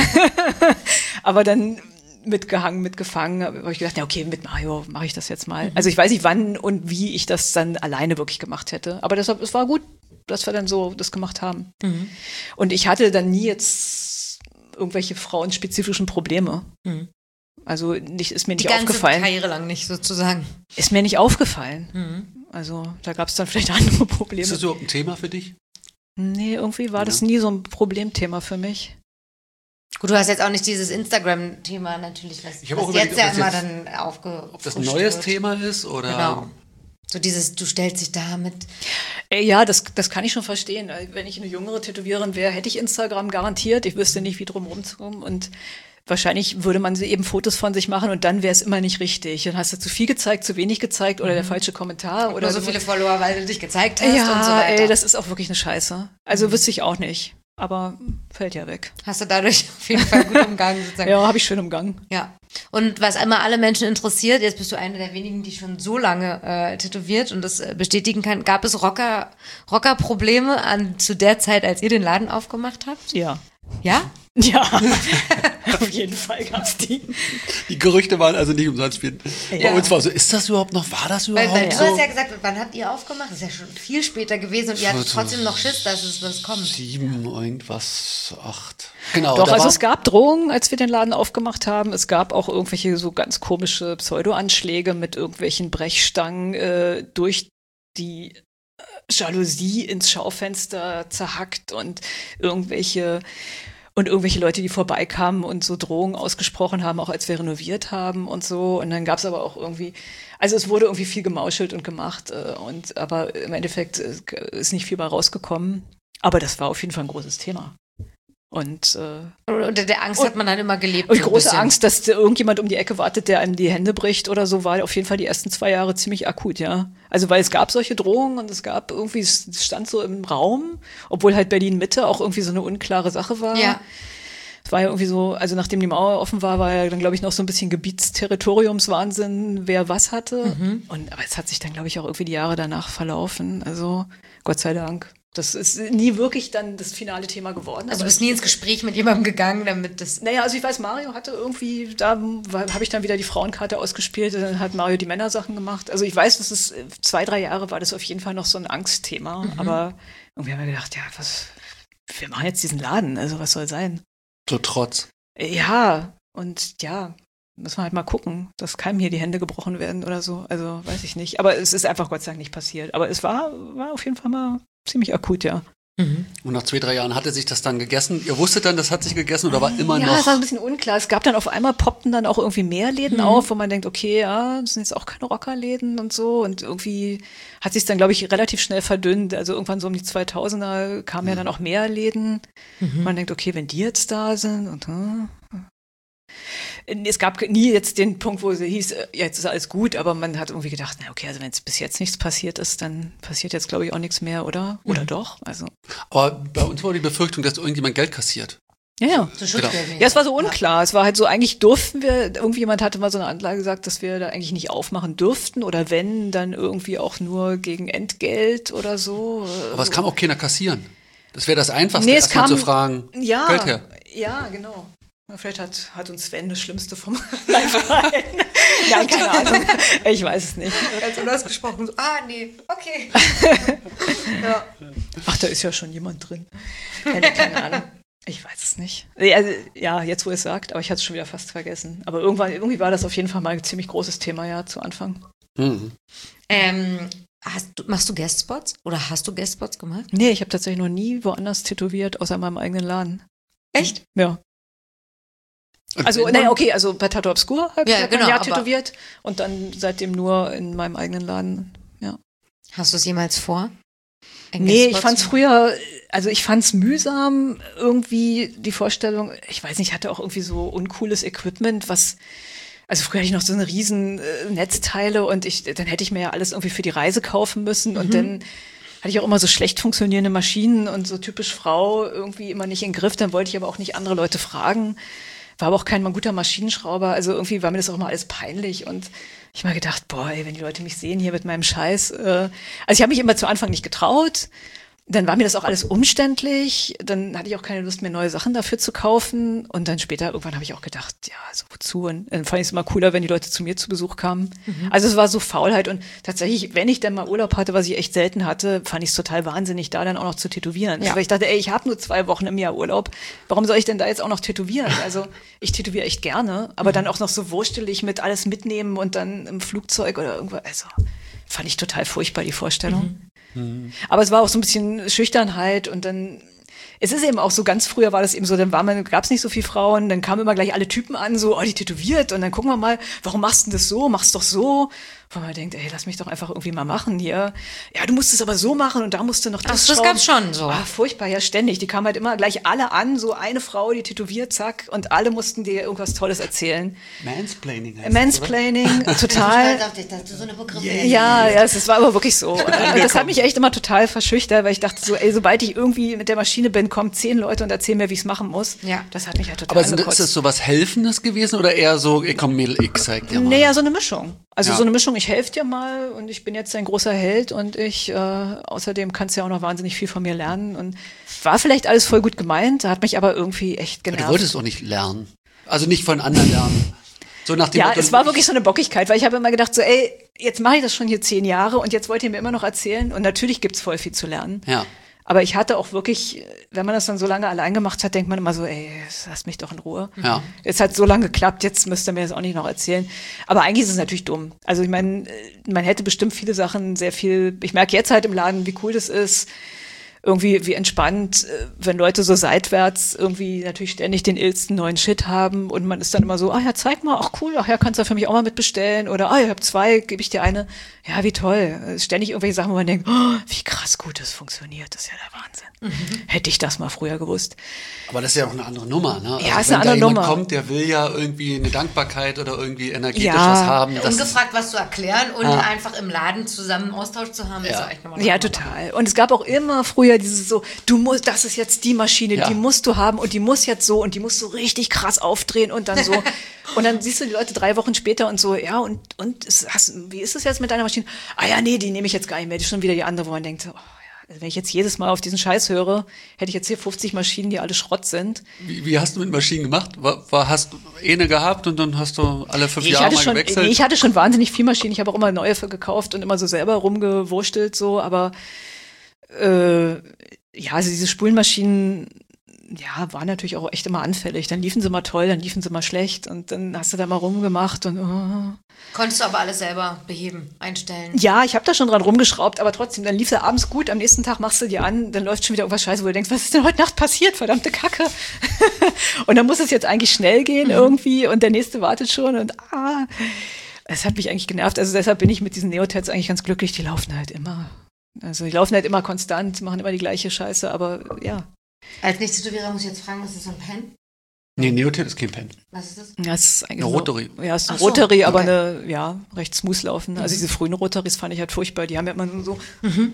Aber dann mitgehangen, mitgefangen, habe ich gedacht, ja okay, mit Mario mache ich das jetzt mal. Mhm. Also ich weiß nicht, wann und wie ich das dann alleine wirklich gemacht hätte. Aber deshalb, es war gut, dass wir dann so das gemacht haben. Mhm. Und ich hatte dann nie jetzt irgendwelche frauenspezifischen Probleme. Mhm. Also nicht, ist mir nicht Die ganze aufgefallen. Karriere lang nicht sozusagen. Ist mir nicht aufgefallen. Mhm. Also da gab es dann vielleicht andere Probleme. Ist das überhaupt ein Thema für dich? Nee, irgendwie war ja. das nie so ein Problemthema für mich. Gut, du hast jetzt auch nicht dieses Instagram-Thema natürlich, was, ich was überlegt, jetzt ja das immer jetzt, dann aufge. Ob das ein neues wird. Thema ist oder. Genau. So dieses, du stellst dich da mit. Ja, das, das kann ich schon verstehen. Wenn ich eine jüngere Tätowiererin wäre, hätte ich Instagram garantiert. Ich wüsste nicht, wie drum rumzukommen und wahrscheinlich würde man eben Fotos von sich machen und dann wäre es immer nicht richtig. Dann hast du zu viel gezeigt, zu wenig gezeigt oder mhm. der falsche Kommentar. Oder, oder so viele Follower, weil du dich gezeigt hast ja, und so weiter. Ey, das ist auch wirklich eine Scheiße. Also mhm. wüsste ich auch nicht. Aber fällt ja weg. Hast du dadurch auf jeden Fall gut umgangen sozusagen. Ja, habe ich schön umgangen. Ja. Und was immer alle Menschen interessiert, jetzt bist du eine der wenigen, die schon so lange äh, tätowiert und das äh, bestätigen kann, gab es Rocker, Rocker-Probleme an, zu der Zeit, als ihr den Laden aufgemacht habt? Ja. Ja? Ja, auf jeden Fall gab's die. Die Gerüchte waren also nicht umsonst. Bei ja. uns war so, ist das überhaupt noch, war das überhaupt weil, weil so? Du hast ja gesagt, wann habt ihr aufgemacht? Das ist ja schon viel später gewesen und ihr hattet trotzdem noch Schiss, dass es was kommt. Sieben, irgendwas, acht. Genau. Doch, also es gab Drohungen, als wir den Laden aufgemacht haben. Es gab auch irgendwelche so ganz komische Pseudo-Anschläge mit irgendwelchen Brechstangen äh, durch die Jalousie ins Schaufenster zerhackt und irgendwelche und irgendwelche Leute, die vorbeikamen und so Drohungen ausgesprochen haben, auch als wir renoviert haben und so. Und dann gab es aber auch irgendwie, also es wurde irgendwie viel gemauschelt und gemacht äh, und aber im Endeffekt ist nicht viel bei rausgekommen. Aber das war auf jeden Fall ein großes Thema. Und äh, unter der Angst und, hat man dann immer gelebt. Und große bisschen. Angst, dass irgendjemand um die Ecke wartet, der einem die Hände bricht oder so, war auf jeden Fall die ersten zwei Jahre ziemlich akut, ja. Also weil es gab solche Drohungen und es gab irgendwie, es stand so im Raum, obwohl halt Berlin Mitte auch irgendwie so eine unklare Sache war. Ja. war ja irgendwie so, also nachdem die Mauer offen war, war ja dann, glaube ich, noch so ein bisschen Gebietsterritoriumswahnsinn, wer was hatte. Mhm. Und aber es hat sich dann, glaube ich, auch irgendwie die Jahre danach verlaufen. Also Gott sei Dank. Das ist nie wirklich dann das finale Thema geworden. Also du bist nie ins Gespräch mit jemandem gegangen, damit das... Naja, also ich weiß, Mario hatte irgendwie, da habe ich dann wieder die Frauenkarte ausgespielt, dann hat Mario die Männersachen gemacht. Also ich weiß, das ist zwei, drei Jahre war das auf jeden Fall noch so ein Angstthema, mhm. aber irgendwie haben wir gedacht, ja, was, wir machen jetzt diesen Laden, also was soll sein? So Trotz. Ja, und ja, müssen wir halt mal gucken, dass keinem hier die Hände gebrochen werden oder so, also weiß ich nicht. Aber es ist einfach Gott sei Dank nicht passiert. Aber es war, war auf jeden Fall mal ziemlich akut, ja. Mhm. Und nach zwei, drei Jahren hatte sich das dann gegessen? Ihr wusstet dann, das hat sich gegessen oder war immer ja, noch? Ja, es war ein bisschen unklar. Es gab dann auf einmal, poppten dann auch irgendwie mehr Läden mhm. auf, wo man denkt, okay, ja, das sind jetzt auch keine Rockerläden und so. Und irgendwie hat sich dann, glaube ich, relativ schnell verdünnt. Also irgendwann so um die zweitausender kamen mhm. ja dann auch mehr Läden. Mhm. Man denkt, okay, wenn die jetzt da sind und hm, es gab nie jetzt den Punkt, wo es hieß, jetzt ist alles gut, aber man hat irgendwie gedacht, na okay, also wenn es bis jetzt nichts passiert ist, dann passiert jetzt, glaube ich, auch nichts mehr, oder? Oder mhm. doch? Also. Aber bei uns war die Befürchtung, dass irgendjemand Geld kassiert. Ja, ja. So genau. Ja, es war so unklar. Ja. Es war halt so, eigentlich durften wir, irgendjemand hatte mal so eine Anlage gesagt, dass wir da eigentlich nicht aufmachen dürften oder wenn, dann irgendwie auch nur gegen Entgelt oder so. Aber es kam auch keiner kassieren. Das wäre das Einfachste, nee, erstmal zu fragen, ja, Geld her. Ja, genau. Vielleicht hat, hat uns Sven das Schlimmste vom Live-Verein. Nein, keine Ahnung. Ich weiß es nicht. Ganz unausgesprochen so, ah, nee, okay. Ja. Ach, da ist ja schon jemand drin. Keine Ahnung. Ich weiß es nicht. Ja, jetzt wo ihr es sagt, aber ich hatte es schon wieder fast vergessen. Aber irgendwann, irgendwie war das auf jeden Fall mal ein ziemlich großes Thema, ja, zu Anfang. Mhm. Ähm, hast du, machst du Guestspots? Oder hast du Guestspots gemacht? Nee, ich habe tatsächlich noch nie woanders tätowiert, außer in meinem eigenen Laden. Echt? Ja. Also, naja, okay, also bei Tattoo Obscur habe ich ja, genau, ein Jahr tätowiert und dann seitdem nur in meinem eigenen Laden, ja. Hast du es jemals vor? Nee, ich fand's früher, also ich fand's mühsam, irgendwie die Vorstellung, ich weiß nicht, ich hatte auch irgendwie so uncooles Equipment, was, also früher hatte ich noch so eine riesen äh, Netzteile und ich, dann hätte ich mir ja alles irgendwie für die Reise kaufen müssen und mhm. dann hatte ich auch immer so schlecht funktionierende Maschinen und so typisch Frau irgendwie immer nicht in den Griff, dann wollte ich aber auch nicht andere Leute fragen. War aber auch kein mal guter Maschinenschrauber, also irgendwie war mir das auch immer alles peinlich und ich habe mir gedacht, boah, ey, wenn die Leute mich sehen hier mit meinem Scheiß, äh, also ich habe mich immer zu Anfang nicht getraut, dann war mir das auch alles umständlich, dann hatte ich auch keine Lust mehr, neue Sachen dafür zu kaufen und dann später, irgendwann habe ich auch gedacht, ja, also wozu? Und dann fand ich es immer cooler, wenn die Leute zu mir zu Besuch kamen. Mhm. Also es war so Faulheit und tatsächlich, wenn ich dann mal Urlaub hatte, was ich echt selten hatte, fand ich es total wahnsinnig, da dann auch noch zu tätowieren. Ja. Weil ich dachte, ey, ich habe nur zwei Wochen im Jahr Urlaub, warum soll ich denn da jetzt auch noch tätowieren? Also ich tätowiere echt gerne, aber mhm. dann auch noch so wurstelig mit alles mitnehmen und dann im Flugzeug oder irgendwo, also fand ich total furchtbar, die Vorstellung. Mhm. Mhm. Aber es war auch so ein bisschen Schüchternheit und dann, es ist eben auch so, ganz früher war das eben so, dann war man, gab es nicht so viele Frauen, dann kamen immer gleich alle Typen an, so, oh, die tätowiert und dann gucken wir mal, warum machst du denn das so, machst doch so, wo man denkt, ey, lass mich doch einfach irgendwie mal machen hier. Ja, du musst es aber so machen und da musst du noch das Ach, das gab's schon so. Ah, furchtbar, ja, ständig. Die kamen halt immer gleich alle an, so eine Frau, die tätowiert, zack, und alle mussten dir irgendwas Tolles erzählen. Mansplaining heißt Mansplaining, das, total. Ich dachte, so eine Begriffe. Yeah. Ja, ja, es war aber wirklich so. Und das hat mich echt immer total verschüchtert, weil ich dachte so, ey, sobald ich irgendwie mit der Maschine bin, kommen zehn Leute und erzählen mir, wie ich es machen muss. Ja. Das hat mich halt total Aber sind, ist das so was Helfendes gewesen oder eher so, ich komm, Mädel, ich zeig dir mal? Naja, so eine Mischung. Also ja. so eine Mischung, ich helfe dir mal und ich bin jetzt ein großer Held und ich, äh, außerdem kannst du ja auch noch wahnsinnig viel von mir lernen und war vielleicht alles voll gut gemeint, hat mich aber irgendwie echt genervt. Aber du wolltest auch nicht lernen. Also nicht von anderen lernen. So nach dem ja, Motto, es war wirklich so eine Bockigkeit, weil ich habe immer gedacht so, ey, jetzt mache ich das schon hier zehn Jahre und jetzt wollt ihr mir immer noch erzählen und natürlich gibt's voll viel zu lernen. Ja. Aber ich hatte auch wirklich, wenn man das dann so lange allein gemacht hat, denkt man immer so, ey, lass mich doch in Ruhe. Ja. Es hat so lange geklappt, jetzt müsst ihr mir das auch nicht noch erzählen. Aber eigentlich ist es natürlich dumm. Also ich meine, man hätte bestimmt viele Sachen sehr viel, ich merke jetzt halt im Laden, wie cool das ist, irgendwie wie entspannt, wenn Leute so seitwärts irgendwie natürlich ständig den illsten neuen Shit haben und man ist dann immer so, ah ja, zeig mal, ach cool, ach ja, kannst du für mich auch mal mitbestellen oder ah, ich hab zwei, gebe ich dir eine. Ja, wie toll. Ständig irgendwelche Sachen, wo man denkt, oh, wie krass gut das funktioniert, das ist ja der Wahnsinn. Mhm. Hätte ich das mal früher gewusst. Aber das ist ja auch eine andere Nummer, ne? Ja, also ist wenn eine andere da jemand Nummer. kommt, der will ja irgendwie eine Dankbarkeit oder irgendwie energetisch ja. was haben. Das Ungefragt was zu erklären und ah. einfach im Laden zusammen Austausch zu haben, ja. ist auch echt nochmal Ja, total. Und es gab auch immer früher früher dieses so, du musst, das ist jetzt die Maschine, Ja. die musst du haben und die muss jetzt so und die musst du richtig krass aufdrehen und dann so. Und dann siehst du die Leute drei Wochen später und so, ja, und, und ist, hast, wie ist es jetzt mit deiner Maschine? Ah ja, nee, die nehme ich jetzt gar nicht mehr. Die ist schon wieder die andere, wo man denkt, oh, ja, also wenn ich jetzt jedes Mal auf diesen Scheiß höre, hätte ich jetzt hier fünfzig Maschinen, die alle Schrott sind. Wie, wie hast du mit Maschinen gemacht? War, war, hast du eine gehabt und dann hast du alle fünf Ich Jahre hatte mal schon, gewechselt? nee, ich hatte schon wahnsinnig viel Maschinen. Ich habe auch immer neue für gekauft und immer so selber rumgewurstelt, so, aber äh, ja, also diese Spulmaschinen, ja, waren natürlich auch echt immer anfällig. Dann liefen sie mal toll, dann liefen sie mal schlecht und dann hast du da mal rumgemacht und oh. Konntest du aber alles selber beheben, einstellen. Ja, ich habe da schon dran rumgeschraubt, aber trotzdem, dann lief er abends gut, am nächsten Tag machst du die an, dann läuft schon wieder irgendwas scheiße, wo du denkst, was ist denn heute Nacht passiert, verdammte Kacke. Und dann muss es jetzt eigentlich schnell gehen irgendwie und der nächste wartet schon und ah, es hat mich eigentlich genervt. Also deshalb bin ich mit diesen Neotats eigentlich ganz glücklich, die laufen halt immer. Also die laufen halt immer konstant, machen immer die gleiche Scheiße, aber ja. Als Nicht-Tätowierer muss ich jetzt fragen, was ist so ein Pen? Nee, Neotat ist kein Pen. Was ist das? Ja, es ist eigentlich Eine so- Rotary. Ja, es ist eine Ach so, Rotary, aber okay. eine, ja, recht smooth laufen. Also diese frühen Rotaries fand ich halt furchtbar. Die haben ja immer nur so.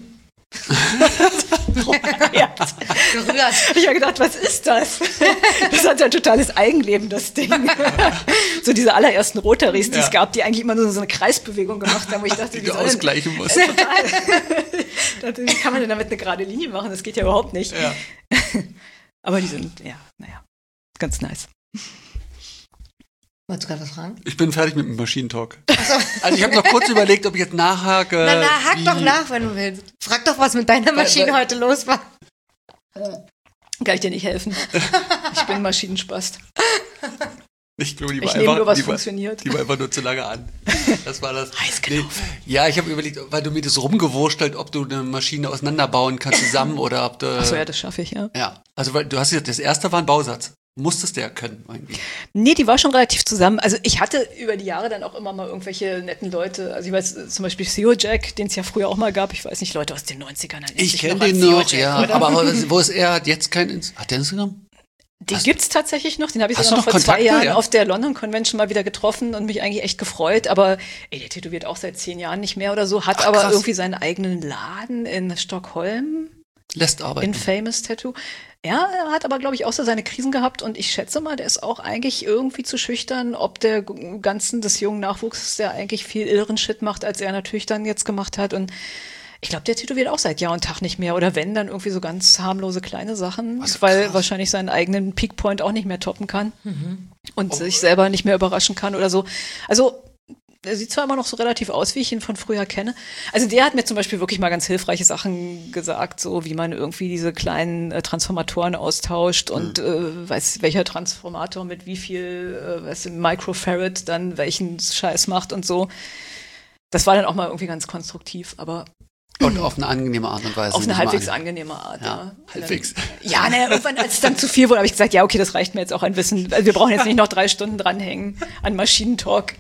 ja. Gerührt. Ich habe gedacht, was ist das? Das hat ja ein totales Eigenleben, das Ding. So diese allerersten Rotaries, die Ja. es gab, die eigentlich immer nur so eine Kreisbewegung gemacht haben, wo ich dachte, Die wie du soll denn- ausgleichen musst. Total. Ich dachte, wie kann man denn damit eine gerade Linie machen? Das geht ja überhaupt nicht. Ja. Aber die sind, ja, naja, ganz nice. Wolltest du gerade was fragen? Ich bin fertig mit dem Maschinentalk. Also ich habe noch kurz überlegt, ob ich jetzt nachhake. Na, na, hack wie- doch nach, wenn du willst. Frag doch, was mit deiner Maschine weil- heute los war. Kann ich dir nicht helfen. Ich bin Maschinenspast. Ich glaube, die Ich war nehme einfach, nur, was die war, funktioniert. die war einfach nur zu lange an. Das war das. Heiß Nee, ja, ich habe überlegt, weil du mir das rumgewurstelt, ob du eine Maschine auseinanderbauen kannst zusammen oder ob du. Achso, ja, das schaffe ich, ja. Ja, also weil du hast ja, das erste war ein Bausatz. Musstest du ja können, eigentlich. Nee, die war schon relativ zusammen. Also ich hatte über die Jahre dann auch immer mal irgendwelche netten Leute. Also ich weiß äh, zum Beispiel Theo Jack, den es ja früher auch mal gab. Ich weiß nicht, Leute aus den neunzigern. erinnern Ich sich kenne noch an den Theo noch, Jack, ja. oder? Aber wo ist er? Hat jetzt kein Ins Hat der Instagram? Den Hast- gibt's tatsächlich noch. Den habe ich Hast sogar du noch noch vor zwei Kontakte, Jahren ja? auf der London Convention mal wieder getroffen und mich eigentlich echt gefreut. Aber ey, der tätowiert auch seit zehn Jahren nicht mehr oder so. Hat Ach, aber krass. irgendwie seinen eigenen Laden in Stockholm. Lässt arbeiten. In Famous Tattoo. Ja, er hat aber, glaube ich, auch so seine Krisen gehabt und ich schätze mal, der ist auch eigentlich irgendwie zu schüchtern, ob der g- ganzen des jungen Nachwuchses, der eigentlich viel irren Shit macht, als er natürlich dann jetzt gemacht hat. Und ich glaube, der tätowiert auch seit Jahr und Tag nicht mehr. Oder wenn, dann irgendwie so ganz harmlose kleine Sachen, Was, weil krass. wahrscheinlich seinen eigenen Peakpoint auch nicht mehr toppen kann und sich selber nicht mehr überraschen kann oder so. Also er sieht zwar immer noch so relativ aus, wie ich ihn von früher kenne. Also der hat mir zum Beispiel wirklich mal ganz hilfreiche Sachen gesagt, so wie man irgendwie diese kleinen äh, Transformatoren austauscht und äh, weiß welcher Transformator mit wie viel äh, weißt du, Microfarad dann welchen Scheiß macht und so. Das war dann auch mal irgendwie ganz konstruktiv, aber Und auf eine angenehme Art und Weise. auf eine nehme ich mal halbwegs an. angenehme Art. Ja, Ja, halbwegs. Ja, naja, irgendwann, als es dann zu viel wurde, habe ich gesagt, ja, okay, das reicht mir jetzt auch an Wissen. Also wir brauchen jetzt nicht noch drei Stunden dranhängen an Maschinentalk.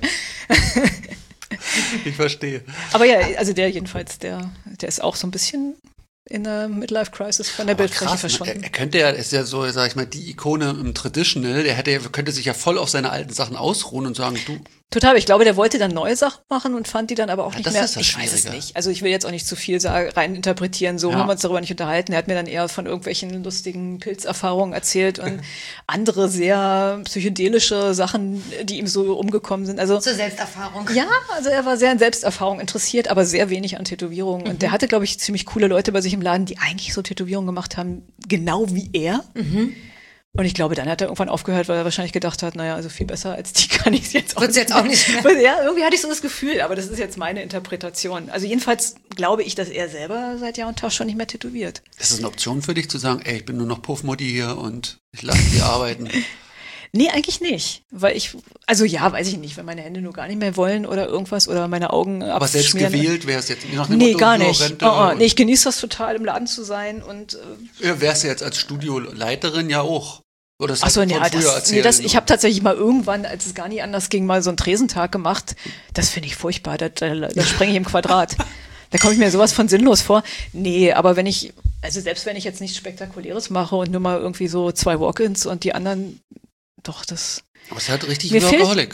Ich verstehe. Aber ja, also der jedenfalls, der, der ist auch so ein bisschen in der Midlife-Crisis von der Aber Bildfläche krass, ne? er, verschwunden. er könnte ja, ist ja so, sag ich mal, die Ikone im Traditional, der hätte ja, könnte sich ja voll auf seine alten Sachen ausruhen und sagen, du, Total, aber ich glaube, der wollte dann neue Sachen machen und fand die dann aber auch Ja, nicht das mehr. ist das Ich weiß es Schwierige. nicht. Also ich will jetzt auch nicht zu viel sagen, rein interpretieren, so Ja. haben wir uns darüber nicht unterhalten. Er hat mir dann eher von irgendwelchen lustigen Pilzerfahrungen erzählt und andere sehr psychedelische Sachen, die ihm so umgekommen sind. Also Zur Selbsterfahrung. ja, also er war sehr an Selbsterfahrung interessiert, aber sehr wenig an Tätowierungen. Und der hatte, glaube ich, ziemlich coole Leute bei sich im Laden, die eigentlich so Tätowierungen gemacht haben, genau wie er. Und ich glaube, dann hat er irgendwann aufgehört, weil er wahrscheinlich gedacht hat, naja, also viel besser als die kann ich es jetzt auch Wird's jetzt auch nicht mehr. Ja, irgendwie hatte ich so das Gefühl, aber das ist jetzt meine Interpretation. Also jedenfalls glaube ich, dass er selber seit Jahr und Tag schon nicht mehr tätowiert. ist das eine Option für dich zu sagen, ey, ich bin nur noch Puffmutti hier und ich lasse die arbeiten? Nee, eigentlich nicht. Weil ich, also ja, weiß ich nicht, wenn meine Hände nur gar nicht mehr wollen oder irgendwas oder meine Augen Aber selbst abschmieren. gewählt wäre es jetzt je nach dem Nee, Motto, gar so nicht. Rente Oh, oh, und- nee, ich genieße das total, im Laden zu sein und äh, Ja, wärst du jetzt als Studioleiterin ja auch. Oder das ach so, hast du ja, von früher das, erzählt. nee, das, ich habe tatsächlich mal irgendwann, als es gar nicht anders ging, mal so einen Tresentag gemacht. Das finde ich furchtbar, da, da, da sprenge ich im Quadrat. Da komme ich mir sowas von sinnlos vor. Nee, aber wenn ich, also selbst wenn ich jetzt nichts Spektakuläres mache und nur mal irgendwie so zwei Walk-ins und die anderen, doch, das, Aber es ist halt richtig Mir fehlt- Workaholic.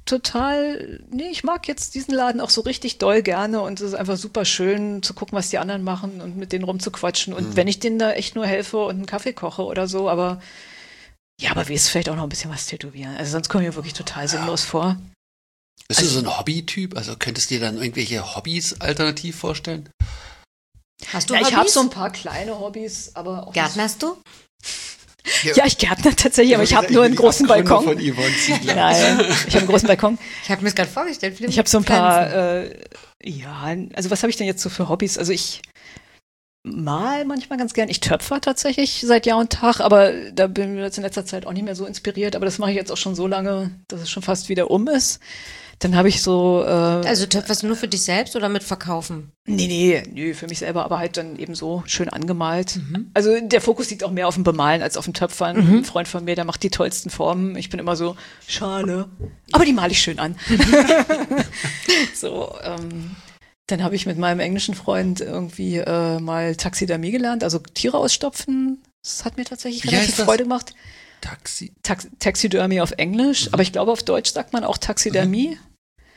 total, nee, ich mag jetzt diesen Laden auch so richtig doll gerne und es ist einfach super schön zu gucken, was die anderen machen und mit denen rumzuquatschen und mhm. wenn ich denen da echt nur helfe und einen Kaffee koche oder so, aber ja, aber wie ist vielleicht auch noch ein bisschen was tätowieren. Also sonst komme ich mir wirklich total sinnlos ja. vor. Bist also, du so ein Hobby-Typ? Also könntest du dir dann irgendwelche Hobbys alternativ vorstellen? Hast du ja, Hobbys? Ich habe so ein paar kleine Hobbys, aber auch Gärtnerst du? Ja, ja ich gärtner tatsächlich, aber ich habe nur einen großen Balkon. Von Yvonne Ziegler. Nein, ich habe einen großen Balkon. Ich habe mir das gerade vorgestellt. Ich habe so ein paar, äh, ja, also was habe ich denn jetzt so für Hobbys? Also ich mal manchmal ganz gern. Ich töpfer tatsächlich seit Jahr und Tag, aber da bin ich jetzt in letzter Zeit auch nicht mehr so inspiriert. Aber das mache ich jetzt auch schon so lange, dass es schon fast wieder um ist. Dann habe ich so... Äh, also töpferst du nur für dich selbst oder mit Verkaufen? Nee, nee, nee, für mich selber, aber halt dann eben so schön angemalt. Mhm. Also der Fokus liegt auch mehr auf dem Bemalen als auf dem Töpfern. Mhm. Ein Freund von mir, der macht die tollsten Formen. Ich bin immer so, Schale. Aber die male ich schön an. so, ähm, dann habe ich mit meinem englischen Freund irgendwie äh, mal Taxidermie gelernt, also Tiere ausstopfen. Das hat mir tatsächlich Wie relativ Freude gemacht. Taxi. Tax- Taxidermie auf Englisch, mhm. aber ich glaube, auf Deutsch sagt man auch Taxidermie. Mhm.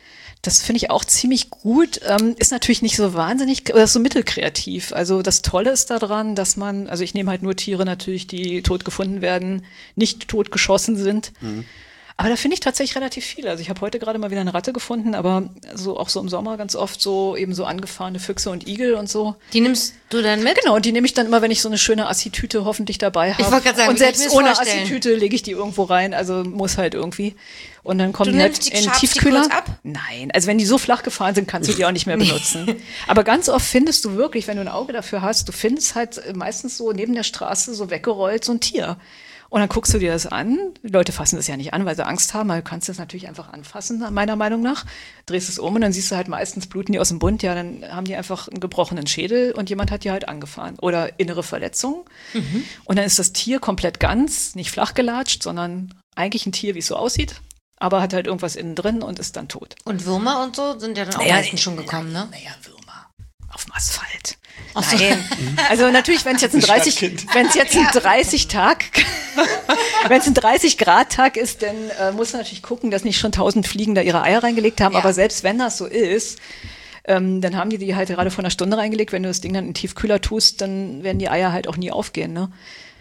Das finde ich auch ziemlich gut. Ähm, ist natürlich nicht so wahnsinnig, oder ist so mittelkreativ. Also das Tolle ist daran, dass man, also ich nehme halt nur Tiere natürlich, die tot gefunden werden, nicht tot geschossen sind. Mhm. Aber da finde ich tatsächlich relativ viele. Also ich habe heute gerade mal wieder eine Ratte gefunden, aber so auch so im Sommer ganz oft so eben so angefahrene Füchse und Igel und so. Die nimmst du dann mit? Genau, und die nehme ich dann immer, wenn ich so eine schöne Assi-Tüte hoffentlich dabei habe. Ich wollte gerade sagen, und selbst ohne vorstellen? Assi-Tüte lege ich die irgendwo rein, also muss halt irgendwie. Und dann kommen du die halt die in den Tiefkühler. Tiefkühler. Die ab? Nein, also wenn die so flach gefahren sind, kannst du die auch nicht mehr benutzen. Aber ganz oft findest du wirklich, wenn du ein Auge dafür hast, du findest halt meistens so neben der Straße so weggerollt so ein Tier. Und dann guckst du dir das an. Die Leute fassen das ja nicht an, weil sie Angst haben. Du kannst das natürlich einfach anfassen, meiner Meinung nach. Drehst es um und dann siehst du halt meistens, bluten die aus dem Bund. Ja, dann haben die einfach einen gebrochenen Schädel und jemand hat die halt angefahren. Oder innere Verletzungen. Mhm. Und dann ist das Tier komplett ganz, nicht flach gelatscht, sondern eigentlich ein Tier, wie es so aussieht. Aber hat halt irgendwas innen drin und ist dann tot. Und Würmer und so sind ja dann auch naja, meistens schon gekommen, ne? Naja, Würmer. Auf dem Asphalt. Ach so. Nein. Also natürlich, wenn es jetzt ein dreißig, wenn es jetzt ein dreißig Tag, wenn es ein dreißig Grad Tag ist, dann äh, muss man natürlich gucken, dass nicht schon tausend Fliegen da ihre Eier reingelegt haben. Ja. Aber selbst wenn das so ist, ähm, dann haben die die halt gerade vor einer Stunde reingelegt. Wenn du das Ding dann in den Tiefkühler tust, dann werden die Eier halt auch nie aufgehen, ne?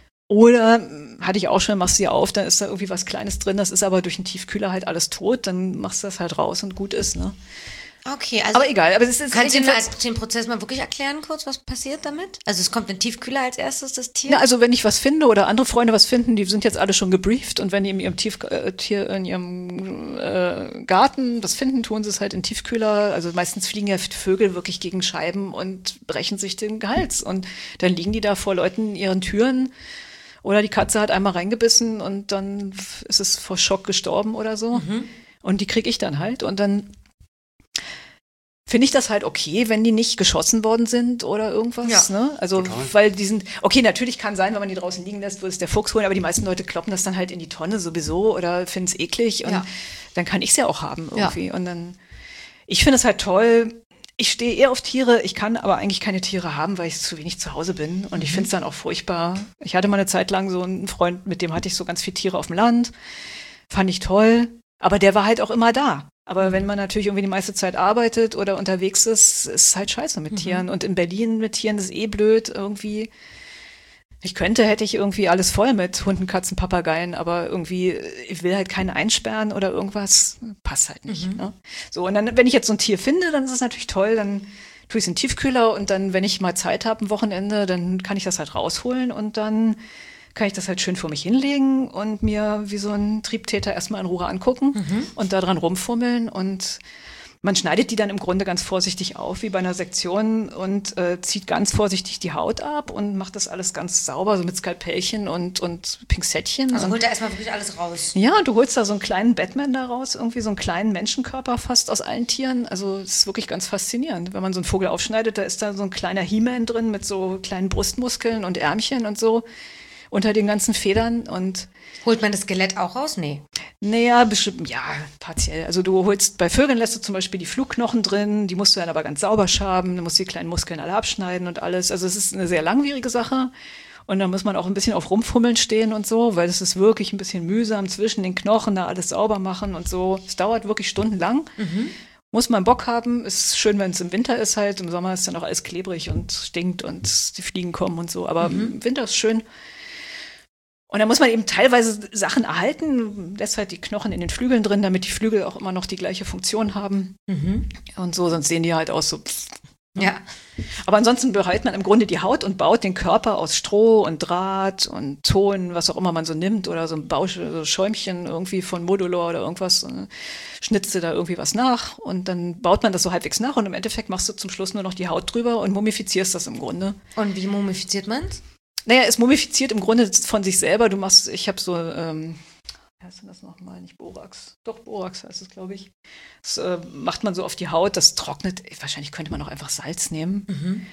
Oder, hatte ich auch schon, machst du sie auf, dann ist da irgendwie was Kleines drin, das ist aber durch den Tiefkühler halt alles tot, dann machst du das halt raus und gut ist, ne? Okay, also. Aber egal, aber es ist. Kannst du den, den Prozess mal wirklich erklären kurz, was passiert damit? Also es kommt in den Tiefkühler als erstes, das Tier? Na, also wenn ich was finde oder andere Freunde was finden, die sind jetzt alle schon gebrieft und wenn die in ihrem Tief, äh, Tier, in ihrem äh, Garten was finden, tun sie es halt in Tiefkühler. Also meistens fliegen ja Vögel wirklich gegen Scheiben und brechen sich den Hals und dann liegen die da vor Leuten in ihren Türen. Oder die Katze hat einmal reingebissen und dann ist es vor Schock gestorben oder so. Mhm. Und die kriege ich dann halt. Und dann finde ich das halt okay, wenn die nicht geschossen worden sind oder irgendwas. Ja, ne? Also, total. Weil die sind, okay, natürlich kann sein, wenn man die draußen liegen lässt, würde es der Fuchs holen, aber die meisten Leute kloppen das dann halt in die Tonne sowieso oder finden es eklig. Und ja. dann kann ich es ja auch haben irgendwie. Ja. Und dann, ich finde es halt toll. Ich stehe eher auf Tiere, ich kann aber eigentlich keine Tiere haben, weil ich zu wenig zu Hause bin. Und ich finde es dann auch furchtbar. Ich hatte mal eine Zeit lang so einen Freund, mit dem hatte ich so ganz viele Tiere auf dem Land. Fand ich toll. Aber der war halt auch immer da. Aber wenn man natürlich irgendwie die meiste Zeit arbeitet oder unterwegs ist, ist es halt scheiße mit mhm. Tieren. Und in Berlin mit Tieren ist eh blöd irgendwie. Ich könnte, hätte ich irgendwie alles voll mit Hunden, Katzen, Papageien, aber irgendwie, ich will halt keinen einsperren oder irgendwas, passt halt nicht. Mhm. Ne? So, und dann, wenn ich jetzt so ein Tier finde, dann ist es natürlich toll, dann tue ich es in den Tiefkühler und dann, wenn ich mal Zeit habe, ein Wochenende, dann kann ich das halt rausholen und dann kann ich das halt schön vor mich hinlegen und mir wie so ein Triebtäter erstmal in Ruhe angucken mhm. und da dran rumfummeln und man schneidet die dann im Grunde ganz vorsichtig auf, wie bei einer Sektion und äh, zieht ganz vorsichtig die Haut ab und macht das alles ganz sauber, so mit Skalpellchen und, und Pinzettchen. Also und, holt er erstmal wirklich alles raus. Ja, du holst da so einen kleinen Batman da raus, irgendwie so einen kleinen Menschenkörper fast aus allen Tieren. Also es ist wirklich ganz faszinierend. Wenn man so einen Vogel aufschneidet, da ist da so ein kleiner He-Man drin mit so kleinen Brustmuskeln und Ärmchen und so unter den ganzen Federn und holt man das Skelett auch raus? Nee. Naja, bestimmt, ja, partiell. Also du holst, bei Vögeln lässt du zum Beispiel die Flugknochen drin, die musst du dann aber ganz sauber schaben, dann musst du die kleinen Muskeln alle abschneiden und alles. Also es ist eine sehr langwierige Sache. Und da muss man auch ein bisschen auf Rumfummeln stehen und so, weil es ist wirklich ein bisschen mühsam zwischen den Knochen, da alles sauber machen und so. Es dauert wirklich stundenlang. Mhm. Muss man Bock haben. Ist schön, wenn es im Winter ist halt. Im Sommer ist dann auch alles klebrig und stinkt und die Fliegen kommen und so. Aber mhm. im Winter ist schön. Und da muss man eben teilweise Sachen erhalten, lässt halt die Knochen in den Flügeln drin, damit die Flügel auch immer noch die gleiche Funktion haben. Mhm. Und so, sonst sehen die halt aus so. Pff, ne? Ja. Aber ansonsten behält man im Grunde die Haut und baut den Körper aus Stroh und Draht und Ton, was auch immer man so nimmt, oder so ein Bausch, so Schäumchen irgendwie von Modulor oder irgendwas, und schnitzt du da irgendwie was nach und dann baut man das so halbwegs nach und im Endeffekt machst du zum Schluss nur noch die Haut drüber und mumifizierst das im Grunde. Und wie mumifiziert man's? Naja, es mumifiziert im Grunde von sich selber. Du machst, ich habe so, ähm, wie heißt denn das nochmal? Nicht Borax. Doch, Borax heißt es, glaube ich. Das äh, macht man so auf die Haut, das trocknet. Wahrscheinlich könnte man auch einfach Salz nehmen. Mhm.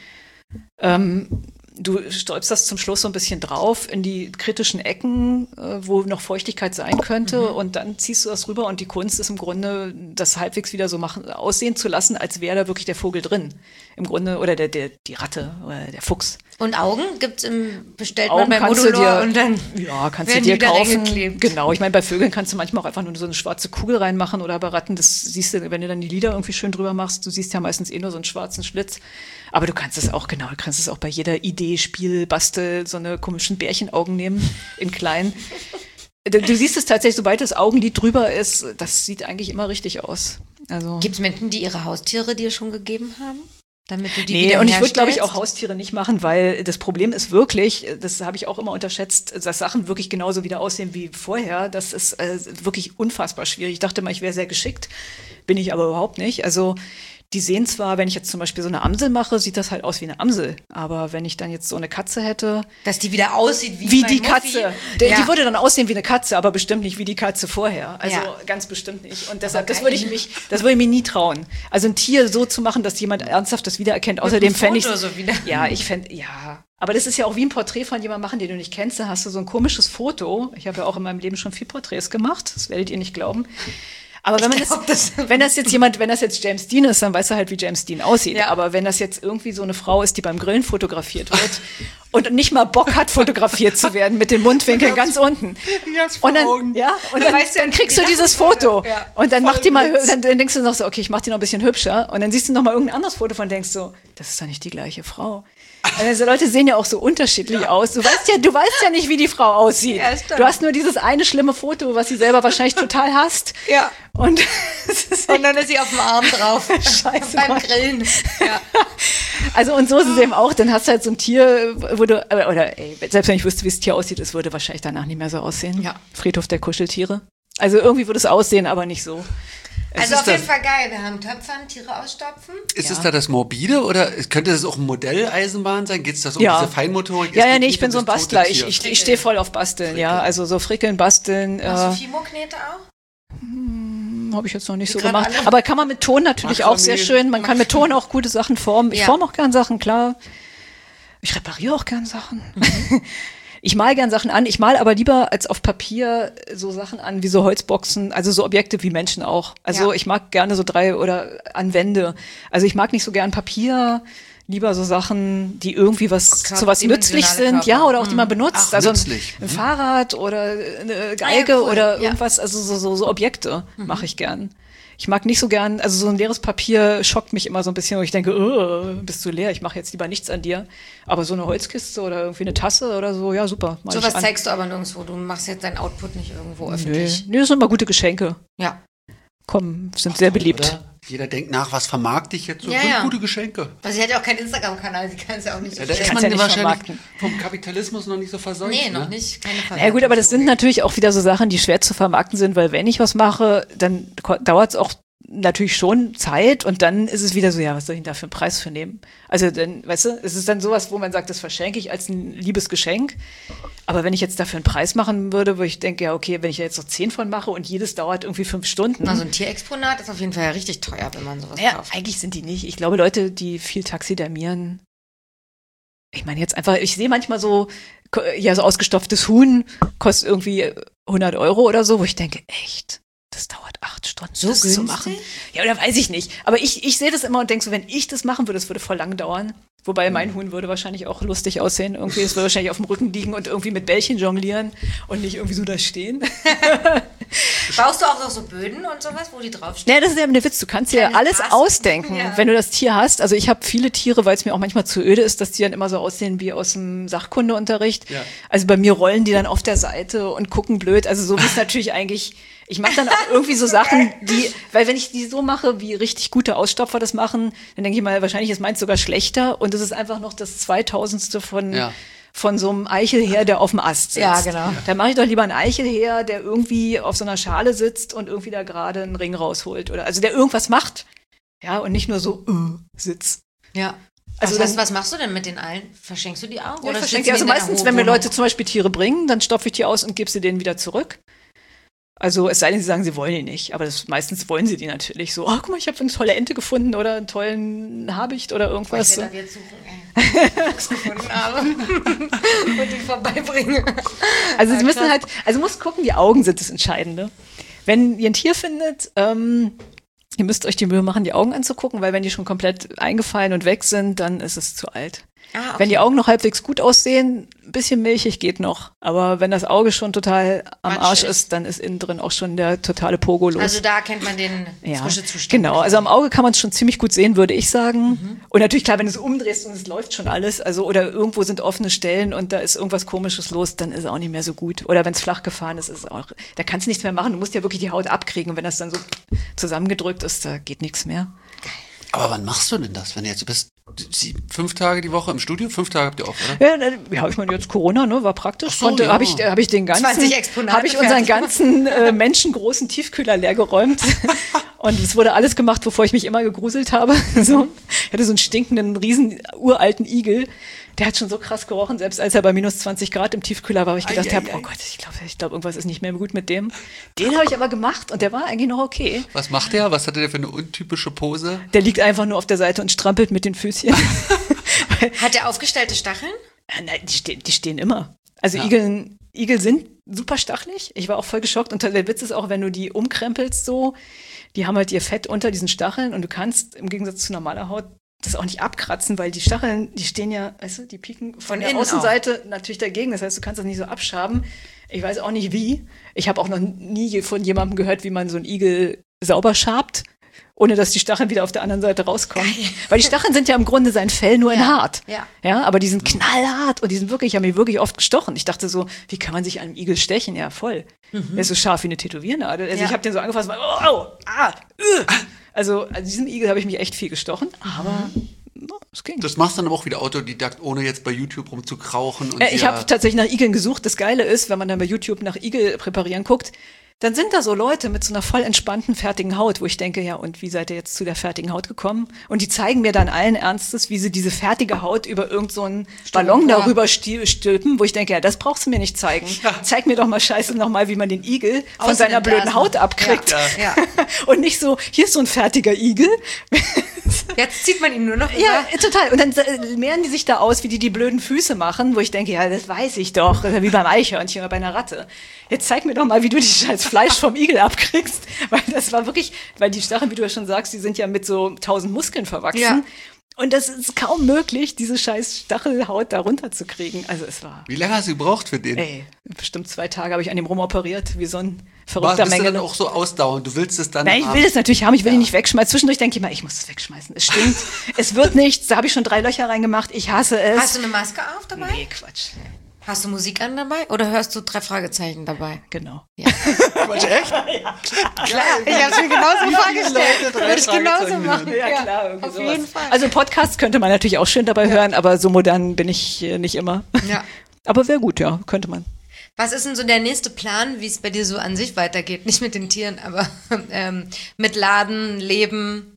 Ähm, du stäubst das zum Schluss so ein bisschen drauf in die kritischen Ecken, äh, wo noch Feuchtigkeit sein könnte. Mhm. Und dann ziehst du das rüber und die Kunst ist im Grunde, das halbwegs wieder so machen, aussehen zu lassen, als wäre da wirklich der Vogel drin. Im Grunde, oder der, der, die Ratte oder der Fuchs. Und Augen gibt's im, bestellt Augen man bei kannst Modulor du dir, und dann ja, kannst du dir kaufen. Genau, ich meine, bei Vögeln kannst du manchmal auch einfach nur so eine schwarze Kugel reinmachen oder bei Ratten, das siehst du, wenn du dann die Lider irgendwie schön drüber machst, du siehst ja meistens eh nur so einen schwarzen Schlitz. Aber du kannst es auch, genau, du kannst es auch bei jeder Idee, Spiel, Bastel, so eine komischen Bärchenaugen nehmen, in klein. Du, du siehst es tatsächlich, sobald das Augenlid drüber ist, das sieht eigentlich immer richtig aus. Also. Gibt es Menschen, die ihre Haustiere dir schon gegeben haben? Damit du die nee, und ich würde, glaube ich, auch Haustiere nicht machen, weil das Problem ist wirklich, das habe ich auch immer unterschätzt, dass Sachen wirklich genauso wieder aussehen wie vorher. Das ist äh, wirklich unfassbar schwierig. Ich dachte mal, ich wäre sehr geschickt, bin ich aber überhaupt nicht. Also die sehen zwar, wenn ich jetzt zum Beispiel so eine Amsel mache, sieht das halt aus wie eine Amsel. Aber wenn ich dann jetzt so eine Katze hätte. Dass die wieder aussieht wie, wie die Katze. Die, ja. die würde dann aussehen wie eine Katze, aber bestimmt nicht wie die Katze vorher. Also ja. ganz bestimmt nicht. Und deshalb, das würde ich mich, das würde ich mir nie trauen. Also ein Tier so zu machen, dass jemand ernsthaft das wiedererkennt. Außerdem fände ich. So wieder. Ja, ich fände, ja. Aber das ist ja auch wie ein Porträt von jemandem machen, den du nicht kennst. Da hast du so ein komisches Foto. Ich habe ja auch in meinem Leben schon viel Porträts gemacht. Das werdet ihr nicht glauben. Aber wenn man glaub, das, das, wenn das jetzt jemand, wenn das jetzt James Dean ist, dann weißt du halt, wie James Dean aussieht. Ja. Aber wenn das jetzt irgendwie so eine Frau ist, die beim Grillen fotografiert wird und nicht mal Bock hat, fotografiert zu werden, mit den Mundwinkeln ganz unten. Und dann, ja, und dann, dann kriegst du dieses Foto. Ja. Und dann mach die mal, dann, dann denkst du noch so, okay, ich mach die noch ein bisschen hübscher. Und dann siehst du noch mal irgendein anderes Foto von, denkst so, das ist doch nicht die gleiche Frau. Also Leute sehen ja auch so unterschiedlich ja. aus. Du weißt ja, du weißt ja nicht, wie die Frau aussieht. Ja, du hast nur dieses eine schlimme Foto, was sie selber wahrscheinlich total hasst. Ja. Und, und dann ist sie auf dem Arm drauf. Scheiße. Beim Grillen. Ja. Also und so ist es eben auch. Dann hast du halt so ein Tier, wo du, oder ey, selbst wenn ich wüsste, wie das Tier aussieht, es würde wahrscheinlich danach nicht mehr so aussehen. Ja. Friedhof der Kuscheltiere. Also irgendwie würde es aussehen, aber nicht so. Also auf jeden Fall geil. Wir haben Töpfern, Tiere ausstopfen. Ist ja. es da das Morbide oder könnte das auch ein Modelleisenbahn sein? Geht es das um ja. diese Feinmotorik? Ja, ja, nee, ich bin so ein Bastler. Ich, ich, ich stehe voll auf Basteln, Frickeln. ja. Also so Frickeln, Basteln. Machst du Fimo-Knete auch? Hm, habe ich jetzt noch nicht so gemacht. Aber kann man mit Ton natürlich Mach auch sehr schön. Man kann mit Ton auch gute Sachen formen. Ich ja. forme auch gern Sachen, klar. Ich repariere auch gern Sachen. Mhm. Ich mal gern Sachen an, ich mal aber lieber als auf Papier so Sachen an wie so Holzboxen, also so Objekte wie Menschen auch. Also ja. ich mag gerne so drei oder an Wände. Also ich mag nicht so gern Papier, lieber so Sachen, die irgendwie was zu was nützlich sind, Körper. ja, oder auch die man benutzt. Ach, also ein, nützlich. ein Fahrrad oder eine Geige ah, ja, cool. oder irgendwas, also so, so, so Objekte mhm. mache ich gern. Ich mag nicht so gern, also so ein leeres Papier schockt mich immer so ein bisschen, wo ich denke, oh, bist du leer, ich mache jetzt lieber nichts an dir. Aber so eine Holzkiste oder irgendwie eine Tasse oder so, ja super. So was zeigst du aber nirgendwo, du machst jetzt deinen Output nicht irgendwo öffentlich. Nee, nee, das sind immer gute Geschenke. Ja. Komm, sind sehr beliebt. Oder? Jeder denkt nach, was vermarkte ich jetzt so? Ja, ja. ja. Gute Geschenke. Also sie hat ja auch keinen Instagram-Kanal, sie kann es ja auch nicht so ja, Da ist man ja wahrscheinlich vom Kapitalismus noch nicht so verseucht. Nee, ne? noch nicht. Keine Ja gut, aber das sind natürlich auch wieder so Sachen, die schwer zu vermarkten sind, weil wenn ich was mache, dann dauert es auch natürlich schon Zeit und dann ist es wieder so, ja, was soll ich denn da für einen Preis für nehmen? Also dann, weißt du, es ist dann sowas, wo man sagt, das verschenke ich als ein liebes Geschenk. Aber wenn ich jetzt dafür einen Preis machen würde, wo ich denke, ja, okay, wenn ich jetzt noch zehn von mache und jedes dauert irgendwie fünf Stunden. Also ein Tierexponat ist auf jeden Fall ja richtig teuer, wenn man sowas ja, kauft. Eigentlich sind die nicht. Ich glaube, Leute, die viel taxidermieren, ich meine jetzt einfach, ich sehe manchmal so, ja, so ausgestopftes Huhn kostet irgendwie hundert Euro oder so, wo ich denke, echt? Das dauert acht Stunden, so das günstig? zu machen. Ja, oder weiß ich nicht. Aber ich, ich sehe das immer und denke so, wenn ich das machen würde, das würde voll lang dauern. Wobei mein Huhn würde wahrscheinlich auch lustig aussehen. Irgendwie, es würde wahrscheinlich auf dem Rücken liegen und irgendwie mit Bällchen jonglieren und nicht irgendwie so da stehen. Baust du auch noch so Böden und sowas, wo die draufstehen? Nee, das ist ja der Witz. Du kannst dir ja alles Gras. ausdenken, Ja. wenn du das Tier hast. Also ich habe viele Tiere, weil es mir auch manchmal zu öde ist, dass die dann immer so aussehen wie aus dem Sachkundeunterricht. Ja. Also bei mir rollen die dann auf der Seite und gucken blöd. Also so wie es natürlich eigentlich... Ich mache dann auch irgendwie so Sachen, die, weil wenn ich die so mache, wie richtig gute Ausstopfer das machen, dann denke ich mal, wahrscheinlich ist meins sogar schlechter und es ist einfach noch das zweitausendste von, Ja. von so einem Eichelheer, der auf dem Ast sitzt. Ja, genau. Da mache ich doch lieber einen Eichelheer, der irgendwie auf so einer Schale sitzt und irgendwie da gerade einen Ring rausholt oder, also der irgendwas macht. Ja, und nicht nur so, äh, sitzt. Ja. Also Also was, dann- was machst du denn mit den Allen? Verschenkst du die auch? Ja, Oder verschenke steht ich. sie Also in deiner meistens, wenn mir Wohnung? Leute zum Beispiel Tiere bringen, dann stopfe ich die aus und gebe sie denen wieder zurück. Also es sei denn, sie sagen, sie wollen die nicht. Aber das, meistens wollen sie die natürlich so. Oh, guck mal, ich habe eine tolle Ente gefunden oder einen tollen Habicht oder Boah, irgendwas. ich So. werde da jetzt suchen, ey. Was gefunden habe. Und die vorbeibringe. Also sie Ja, müssen krass. halt, also muss gucken, die Augen sind das Entscheidende. Wenn ihr ein Tier findet, ähm, ihr müsst euch die Mühe machen, die Augen anzugucken, weil wenn die schon komplett eingefallen und weg sind, dann ist es zu alt. Ah, okay. Wenn die Augen noch halbwegs gut aussehen, ein bisschen milchig geht noch. Aber wenn das Auge schon total am Matsch Arsch ist. ist, dann ist innen drin auch schon der totale Pogo los. Also da kennt man den ja, frische Zustand. genau. Also am Auge kann man es schon ziemlich gut sehen, würde ich sagen. Mhm. Und natürlich klar, wenn du es umdrehst und es läuft schon alles, also oder irgendwo sind offene Stellen und da ist irgendwas Komisches los, dann ist es auch nicht mehr so gut. Oder wenn es flach gefahren ist, ist es auch, da kannst du nichts mehr machen. Du musst ja wirklich die Haut abkriegen. Und wenn das dann so zusammengedrückt ist, da geht nichts mehr. Aber wann machst du denn das, wenn du jetzt, du bist sie, fünf Tage die Woche im Studio? Fünf Tage habt ihr auch, oder? Ja, ne, ja, ich meine, jetzt Corona, ne, war praktisch. Ach so, Konnte, ja. habe ich, habe ich den ganzen, zwanzig Exponate habe ich unseren fertig. ganzen äh, menschengroßen Tiefkühler leergeräumt. Und es wurde alles gemacht, wovor ich mich immer gegruselt habe. So. Ich hatte so einen stinkenden, riesen, uralten Igel. Der hat schon so krass gerochen, selbst als er bei minus zwanzig Grad im Tiefkühler war, wo ich gedacht Ei, ei, habe, ei. oh Gott, ich glaube, ich glaube, irgendwas ist nicht mehr gut mit dem. Den habe ich aber gemacht und der war eigentlich noch okay. Was macht der? Was hatte der für eine untypische Pose? Der liegt einfach nur auf der Seite und strampelt mit den Füßchen. Hat der aufgestellte Stacheln? Äh, Nein, die stehen, die stehen immer. Also Ja. Igel, Igel sind super stachelig. Ich war auch voll geschockt. Und der Witz ist auch, wenn du die umkrempelst so, die haben halt ihr Fett unter diesen Stacheln und du kannst im Gegensatz zu normaler Haut das auch nicht abkratzen, weil die Stacheln, die stehen ja, weißt du, die pieken von, Von der innen Außenseite natürlich dagegen. Das heißt, du kannst das nicht so abschaben. Ich weiß auch nicht wie. Ich habe auch noch nie von jemandem gehört, wie man so einen Igel sauber schabt, ohne dass die Stacheln wieder auf der anderen Seite rauskommen. Weil die Stacheln sind ja im Grunde sein Fell nur in Ja, hart. ja. Ja, aber die sind knallhart und die sind wirklich, haben mich wirklich oft gestochen. Ich dachte so, wie kann man sich einem Igel stechen? Ja, voll. Der ist so scharf wie eine Tätowiernadel. Also Ja. ich habe den so angefasst, und oh, au, ah, äh. Also, also diesen Igel habe ich mich echt viel gestochen, aber no, es ging. Das machst du dann aber auch wieder Autodidakt, ohne jetzt bei YouTube rumzukrauchen. Und Äh, ich dir- habe tatsächlich nach Igeln gesucht. Das Geile ist, wenn man dann bei YouTube nach Igel präparieren guckt, dann sind da so Leute mit so einer voll entspannten, fertigen Haut, wo ich denke, ja, und wie seid ihr jetzt zu der fertigen Haut gekommen? Und die zeigen mir dann allen Ernstes, wie sie diese fertige Haut über irgend so einen Ballon ja. darüber sti- stülpen, wo ich denke, ja, das brauchst du mir nicht zeigen. Zeig mir doch mal scheiße nochmal, wie man den Igel von Außen seiner im blöden Blasen. Haut abkriegt. Ja. Ja. Und nicht so, hier ist so ein fertiger Igel. Jetzt zieht man ihn nur noch Ja, über. total. Und dann äh, mehren die sich da aus, wie die die blöden Füße machen, wo ich denke, ja, das weiß ich doch. Das ist ja wie beim Eichhörnchen oder bei einer Ratte. Jetzt zeig mir doch mal, wie du das scheiß Fleisch vom Igel abkriegst. Weil das war wirklich, weil die Stacheln, wie du ja schon sagst, die sind ja mit so tausend Muskeln verwachsen. Ja. Und das ist kaum möglich, diese scheiß Stachelhaut da runterzukriegen. Also es war, Wie lange hast du gebraucht für den? ey, bestimmt zwei Tage habe ich an dem rumoperiert, wie so ein War, verrückter bist du Menge. dann auch so ausdauernd? Du willst es dann Nein, ich haben? will das natürlich haben, ich will ihn nicht wegschmeißen. Zwischendurch denke ich mal, ich muss es wegschmeißen. Es stinkt, es wird nichts. Da habe ich schon drei Löcher reingemacht. Ich hasse es. Hast du eine Maske auf dabei? Nee, Quatsch. Hast du Musik an dabei? Oder hörst du drei Fragezeichen dabei? Genau. Quatsch, echt? Klar, ich habe mir genauso vorgestellt. Würde ich genauso machen. Ja, klar, irgendwie auf sowas. jeden Fall. Also Podcast könnte man natürlich auch schön dabei hören, aber so modern bin ich äh, nicht immer. Ja. Aber wäre gut, ja, könnte man. Was ist denn so der nächste Plan, wie es bei dir so an sich weitergeht? Nicht mit den Tieren, aber ähm, mit Laden, Leben,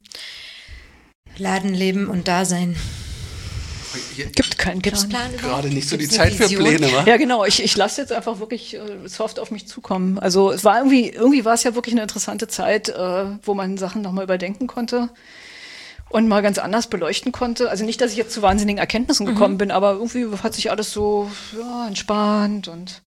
Laden, Leben und Dasein. Hier, Gibt keinen Gibt's Plan. Plan gerade nicht so die Gibt's eine Zeit für Vision? Pläne, wa? Ja, genau. Ich, ich lasse jetzt einfach wirklich äh, soft auf mich zukommen. Also es war irgendwie, irgendwie war es ja wirklich eine interessante Zeit, äh, wo man Sachen nochmal überdenken konnte und mal ganz anders beleuchten konnte. Also nicht, dass ich jetzt zu wahnsinnigen Erkenntnissen gekommen bin, aber irgendwie hat sich alles so ja, entspannt und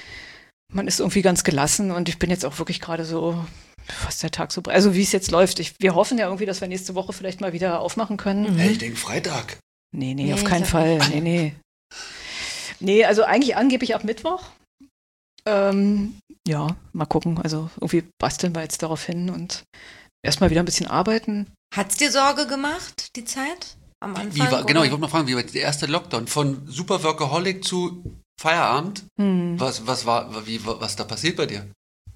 man ist irgendwie ganz gelassen und ich bin jetzt auch wirklich gerade so, was der Tag so, also wie es jetzt läuft. Ich, wir hoffen ja irgendwie, dass wir nächste Woche vielleicht mal wieder aufmachen können. Hey, ich denke Freitag. nee, nee, Nee, auf ich keinen glaub Fall. nicht. Nee, nee. Nee, also eigentlich angeblich ab Mittwoch. Ähm, ja, mal gucken. Also irgendwie basteln wir jetzt darauf hin und erstmal wieder ein bisschen arbeiten. Hat's dir Sorge gemacht, die Zeit? Am Anfang? Wie war, genau, oder? ich wollte mal fragen, wie war der erste Lockdown? Von Super Workaholic zu Feierabend? Hm. Was, was war, wie, was da passiert bei dir?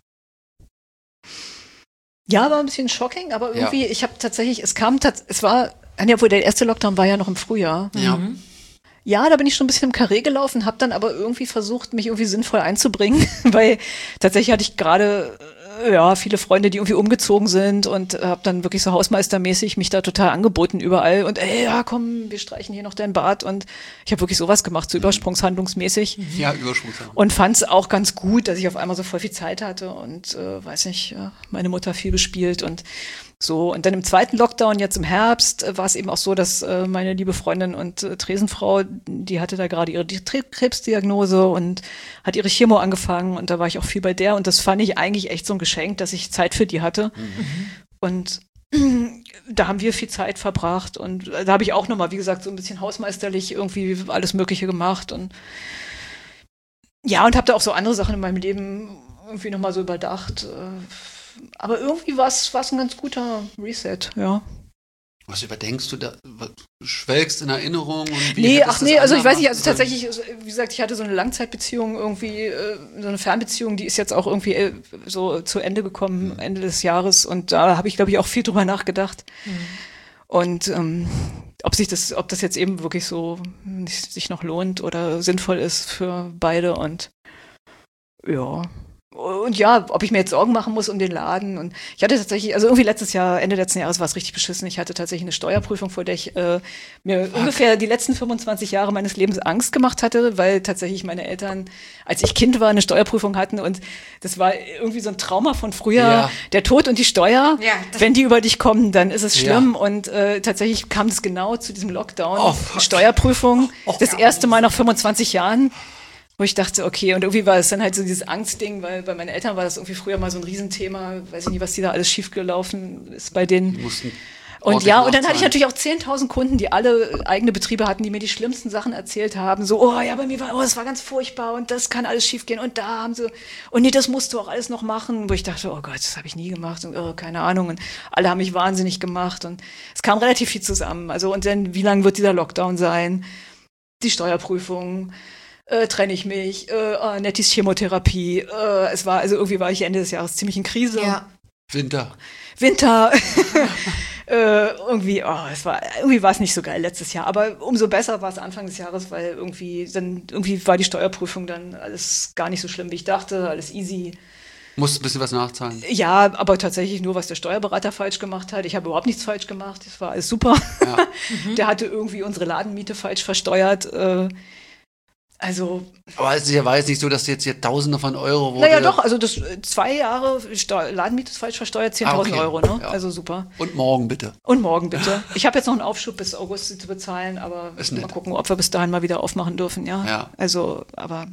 Ja, war ein bisschen shocking, aber Ja. irgendwie, ich habe tatsächlich, es kam, tats- es war, ah, ja, obwohl der erste Lockdown war ja noch im Frühjahr. Ja. Ja, da bin ich schon ein bisschen im Karree gelaufen, habe dann aber irgendwie versucht, mich irgendwie sinnvoll einzubringen, weil tatsächlich hatte ich gerade äh, ja viele Freunde, die irgendwie umgezogen sind und habe dann wirklich so hausmeistermäßig mich da total angeboten überall und ey, ja komm, wir streichen hier noch dein Bad und ich habe wirklich sowas gemacht, so übersprungshandlungsmäßig. Ja, Übersprungshandlung. Und fand es auch ganz gut, dass ich auf einmal so voll viel Zeit hatte und äh, weiß nicht, äh, meine Mutter viel bespielt und so. Und dann im zweiten Lockdown, jetzt im Herbst, äh, war es eben auch so, dass äh, meine liebe Freundin und äh, Tresenfrau, die hatte da gerade ihre Di- Krebsdiagnose und hat ihre Chemo angefangen und da war ich auch viel bei der und das fand ich eigentlich echt so ein Geschenk, dass ich Zeit für die hatte. Mhm. Und da haben wir viel Zeit verbracht und da habe ich auch nochmal, wie gesagt, so ein bisschen hausmeisterlich irgendwie alles Mögliche gemacht und ja, und habe da auch so andere Sachen in meinem Leben irgendwie nochmal so überdacht. Aber irgendwie war es ein ganz guter Reset, ja. Was überdenkst du da? Was, du schwelgst in Erinnerung? Und wie Nee, hättest ach du das nee, also ich anders weiß nicht, also machen können? tatsächlich, also, wie gesagt, ich hatte so eine Langzeitbeziehung irgendwie, äh, so eine Fernbeziehung, die ist jetzt auch irgendwie äh, so zu Ende gekommen, Mhm. Ende des Jahres und da habe ich, glaube ich, auch viel drüber nachgedacht. Mhm. Und ähm, ob sich das, ob das jetzt eben wirklich so nicht, sich noch lohnt oder sinnvoll ist für beide und ja. Und ja, ob ich mir jetzt Sorgen machen muss um den Laden. Und ich hatte tatsächlich, also irgendwie letztes Jahr, Ende letzten Jahres war es richtig beschissen. Ich hatte tatsächlich eine Steuerprüfung, vor der ich äh, mir Fuck. ungefähr die letzten fünfundzwanzig Jahre meines Lebens Angst gemacht hatte, weil tatsächlich meine Eltern, als ich Kind war, eine Steuerprüfung hatten. Und das war irgendwie so ein Trauma von früher. Ja. Der Tod und die Steuer. Ja, das- Wenn die über dich kommen, dann ist es schlimm. Ja. Und äh, tatsächlich kam es genau zu diesem Lockdown. Oh, fuck. Steuerprüfung. Oh, das ja. erste Mal nach fünfundzwanzig Jahren. Wo ich dachte, okay, und irgendwie war es dann halt so dieses Angstding, weil bei meinen Eltern war das irgendwie früher mal so ein Riesenthema, weiß ich nicht, was die da alles schiefgelaufen ist bei Die denen. mussten Und ordentlich ja, und dann hatte ich nachzahlen. natürlich auch zehntausend Kunden, die alle eigene Betriebe hatten, die mir die schlimmsten Sachen erzählt haben. So, oh ja, bei mir war, oh, das war ganz furchtbar und das kann alles schiefgehen und da haben sie, und nee, das musst du auch alles noch machen. Wo ich dachte, oh Gott, das habe ich nie gemacht und oh, keine Ahnung. Und alle haben mich wahnsinnig gemacht und es kam relativ viel zusammen. Also, und dann, wie lange wird dieser Lockdown sein? Die Steuerprüfung. Äh, trenne ich mich, äh, oh, Nettis Chemotherapie. Äh, es war, also irgendwie war ich Ende des Jahres ziemlich in Krise. Ja. Winter. Winter. äh, irgendwie, oh, es war, irgendwie war es nicht so geil letztes Jahr. Aber umso besser war es Anfang des Jahres, weil irgendwie, dann, irgendwie war die Steuerprüfung dann alles gar nicht so schlimm, wie ich dachte, alles easy. Musst ein bisschen was nachzahlen. Ja, aber tatsächlich nur, was der Steuerberater falsch gemacht hat. Ich habe überhaupt nichts falsch gemacht. Das war alles super. Ja. Der hatte irgendwie unsere Ladenmiete falsch versteuert. Äh, Also, Aber es ist ja war jetzt nicht so, dass du jetzt hier Tausende von Euro wurde. naja doch, also das äh, zwei Jahre Steu- Ladenmiete ist falsch versteuert, zehntausend Ah, okay. Euro, ne? Ja. Also super. Und morgen bitte. Und morgen bitte. Ich habe jetzt noch einen Aufschub bis August sie zu bezahlen, aber Ist mal nett. gucken, ob wir bis dahin mal wieder aufmachen dürfen, ja. Ja. Also, aber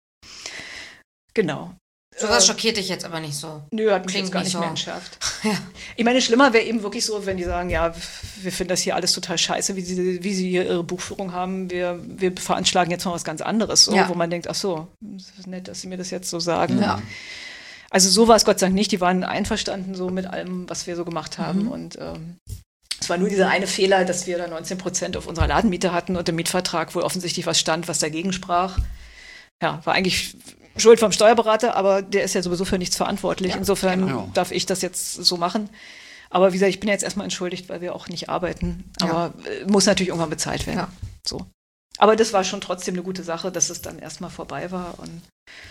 genau. Sowas Äh, schockiert dich jetzt aber nicht so. Nö, hat mich Klingt jetzt gar nicht nicht so. mehr entschärft. Ja. Ich meine, schlimmer wäre eben wirklich so, wenn die sagen, ja, wir finden das hier alles total scheiße, wie sie, wie sie hier ihre Buchführung haben. Wir, wir veranschlagen jetzt mal was ganz anderes, so, Ja. wo man denkt, ach so, das ist nett, dass sie mir das jetzt so sagen. Ja. Also so war es Gott sei Dank nicht. Die waren einverstanden so mit allem, was wir so gemacht haben. Mhm. Und ähm, es war nur dieser eine Fehler, dass wir da neunzehn Prozent auf unserer Ladenmiete hatten und im Mietvertrag wohl offensichtlich was stand, was dagegen sprach. Ja, war eigentlich Schuld vom Steuerberater, aber der ist ja sowieso für nichts verantwortlich. Ja, Insofern genau. darf ich das jetzt so machen. Aber wie gesagt, ich bin jetzt erstmal entschuldigt, weil wir auch nicht arbeiten. Aber äh, muss natürlich irgendwann bezahlt werden. Ja. So. Aber das war schon trotzdem eine gute Sache, dass es dann erstmal vorbei war. Und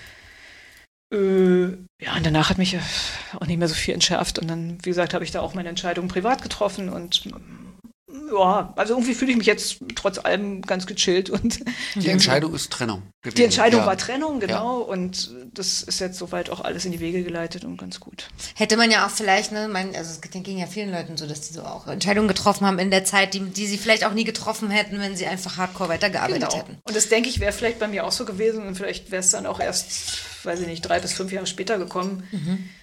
äh, ja, und danach hat mich äh, auch nicht mehr so viel entschärft. Und dann, wie gesagt, habe ich da auch meine Entscheidung privat getroffen. Und ähm, ja, also irgendwie fühle ich mich jetzt trotz allem ganz gechillt. Und Die Entscheidung ist Trennung gewesen. die Entscheidung ja. war Trennung, genau. Und das ist jetzt soweit auch alles in die Wege geleitet und ganz gut. Hätte man ja auch vielleicht, ne, mein, also es ging ja vielen Leuten so, dass die so auch Entscheidungen getroffen haben in der Zeit, die, die sie vielleicht auch nie getroffen hätten, wenn sie einfach hardcore weitergearbeitet hätten. Und das denke ich, wäre vielleicht bei mir auch so gewesen und vielleicht wäre es dann auch erst, weiß ich nicht, drei bis fünf Jahre später gekommen.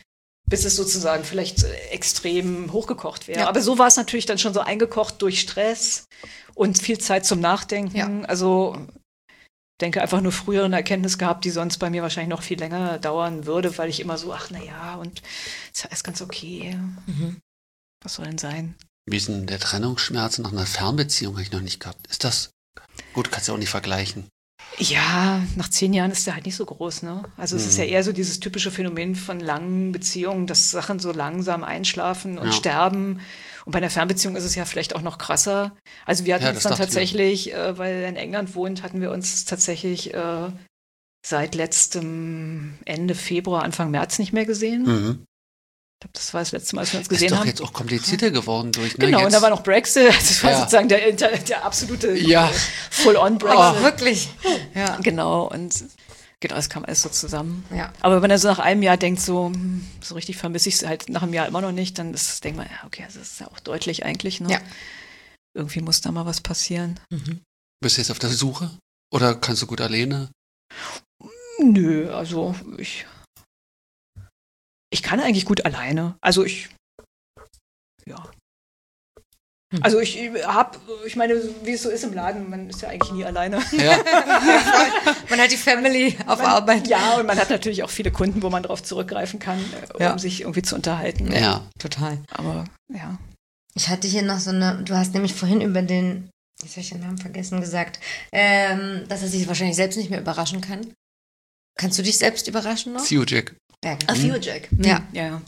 bis es sozusagen vielleicht äh, extrem hochgekocht wäre. Ja. Aber so war es natürlich dann schon so eingekocht durch Stress und viel Zeit zum Nachdenken. Ja. Also denke einfach nur früher eine Erkenntnis gehabt, die sonst bei mir wahrscheinlich noch viel länger dauern würde, weil ich immer so, ach na ja, und ist ja alles ganz okay. Mhm. Was soll denn sein? Wie ist denn der Trennungsschmerz nach einer Fernbeziehung? Habe ich noch nicht gehabt. Ist das, gut, kannst du auch nicht vergleichen. Ja, nach zehn Jahren ist der halt nicht so groß, ne? Also es Mhm. ist ja eher so dieses typische Phänomen von langen Beziehungen, dass Sachen so langsam einschlafen und Ja. sterben. Und bei einer Fernbeziehung ist es ja vielleicht auch noch krasser. Also wir hatten Ja, uns das dann dachte ich mir. tatsächlich, äh, weil er in England wohnt, hatten wir uns tatsächlich äh, seit letztem Ende Februar, Anfang März nicht mehr gesehen. Mhm. Ich glaube, das war das letzte Mal, als wir uns Ist gesehen doch haben. jetzt auch komplizierter geworden durch, ne? Genau, jetzt, und da war noch Brexit. Das war Ja. sozusagen der, der, der absolute Ja. Full-on-Brexit. Oh, wirklich. Ja. Genau, und genau, das kam alles so zusammen. Ja. Aber wenn er so nach einem Jahr denkt, so, hm, so richtig vermisse ich es halt nach einem Jahr immer noch nicht, dann ist, denkt man, ja, okay, das ist ja auch deutlich eigentlich, ne? Ja. Irgendwie muss da mal was passieren. Mhm. Bist du jetzt auf der Suche? Oder kannst du gut alleine? Nö, also ich, ich kann eigentlich gut alleine. Also ich, ja. Hm. Also ich hab, ich meine, wie es so ist im Laden, man ist ja eigentlich nie alleine. Ja. Man hat die Family auf Man, Arbeit. Ja, und man hat natürlich auch viele Kunden, wo man darauf zurückgreifen kann, äh, um Ja. sich irgendwie zu unterhalten. Ja. Total. Aber ja. Ich hatte hier noch so eine, du hast nämlich vorhin über den, jetzt habe ich den Namen vergessen, gesagt, ähm, dass er sich wahrscheinlich selbst nicht mehr überraschen kann. Kannst du dich selbst überraschen noch? Theo Jack. Ja, genau. Theo Jack. Ja. ja, ja.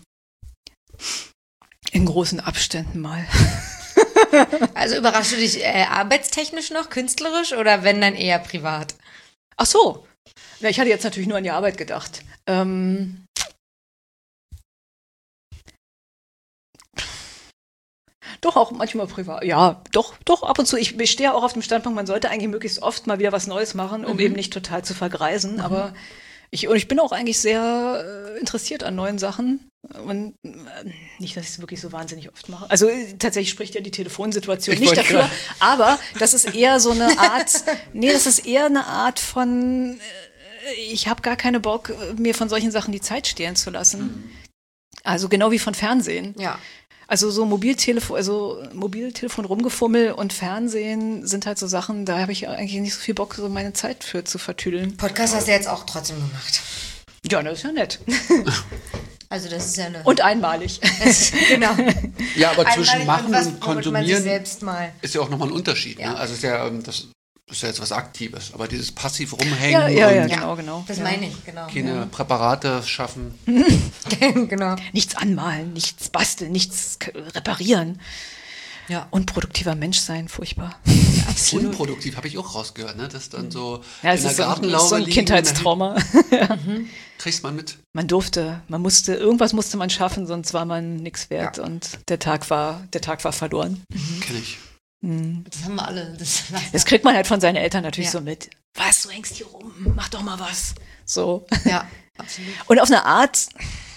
In großen Abständen mal. Also überraschst du dich äh, arbeitstechnisch noch, künstlerisch oder wenn dann eher privat? Ach so. Na, ich hatte jetzt natürlich nur an die Arbeit gedacht. Ähm, doch auch manchmal privat. Ja, doch, doch, ab und zu. Ich stehe auch auf dem Standpunkt, man sollte eigentlich möglichst oft mal wieder was Neues machen, um Mhm. eben nicht total zu vergreisen. Aber ich, und ich bin auch eigentlich sehr äh, interessiert an neuen Sachen. Und äh, nicht, dass ich es wirklich so wahnsinnig oft mache. Also äh, tatsächlich spricht ja die Telefonsituation Ich nicht wollte dafür. gerade- Aber das ist eher so eine Art, nee, das ist eher eine Art von, äh, ich habe gar keine Bock, äh, mir von solchen Sachen die Zeit stehlen zu lassen. Also genau wie von Fernsehen. Ja. Also so Mobiltelefon, also Mobiltelefon rumgefummel und Fernsehen sind halt so Sachen, da habe ich eigentlich nicht so viel Bock, so meine Zeit für zu vertüdeln. Podcast hast du jetzt auch trotzdem gemacht. Ja, das ist ja nett. Also das ist ja eine... Und einmalig. genau. Ja, aber zwischen Einmalig Machen was, und womit man sich Konsumieren selbst mal... ist ja auch nochmal ein Unterschied. Ja. Ne? Also ist ja, ähm, das ist ja jetzt was Aktives. Aber dieses passiv rumhängen Ja, ja, ja, und genau, genau. Das ja. meine ich, genau. keine Präparate schaffen. genau. Nichts anmalen, nichts basteln, nichts k- reparieren. Ja. Unproduktiver Mensch sein, furchtbar. Unproduktiv habe ich auch rausgehört, ne? Das dann so Ja, es in der ist so ein, Gartenlaube so ein liegen, Kindheitstrauma. dann kriegst man mit. Man durfte, man musste, irgendwas musste man schaffen, sonst war man nichts wert Ja. und der Tag war, der Tag war verloren. Kenn ich. Mhm. Das haben wir alle. Das, Das kriegt man halt von seinen Eltern natürlich Ja. so mit. Was, du hängst hier rum, mach doch mal was. So. ja, absolut. Und auf eine Art ist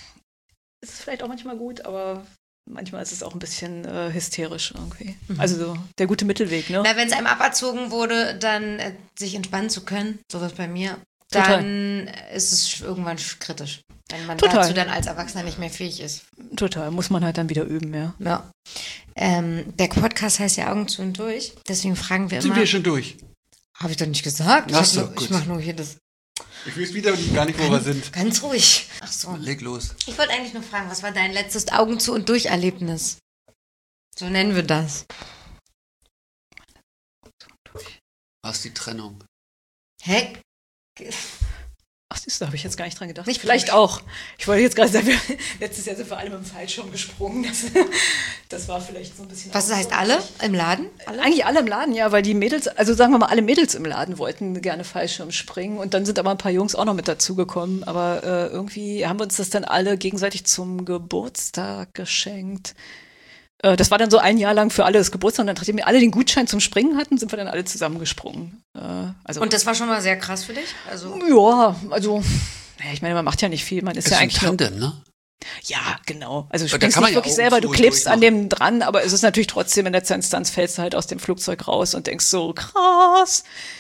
es vielleicht auch manchmal gut, aber manchmal ist es auch ein bisschen äh, hysterisch irgendwie. Also so der gute Mittelweg, ne? Na, wenn es einem aberzogen wurde, dann äh, sich entspannen zu können, sowas bei mir, Total. dann ist es sch- irgendwann sch- kritisch. Wenn man Total. dazu dann als Erwachsener nicht mehr fähig ist. Total, muss man halt dann wieder üben, ja. Ja. Ähm, der Podcast heißt ja Augen zu und durch. Deswegen fragen wir Sind immer. wir schon durch? Habe ich doch nicht gesagt. Ich, Ach hab so, nur- gut. ich mache nur hier das. Ich weiß wieder gar nicht, wo wir sind. Ganz ruhig. Ach so. Leg los. Ich wollte eigentlich nur fragen, was war dein letztes Augen zu und durch Erlebnis? So nennen wir das. Was die Trennung? Hä? Ach, siehst du, da habe ich jetzt gar nicht dran gedacht. Nicht Vielleicht falsch. auch. Ich wollte jetzt gerade sagen, wir, letztes Jahr sind wir alle mit dem Fallschirm gesprungen. Das, das war vielleicht so ein bisschen. Was heißt alle? Im Laden? Alle? Eigentlich alle im Laden, ja, weil die Mädels, also sagen wir mal, alle Mädels im Laden wollten gerne Fallschirm springen und dann sind aber ein paar Jungs auch noch mit dazugekommen. Aber äh, irgendwie haben wir uns das dann alle gegenseitig zum Geburtstag geschenkt. Äh, das war dann so ein Jahr lang für alle das Geburtstag und dann, nachdem wir alle den Gutschein zum Springen hatten, sind wir dann alle zusammengesprungen. Äh, also, Und das war schon mal sehr krass für dich? Also, ja, also, naja, ich meine, man macht ja nicht viel, man ist Ist ja ein eigentlich nur, Tandem, ne? ja, genau. Also du Aber da springst kann man nicht ja wirklich auch selber, so du und klebst an durchmachen. dem dran, aber es ist natürlich trotzdem in letzter Instanz fällst du halt aus dem Flugzeug raus und denkst so, krass.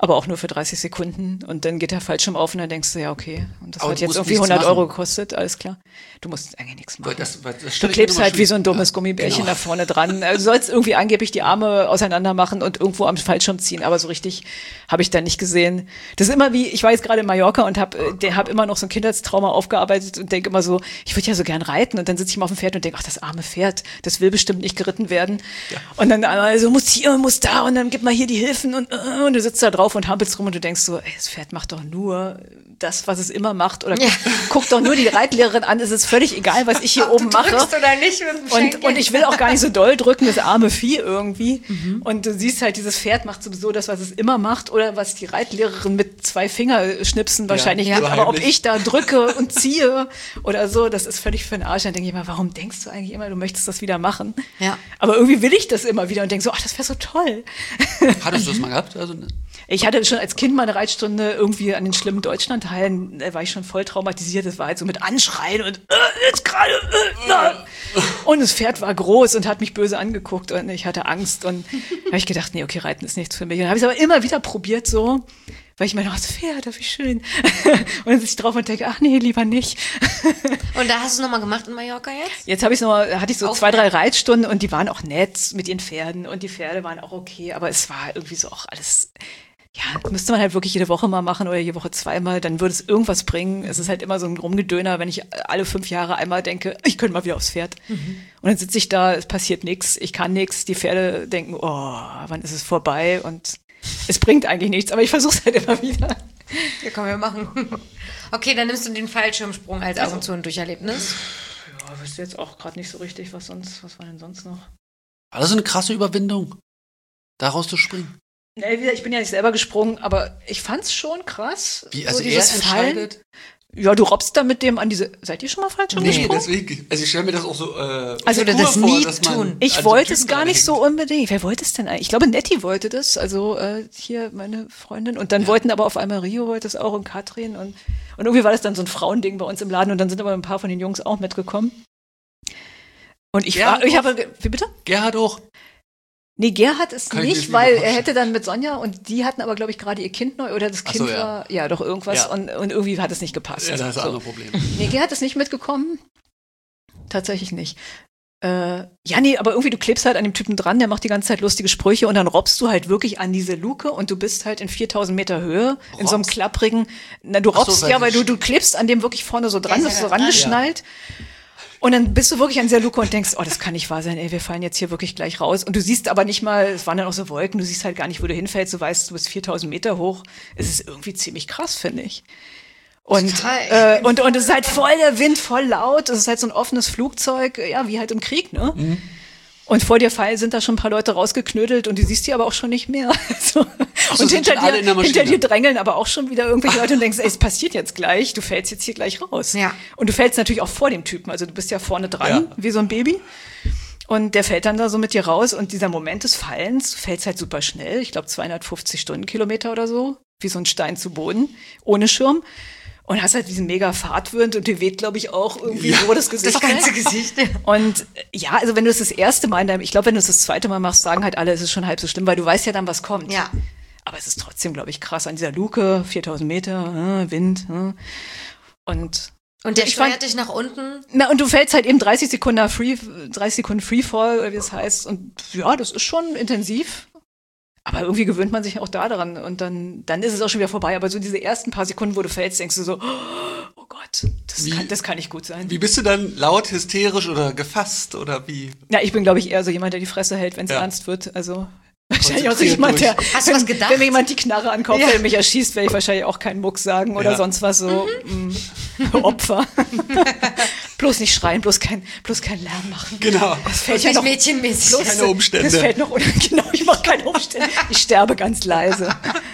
aber auch nur für dreißig Sekunden und dann geht der Fallschirm auf und dann denkst du, ja okay, und das Aber hat du jetzt musst irgendwie nichts hundert Euro machen. gekostet, alles klar. Du musst eigentlich nichts machen. Weil das, weil das Du stell ich mir klebst immer halt wie schwierig- so ein dummes ja, Gummibärchen genau. da vorne dran. Also du sollst irgendwie angeblich die Arme auseinander machen und irgendwo am Fallschirm ziehen, aber so richtig habe ich da nicht gesehen. Das ist immer wie, ich war jetzt gerade in Mallorca und habe hab immer noch so ein Kindheitstrauma aufgearbeitet und denke immer so, ich würde ja so gern reiten und dann sitze ich mal auf dem Pferd und denke, ach, das arme Pferd, das will bestimmt nicht geritten werden. Ja. Und dann also muss hier, muss da und dann gib mal hier die Hilfen und, und du sitzt da drauf und hampelst rum und du denkst so, ey, das Pferd macht doch nur das, was es immer macht oder Ja. guck doch nur die Reitlehrerin an, es ist völlig egal, was ich hier oben mache. Drückst oder nicht mit dem Und, Schenkel? und ich will auch gar nicht so doll drücken, das arme Vieh irgendwie. Mhm. Und du siehst halt, dieses Pferd macht sowieso das, was es immer macht oder was die Reitlehrerin mit zwei Fingerschnipsen wahrscheinlich Ja, macht. Aber ob heimlich. ich da drücke und ziehe oder so, das ist völlig für den Arsch. Dann denke ich immer, warum denkst du eigentlich immer, du möchtest das wieder machen? Ja. Aber irgendwie will ich das immer wieder und denke so, ach, das wäre so toll. Hattest du das mal gehabt? Also, ne? Ich hatte schon als Kind mal eine Reitstunde irgendwie an den schlimmen Deutschlandteilen, da war ich schon voll traumatisiert. Das war halt so mit Anschreien und äh, jetzt gerade äh, na. Und das Pferd war groß und hat mich böse angeguckt und ich hatte Angst und da habe ich gedacht, nee, okay, Reiten ist nichts für mich. Und dann habe ich es aber immer wieder probiert so, weil ich meine, oh, das Pferd, wie schön. Und dann sitze ich drauf und denke, ach nee, lieber nicht. Und da hast du es nochmal gemacht in Mallorca jetzt? Jetzt habe ich noch, hatte ich so Auf- zwei, drei Reitstunden und die waren auch nett mit ihren Pferden und die Pferde waren auch okay, aber es war irgendwie so auch alles, ja, müsste man halt wirklich jede Woche mal machen oder jede Woche zweimal, dann würde es irgendwas bringen. Es ist halt immer so ein Rumgedöner, wenn ich alle fünf Jahre einmal denke, ich könnte mal wieder aufs Pferd. Mhm. Und dann sitze ich da, es passiert nichts, ich kann nichts, die Pferde denken, oh, wann ist es vorbei und es bringt eigentlich nichts, aber ich versuche es halt immer wieder. Ja, komm, wir machen. Okay, dann nimmst du den Fallschirmsprung als Augen zu und Durcherlebnis. Ja, wüsste jetzt auch gerade nicht so richtig, was sonst, was war denn sonst noch? War das eine krasse Überwindung, da rauszuspringen? Nee, wie gesagt, ich bin ja nicht selber gesprungen, aber ich fand's schon krass. Wie, also so er dieses entscheidet? Ja, du robbst da mit dem an diese. Seid ihr schon mal Fallschirm Nee, gesprungen? deswegen. Also ich stelle mir das auch so äh, Also Figur das nie dass man tun. Ich an wollte so es gar nicht so Typen unbedingt. Wer wollte es denn eigentlich? Ich glaube, Nettie wollte das, also äh, hier meine Freundin. Und dann Ja. wollten aber auf einmal Rio wollte es auch und Katrin. Und, und irgendwie war das dann so ein Frauending bei uns im Laden. Und dann sind aber ein paar von den Jungs auch mitgekommen. Und ich, Ja, war, ich doch. habe, wie bitte? Gerhard auch. Nee, Gerhard ist Kann ich mir nicht, nicht weil er vorstellen. hätte dann mit Sonja und die hatten aber, glaube ich, gerade ihr Kind neu oder das Ach Kind so, ja. war, ja, doch irgendwas Ja. und, und irgendwie hat es nicht gepasst. Ja, das ist ein So. anderes Problem. Nee, Gerhard ist nicht mitgekommen. Tatsächlich nicht. Äh, ja, nee, aber irgendwie du klebst halt an dem Typen dran, der macht die ganze Zeit lustige Sprüche und dann robbst du halt wirklich an diese Luke und du bist halt in viertausend Meter Höhe in so einem Robbst? klapprigen, na, du Ach so, robbst weil ja, weil du du, du klebst an dem wirklich vorne so dran, ist bist ja so da dran, rangeschnallt. Und dann bist du wirklich an dieser Luke und denkst, oh, das kann nicht wahr sein, ey, wir fallen jetzt hier wirklich gleich raus. Und du siehst aber nicht mal, es waren dann auch so Wolken, du siehst halt gar nicht, wo du hinfällst, du weißt, du bist viertausend Meter hoch. Es ist irgendwie ziemlich krass, finde ich. Und, Total. äh, und, und es ist halt voll der Wind, voll laut, es ist halt so ein offenes Flugzeug, ja, wie halt im Krieg, ne? Mhm. Und vor dir fallen sind da schon ein paar Leute rausgeknödelt und die siehst du aber auch schon nicht mehr. So. so, Und sind hinter schon alle in der dir, Maschine. hinter dir drängeln aber auch schon wieder irgendwelche Leute und denkst, ey, es passiert jetzt gleich, du fällst jetzt hier gleich raus. Ja. Und du fällst natürlich auch vor dem Typen, also du bist ja vorne dran, Ja. wie so ein Baby. Und der fällt dann da so mit dir raus und dieser Moment des Fallens, du fällst halt super schnell, ich glaube zweihundertfünfzig Stundenkilometer oder so, wie so ein Stein zu Boden, ohne Schirm. Und hast halt diesen mega Fahrtwind und dir weht, glaube ich, auch irgendwie Ja, so das Gesicht. Das ganze weg. Gesicht. Ja. Und äh, ja, also wenn du es das erste Mal in deinem, ich glaube, wenn du es das zweite Mal machst, sagen halt alle, es ist schon halb so schlimm, weil du weißt ja dann, was kommt. Ja. Aber es ist trotzdem, glaube ich, krass an dieser Luke, viertausend Meter, äh, Wind. Äh. Und Und der Ich fand- steuert dich nach unten. na, und du fällst halt eben dreißig Sekunden Free, dreißig Sekunden Freefall, oder wie das heißt. Und ja, das ist schon intensiv. Aber irgendwie gewöhnt man sich auch da dran. Und dann, dann ist es auch schon wieder vorbei. Aber so diese ersten paar Sekunden, wo du fällst, denkst du so, oh Gott, das, Wie- kann, das kann nicht gut sein. Wie bist du dann laut, hysterisch oder gefasst oder wie? Ja, ich bin, glaube ich, eher so jemand, der die Fresse hält, wenn es Ja. ernst wird. Also wahrscheinlich auch so Konzentriert jemand, der, Hast du wenn, was gedacht? wenn mir jemand die Knarre an den Kopf Ja. hält und mich erschießt, werde ich wahrscheinlich auch keinen Muck sagen oder Ja. sonst was so. Mm, Opfer. bloß nicht schreien, bloß kein, bloß kein Lärm machen. Genau. Das fällt Und ja nicht noch. mädchenmäßig. bloß- Keine Umstände. Das fällt noch unter. Genau, ich mache keine Umstände. Ich sterbe ganz leise.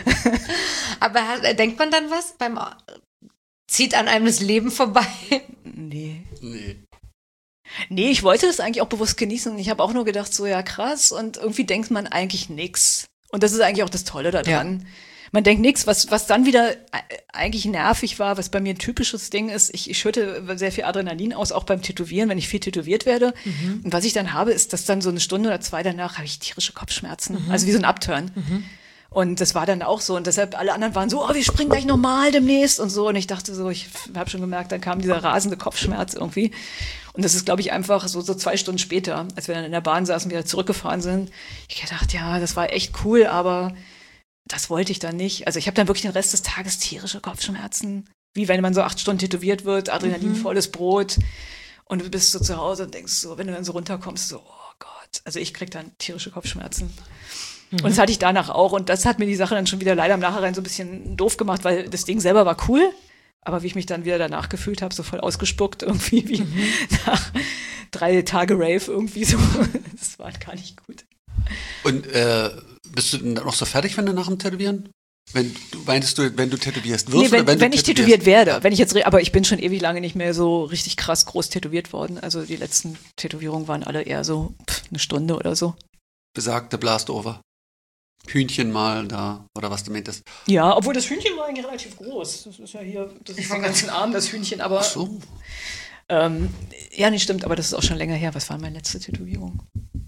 Aber hat- denkt man dann was? Beim zieht an einem das Leben vorbei. Nee. Nee. Nee, ich wollte das eigentlich auch bewusst genießen und ich habe auch nur gedacht, so ja krass und irgendwie denkt man eigentlich nix. Und das ist eigentlich auch das Tolle daran. Man denkt nichts, was, was dann wieder äh, eigentlich nervig war, was bei mir ein typisches Ding ist. Ich, ich schütte sehr viel Adrenalin aus, auch beim Tätowieren, wenn ich viel tätowiert werde. Mhm. Und was ich dann habe, ist, dass dann so eine Stunde oder zwei danach habe ich tierische Kopfschmerzen. Also wie so ein Upturn. Und das war dann auch so. Und deshalb alle anderen waren so, oh, wir springen gleich normal demnächst und so. Und ich dachte so, ich habe schon gemerkt, dann kam dieser rasende Kopfschmerz irgendwie. Und das ist, glaube ich, einfach so, so zwei Stunden später, als wir dann in der Bahn saßen, wieder zurückgefahren sind. Ich gedacht, ja, das war echt cool, aber das wollte ich dann nicht. Also ich habe dann wirklich den Rest des Tages tierische Kopfschmerzen. Wie wenn man so acht Stunden tätowiert wird, adrenalinvolles Brot. Und du bist so zu Hause und denkst so, wenn du dann so runterkommst, so, oh Gott. Also ich krieg dann tierische Kopfschmerzen. Mhm. Und das hatte ich danach auch. Und das hat mir die Sache dann schon wieder leider im Nachhinein so ein bisschen doof gemacht, weil das Ding selber war cool. Aber wie ich mich dann wieder danach gefühlt habe, so voll ausgespuckt, irgendwie wie mhm. nach drei Tage Rave irgendwie so. Das war gar nicht gut. Und äh, bist du noch so fertig, wenn du nach dem Tätowieren? Wenn du meinst du, wenn du tätowierst wirst? Nee, wenn, oder wenn, wenn du ich tätowiert werde. Wenn ich jetzt, aber ich bin schon ewig lange nicht mehr so richtig krass groß tätowiert worden. Also die letzten Tätowierungen waren alle eher so pff, eine Stunde oder so. Besagte Blastover. Hühnchen mal da, oder was du meintest. Ja, obwohl das Hühnchen war eigentlich relativ groß. Das ist ja hier, das ist den ganzen Arm, das Hühnchen, aber. Ach so. Ähm, ja, nicht stimmt, aber das ist auch schon länger her. Was war meine letzte Tätowierung?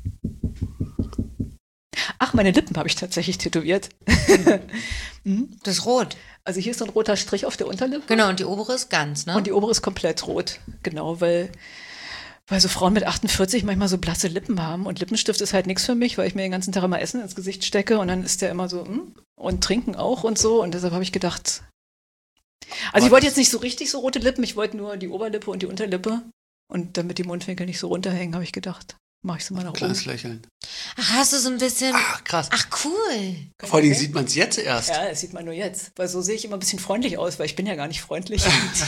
Ach, meine Lippen habe ich tatsächlich tätowiert. hm? Das ist rot. Also hier ist so ein roter Strich auf der Unterlippe. Genau, und die obere ist ganz, ne? Und die obere ist komplett rot. Genau, weil, weil so Frauen mit achtundvierzig manchmal so blasse Lippen haben. Und Lippenstift ist halt nichts für mich, weil ich mir den ganzen Tag immer Essen ins Gesicht stecke und dann ist der immer so, hm? Und trinken auch und so. Und deshalb habe ich gedacht, also ich wollte jetzt nicht so richtig so rote Lippen, ich wollte nur die Oberlippe und die Unterlippe. Und damit die Mundwinkel nicht so runterhängen, habe ich gedacht, mach ich sie mal nach oben. Kleines Lächeln. Ach, hast du so ein bisschen... Ach, krass. Ach, cool. Vor allem sieht man es jetzt erst. Ja, das sieht man nur jetzt. Weil so sehe ich immer ein bisschen freundlich aus, weil ich bin ja gar nicht freundlich.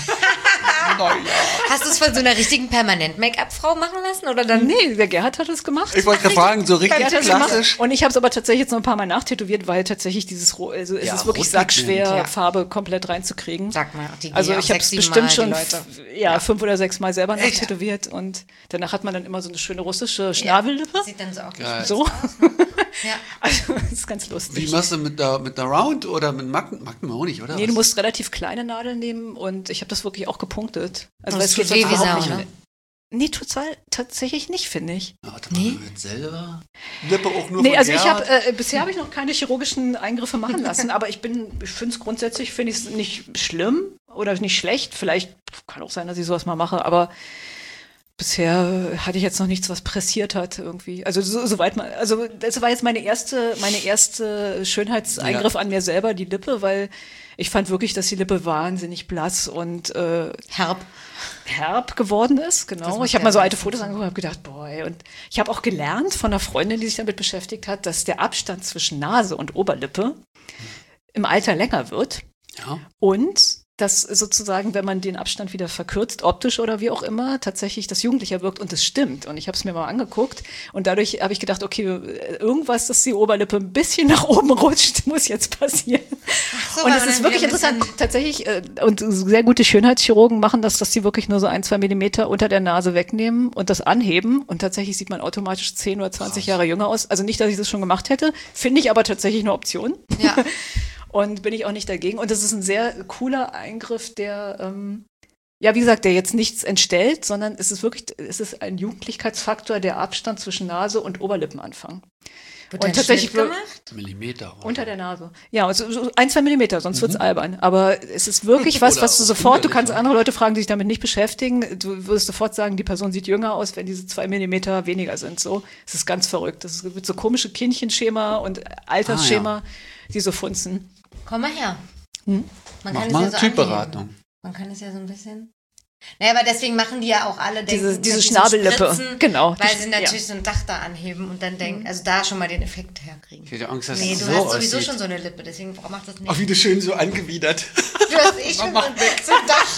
Hast du es von so einer richtigen Permanent-Make-up-Frau machen lassen? Oder dann? Nee, der Gerhard hat es gemacht. Ich wollte gerade fragen, so richtig klassisch. Und ich habe es aber tatsächlich jetzt noch ein paar Mal nachtätowiert, weil tatsächlich dieses, also es Ja, ist wirklich Rotpigment, sackschwer, ja. Farbe komplett reinzukriegen. Sag mal, die Also gehen ich auch habe es sechs, sieben bestimmt Mal, schon die f- Leute. ja, fünf oder sechs Mal selber Echt? nachtätowiert und danach hat man dann immer so eine schöne russische Schnabellippe. Sieht dann so auch Geil. So. Ja. Also das ist ganz lustig. Wie machst du mit der, mit der Round oder mit Macken? Macken auch nicht, oder? Nee, was? du musst relativ kleine Nadeln nehmen und ich habe das wirklich auch gepunktet. Also Und es es geht tut weh sonst wie überhaupt Sau, nicht. ne? Nee, total, tatsächlich nicht, finde ich. Ja, warte mal, Nee. jetzt selber. Lippe auch nur Nee, von also ich Gerhard? habe äh, bisher habe ich noch keine chirurgischen Eingriffe machen lassen, aber ich bin, ich finde es grundsätzlich finde ich es nicht schlimm oder nicht schlecht. Vielleicht kann auch sein, dass ich sowas mal mache, aber bisher hatte ich jetzt noch nichts, was pressiert hat irgendwie. Also so, soweit man, also das war jetzt meine erste, meine erste Schönheitseingriff Ja. an mir selber, die Lippe, weil ich fand wirklich, dass die Lippe wahnsinnig blass und äh, Herb. herb geworden ist, Das genau. macht Ich habe ja mal so am alte meisten Fotos Sinn. angeguckt und habe gedacht, boy. Und ich habe auch gelernt von einer Freundin, die sich damit beschäftigt hat, dass der Abstand zwischen Nase und Oberlippe im Alter länger wird Ja. und dass sozusagen, wenn man den Abstand wieder verkürzt, optisch oder wie auch immer, tatsächlich das jugendlicher wirkt und das stimmt. Und ich habe es mir mal angeguckt und dadurch habe ich gedacht, okay, irgendwas, dass die Oberlippe ein bisschen nach oben rutscht, muss jetzt passieren. so, Und weil es man ist dann wirklich wieder ein interessant, tatsächlich, äh, und sehr gute Schönheitschirurgen machen das, dass sie wirklich nur so ein, zwei Millimeter unter der Nase wegnehmen und das anheben und tatsächlich sieht man automatisch zehn oder zwanzig Jahre jünger aus. Also nicht, dass ich das schon gemacht hätte, finde ich aber tatsächlich eine Option. Ja. Und bin ich auch nicht dagegen. Und das ist ein sehr cooler Eingriff, der, ähm, ja, wie gesagt, der jetzt nichts entstellt, sondern es ist wirklich, es ist ein Jugendlichkeitsfaktor, der Abstand zwischen Nase und Oberlippenanfang. Wird Und ein tatsächlich Schnitt wir- gemacht? Millimeter. oder? Unter der Nase. Ja, und so, so ein, zwei Millimeter, sonst wird's albern. Aber es ist wirklich was, Oder was du auch sofort, du widerlich, kannst ne? andere Leute fragen, die sich damit nicht beschäftigen. Du würdest sofort sagen, die Person sieht jünger aus, wenn diese zwei Millimeter weniger sind. So, es ist ganz verrückt. Es gibt so komische Kindchenschema und Altersschema, die so funzen. Komm mal her. Hm? Man Mach kann mal es ja so Typberatung. anheben. Man kann es ja so ein bisschen... Naja, aber deswegen machen die ja auch alle denken, Diese- diese dass sie Schnabellippe. so spritzen, Genau. Weil Die- sie natürlich so ein Dach da anheben und dann denken, also da schon mal den Effekt herkriegen. Ich hätte Angst, dass Nee, es du so hast sowieso aussieht. schon so eine Lippe, deswegen macht das nicht. Ach, wie du schön so angewidert. Du hast eh schon so Mach ein, so ein Dach.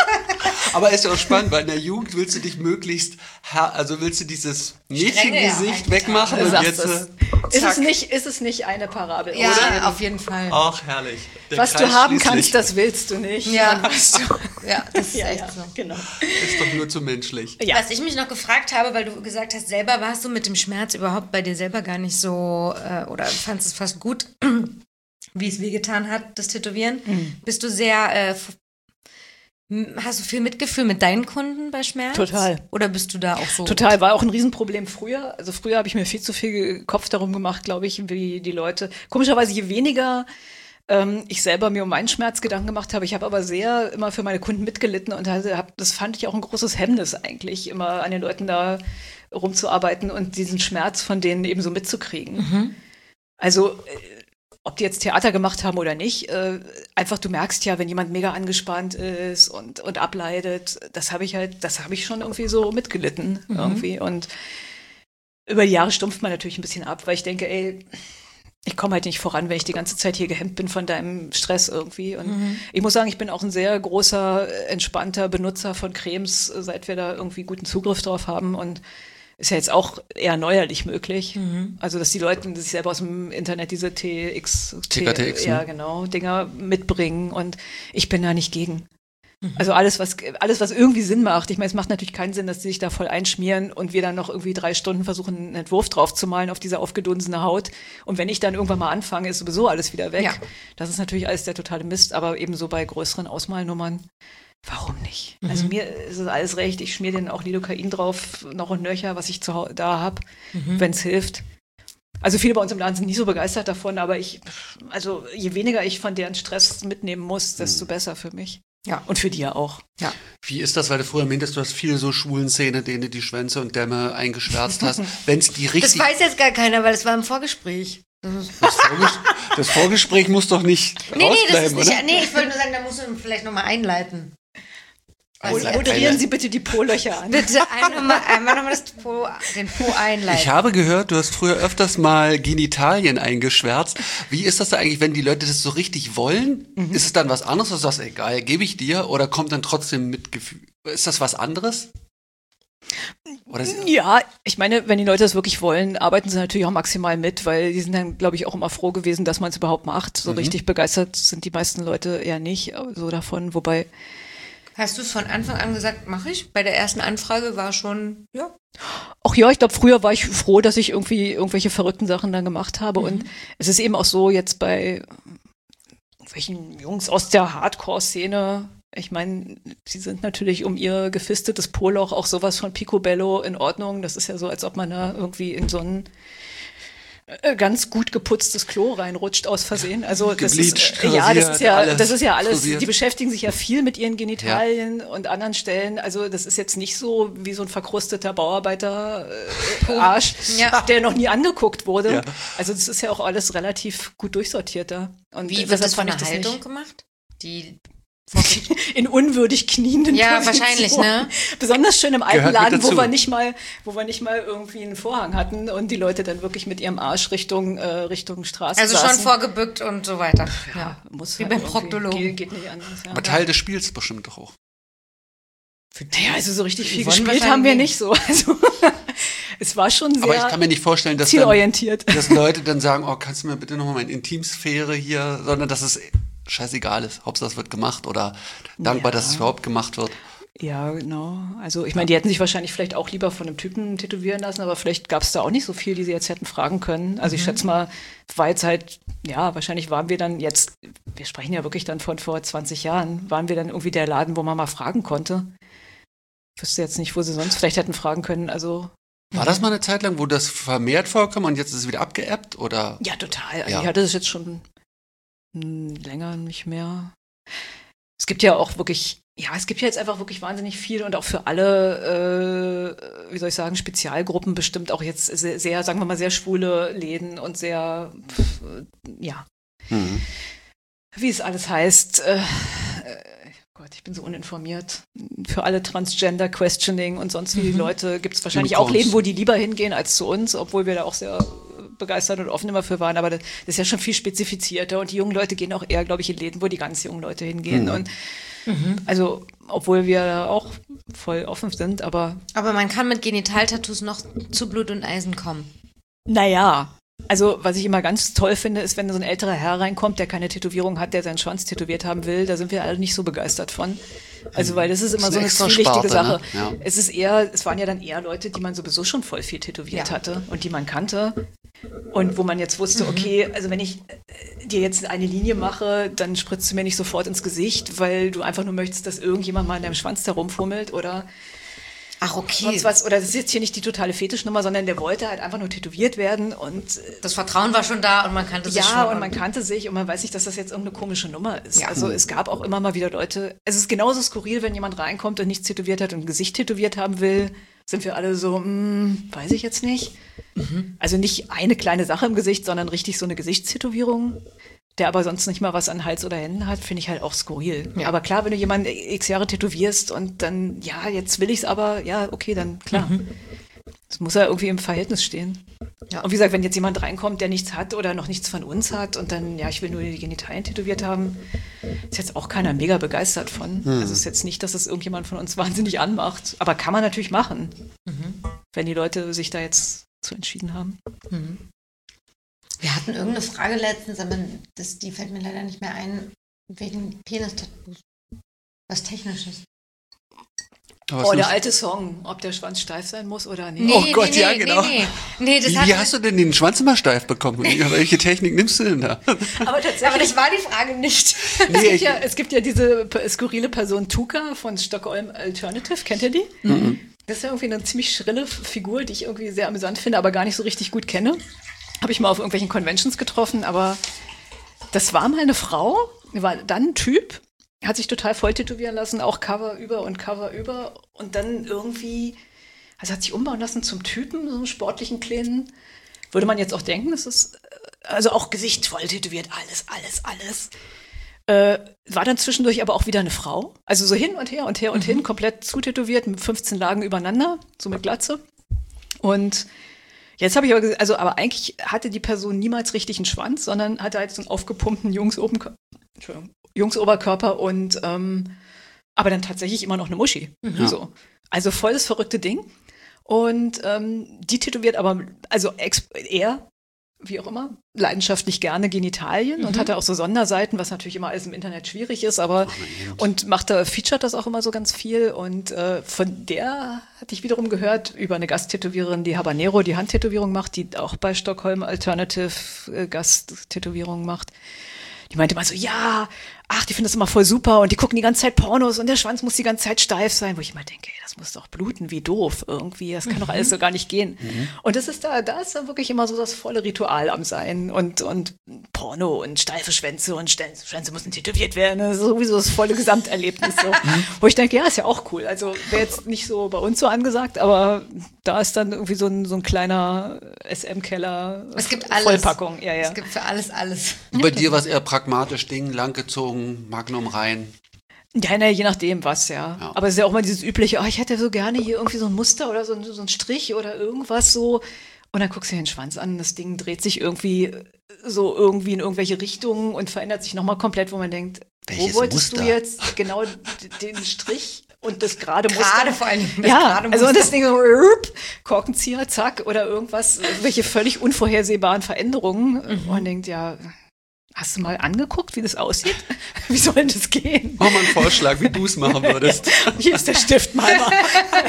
Aber ist ja auch spannend, weil in der Jugend willst du dich möglichst, ha- also willst du dieses Strenge ja Mädchengesicht eigentlich wegmachen Du und sagst jetzt. es. äh, Ist es, zack. nicht, ist es nicht eine Parabel? Ja, Oder? auf jeden Fall. Ach, herrlich. Der Was Kreis du haben schließlich. kannst, das willst du nicht. Ja. Dann weißt du. Ja, das ist Ja, echt ja, so. genau. Ist doch nur zu menschlich. Ja. Was ich mich noch gefragt habe, weil du gesagt hast, selber warst du mit dem Schmerz überhaupt bei dir selber gar nicht so, äh, oder fandest es fast gut, wie es wehgetan hat, das Tätowieren. Mhm. Bist du sehr, äh, f- Hast du viel Mitgefühl mit deinen Kunden bei Schmerz? Total. Oder bist du da auch so? Total, war auch ein Riesenproblem früher. Also früher habe ich mir viel zu viel Kopf darum gemacht, glaube ich, wie die Leute. Komischerweise, je weniger ähm, ich selber mir um meinen Schmerz Gedanken gemacht habe, ich habe aber sehr immer für meine Kunden mitgelitten und hab, das fand ich auch ein großes Hemmnis eigentlich, immer an den Leuten da rumzuarbeiten und diesen Schmerz von denen eben so mitzukriegen. Mhm. Also äh, ob die jetzt Theater gemacht haben oder nicht, äh, einfach du merkst ja, wenn jemand mega angespannt ist und, und ableidet, das habe ich halt, das habe ich schon irgendwie so mitgelitten mhm. irgendwie und über die Jahre stumpft man natürlich ein bisschen ab, weil ich denke, ey, ich komme halt nicht voran, wenn ich die ganze Zeit hier gehemmt bin von deinem Stress irgendwie und mhm. ich muss sagen, ich bin auch ein sehr großer, entspannter Benutzer von Cremes, seit wir da irgendwie guten Zugriff drauf haben und ist ja jetzt auch eher neuerlich möglich. Mhm. Also, dass die Leute sich selber aus dem Internet diese T X, T K T X, ja, ne? genau, Dinger mitbringen und ich bin da nicht gegen. Mhm. Also alles, was alles, was irgendwie Sinn macht. Ich meine, es macht natürlich keinen Sinn, dass die sich da voll einschmieren und wir dann noch irgendwie drei Stunden versuchen, einen Entwurf drauf zu malen auf diese aufgedunsene Haut. Und wenn ich dann irgendwann mal anfange, ist sowieso alles wieder weg. Ja. Das ist natürlich alles der totale Mist, aber eben so bei größeren Ausmalnummern. Warum nicht? Mhm. Also mir ist es alles recht. Ich schmier denen auch Lidocain drauf, noch und nöcher, was ich zu Hause da habe, mhm. wenn es hilft. Also viele bei uns im Laden sind nicht so begeistert davon, aber ich, also je weniger ich von deren Stress mitnehmen muss, desto mhm. besser für mich. Ja. Und für die ja auch. Ja. Wie ist das, weil du früher meintest, du hast viele so schwulen Szenen, denen du die Schwänze und Dämme eingeschwärzt hast. Wenn es die richtig. Das weiß jetzt gar keiner, weil es war im Vorgespräch. Das, Vorges das Vorgespräch muss doch nicht nee, rausbleiben, nee, das ist oder? nicht, nee, ich wollte nur sagen, da musst du vielleicht nochmal einleiten. Also, moderieren eine, Sie bitte die Po-Löcher an. Bitte einmal, einmal nochmal das Po, den Po einleiten. Ich habe gehört, du hast früher öfters mal Genitalien eingeschwärzt. Wie ist das da eigentlich, wenn die Leute das so richtig wollen? Mhm. Ist es dann was anderes, oder sagst du, egal, gebe ich dir? Oder kommt dann trotzdem Mitgefühl? Ist das was anderes? Oder ja, ich meine, wenn die Leute das wirklich wollen, arbeiten sie natürlich auch maximal mit, weil die sind dann, glaube ich, auch immer froh gewesen, dass man es überhaupt macht. So mhm. richtig begeistert sind die meisten Leute eher nicht so davon, wobei... Hast du es von Anfang an gesagt, mache ich? Bei der ersten Anfrage war schon, ja. Ach ja, ich glaube, früher war ich froh, dass ich irgendwie irgendwelche verrückten Sachen dann gemacht habe. Mhm. Und es ist eben auch so jetzt bei irgendwelchen Jungs aus der Hardcore-Szene, ich meine, sie sind natürlich um ihr gefistetes Poloch auch sowas von Picobello in Ordnung. Das ist ja so, als ob man da irgendwie in so einen ganz gut geputztes Klo reinrutscht aus Versehen. Also das ist, äh, ja, das ist ja, alles das ist ja alles. Frisiert. Die beschäftigen sich ja viel mit ihren Genitalien ja. und anderen Stellen. Also das ist jetzt nicht so wie so ein verkrusteter Bauarbeiter-Arsch, äh, ja. der noch nie angeguckt wurde. Ja. Also das ist ja auch alles relativ gut durchsortiert da. Und wie wird das von der Haltung nicht gemacht? Die in unwürdig knienden Ja, Position. Wahrscheinlich, ne? Besonders schön im alten Laden, wo wir nicht mal, wo wir nicht mal irgendwie einen Vorhang hatten und die Leute dann wirklich mit ihrem Arsch Richtung, äh, Richtung Straße Also saßen. schon vorgebückt und so weiter. Ja, ja muss wie halt beim Proktologen. Geht, geht nicht anders. Ja. Aber Teil des Spiels bestimmt doch auch. Naja, also so richtig viel gespielt haben wir nicht so. Also es war schon sehr Aber ich kann mir nicht vorstellen, dass, zielorientiert. Dann, dass Leute dann sagen, oh, kannst du mir bitte nochmal meine Intimsphäre hier, sondern dass es scheißegal ist. Hauptsache es wird gemacht oder dankbar, ja. dass es überhaupt gemacht wird. Ja, genau. Also ich meine, die hätten sich wahrscheinlich vielleicht auch lieber von einem Typen tätowieren lassen, aber vielleicht gab es da auch nicht so viel, die sie jetzt hätten fragen können. Also mhm. ich schätze mal, war jetzt halt, ja, wahrscheinlich waren wir dann jetzt, wir sprechen ja wirklich dann von vor zwanzig Jahren, waren wir dann irgendwie der Laden, wo man mal fragen konnte. Ich wüsste jetzt nicht, wo sie sonst vielleicht hätten fragen können, also... War das mal eine Zeit lang, wo das vermehrt vorkam und jetzt ist es wieder abgeebbt, oder? Ja, total. Also ja. Ich hatte das jetzt schon länger nicht mehr. Es gibt ja auch wirklich, ja, es gibt ja jetzt einfach wirklich wahnsinnig viel und auch für alle, äh, wie soll ich sagen, Spezialgruppen bestimmt auch jetzt sehr, sehr, sagen wir mal, sehr schwule Läden und sehr, pf, ja, mhm. wie es alles heißt, äh, Gott, ich bin so uninformiert. Für alle Transgender-Questioning und sonst wie mhm. Leute gibt es wahrscheinlich auch Läden, wo die lieber hingehen als zu uns, obwohl wir da auch sehr begeistert und offen immer für waren, aber das ist ja schon viel spezifizierter und die jungen Leute gehen auch eher, glaube ich, in Läden, wo die ganz jungen Leute hingehen mhm. und mhm. also, obwohl wir auch voll offen sind, aber... Aber man kann mit Genitaltattoos noch zu Blut und Eisen kommen. Naja, also was ich immer ganz toll finde, ist, wenn so ein älterer Herr reinkommt, der keine Tätowierung hat, der seinen Schwanz tätowiert haben will, da sind wir alle nicht so begeistert von. Also weil das ist immer das ist so eine zwielichtige Sache. Ne? Ja. Es ist eher, es waren ja dann eher Leute, die man sowieso schon voll viel tätowiert ja. hatte und die man kannte. Und wo man jetzt wusste, okay, also wenn ich dir jetzt eine Linie mache, dann spritzt du mir nicht sofort ins Gesicht, weil du einfach nur möchtest, dass irgendjemand mal in deinem Schwanz herumfummelt oder Ach, okay. sonst was. Oder das ist jetzt hier nicht die totale Fetischnummer, sondern der wollte halt einfach nur tätowiert werden und Das Vertrauen war schon da und man kannte sich schon. ja, und man kannte sich und man weiß nicht, dass das jetzt irgendeine komische Nummer ist. Ja. Also es gab auch immer mal wieder Leute, es ist genauso skurril, wenn jemand reinkommt und nichts tätowiert hat und ein Gesicht tätowiert haben will, sind wir alle so, hm, weiß ich jetzt nicht. Mhm. Also nicht eine kleine Sache im Gesicht, sondern richtig so eine Gesichtstätowierung, der aber sonst nicht mal was an Hals oder Händen hat, finde ich halt auch skurril. Ja. Aber klar, wenn du jemanden x Jahre tätowierst und dann, ja, jetzt will ich's aber, ja, okay, dann klar. Mhm. Das muss ja irgendwie im Verhältnis stehen. Ja. Und wie gesagt, wenn jetzt jemand reinkommt, der nichts hat oder noch nichts von uns hat und dann, ja, ich will nur die Genitalien tätowiert haben, ist jetzt auch keiner mega begeistert von. Hm. Also ist jetzt nicht, dass es irgendjemand von uns wahnsinnig anmacht, aber kann man natürlich machen, mhm. wenn die Leute sich da jetzt zu entschieden haben. Mhm. Wir hatten irgendeine Frage letztens, aber das, die fällt mir leider nicht mehr ein, wegen Penis-Tattoos. Was Technisches. Oh, der alte Song, ob der Schwanz steif sein muss oder nicht. Nee, oh Gott, nee, ja, nee, genau. Nee, nee. Nee, das wie, wie hast du denn den Schwanz immer steif bekommen? Welche Technik nimmst du denn da? Aber tatsächlich. Aber das war die Frage nicht. Nee, es, gibt ja, es gibt ja diese skurrile Person Tuka von Stockholm Alternative. Kennt ihr die? Mhm. Das ist ja irgendwie eine ziemlich schrille Figur, die ich irgendwie sehr amüsant finde, aber gar nicht so richtig gut kenne. Habe ich mal auf irgendwelchen Conventions getroffen, aber das war mal eine Frau, war dann ein Typ, hat sich total voll tätowieren lassen, auch Cover über und Cover über und dann irgendwie, also hat sich umbauen lassen zum Typen, so einen sportlichen Kleinen. Würde man jetzt auch denken, das ist, also auch Gesicht voll tätowiert, alles, alles, alles. Äh, war dann zwischendurch aber auch wieder eine Frau. Also so hin und her und her und mhm. hin, komplett zutätowiert mit fünfzehn Lagen übereinander, so mit Glatze. Und jetzt habe ich aber gesehen, also aber eigentlich hatte die Person niemals richtig einen Schwanz, sondern hatte halt so einen aufgepumpten Jungsoberkörper, Entschuldigung, Jungsoberkörper und ähm, aber dann tatsächlich immer noch eine Muschi. Mhm. So. Also voll das verrückte Ding. Und ähm, die tätowiert aber, also ex- er, wie auch immer, leidenschaftlich gerne Genitalien mhm. und hatte auch so Sonderseiten, was natürlich immer alles im Internet schwierig ist, aber und macht da, featuret das auch immer so ganz viel und äh, von der hatte ich wiederum gehört über eine Gasttätowiererin, die Habanero, die Handtätowierung macht, die auch bei Stockholm Alternative äh, Gasttätowierung macht. Die meinte mal so, ja, ach, die finden das immer voll super und die gucken die ganze Zeit Pornos und der Schwanz muss die ganze Zeit steif sein, wo ich mal denke, ey, das muss doch bluten, wie doof irgendwie, das kann mhm. doch alles so gar nicht gehen. Mhm. Und das ist da, da ist dann wirklich immer so das volle Ritual am Sein und, und Porno und steife Schwänze und Schwänze müssen tätowiert werden, das ist sowieso das volle Gesamterlebnis so. Mhm. Wo ich denke, ja, ist ja auch cool, also wäre jetzt nicht so bei uns so angesagt, aber da ist dann irgendwie so ein, so ein kleiner S M-Keller es gibt alles. Vollpackung. Ja, ja. Es gibt für alles alles. Und bei dir war es eher pragmatisch, Ding, langgezogen, Magnum rein. Ja, na, je nachdem was, ja. ja. Aber es ist ja auch mal dieses übliche, oh, ich hätte so gerne hier irgendwie so ein Muster oder so ein, so ein Strich oder irgendwas so. Und dann guckst du dir den Schwanz an, das Ding dreht sich irgendwie so irgendwie in irgendwelche Richtungen und verändert sich nochmal komplett, wo man denkt, welches wo wolltest Muster? Du jetzt genau d- den Strich und das gerade Muster? Gerade vor allem. Das ja, gerade also Muster. das Ding so, rrp, Korkenzieher, zack, oder irgendwas, welche völlig unvorhersehbaren Veränderungen. Mhm. Und man denkt, ja, hast du mal angeguckt, wie das aussieht? Wie soll denn das gehen? Mach mal einen Vorschlag, wie du es machen würdest. Hier ist der Stift, mal mal.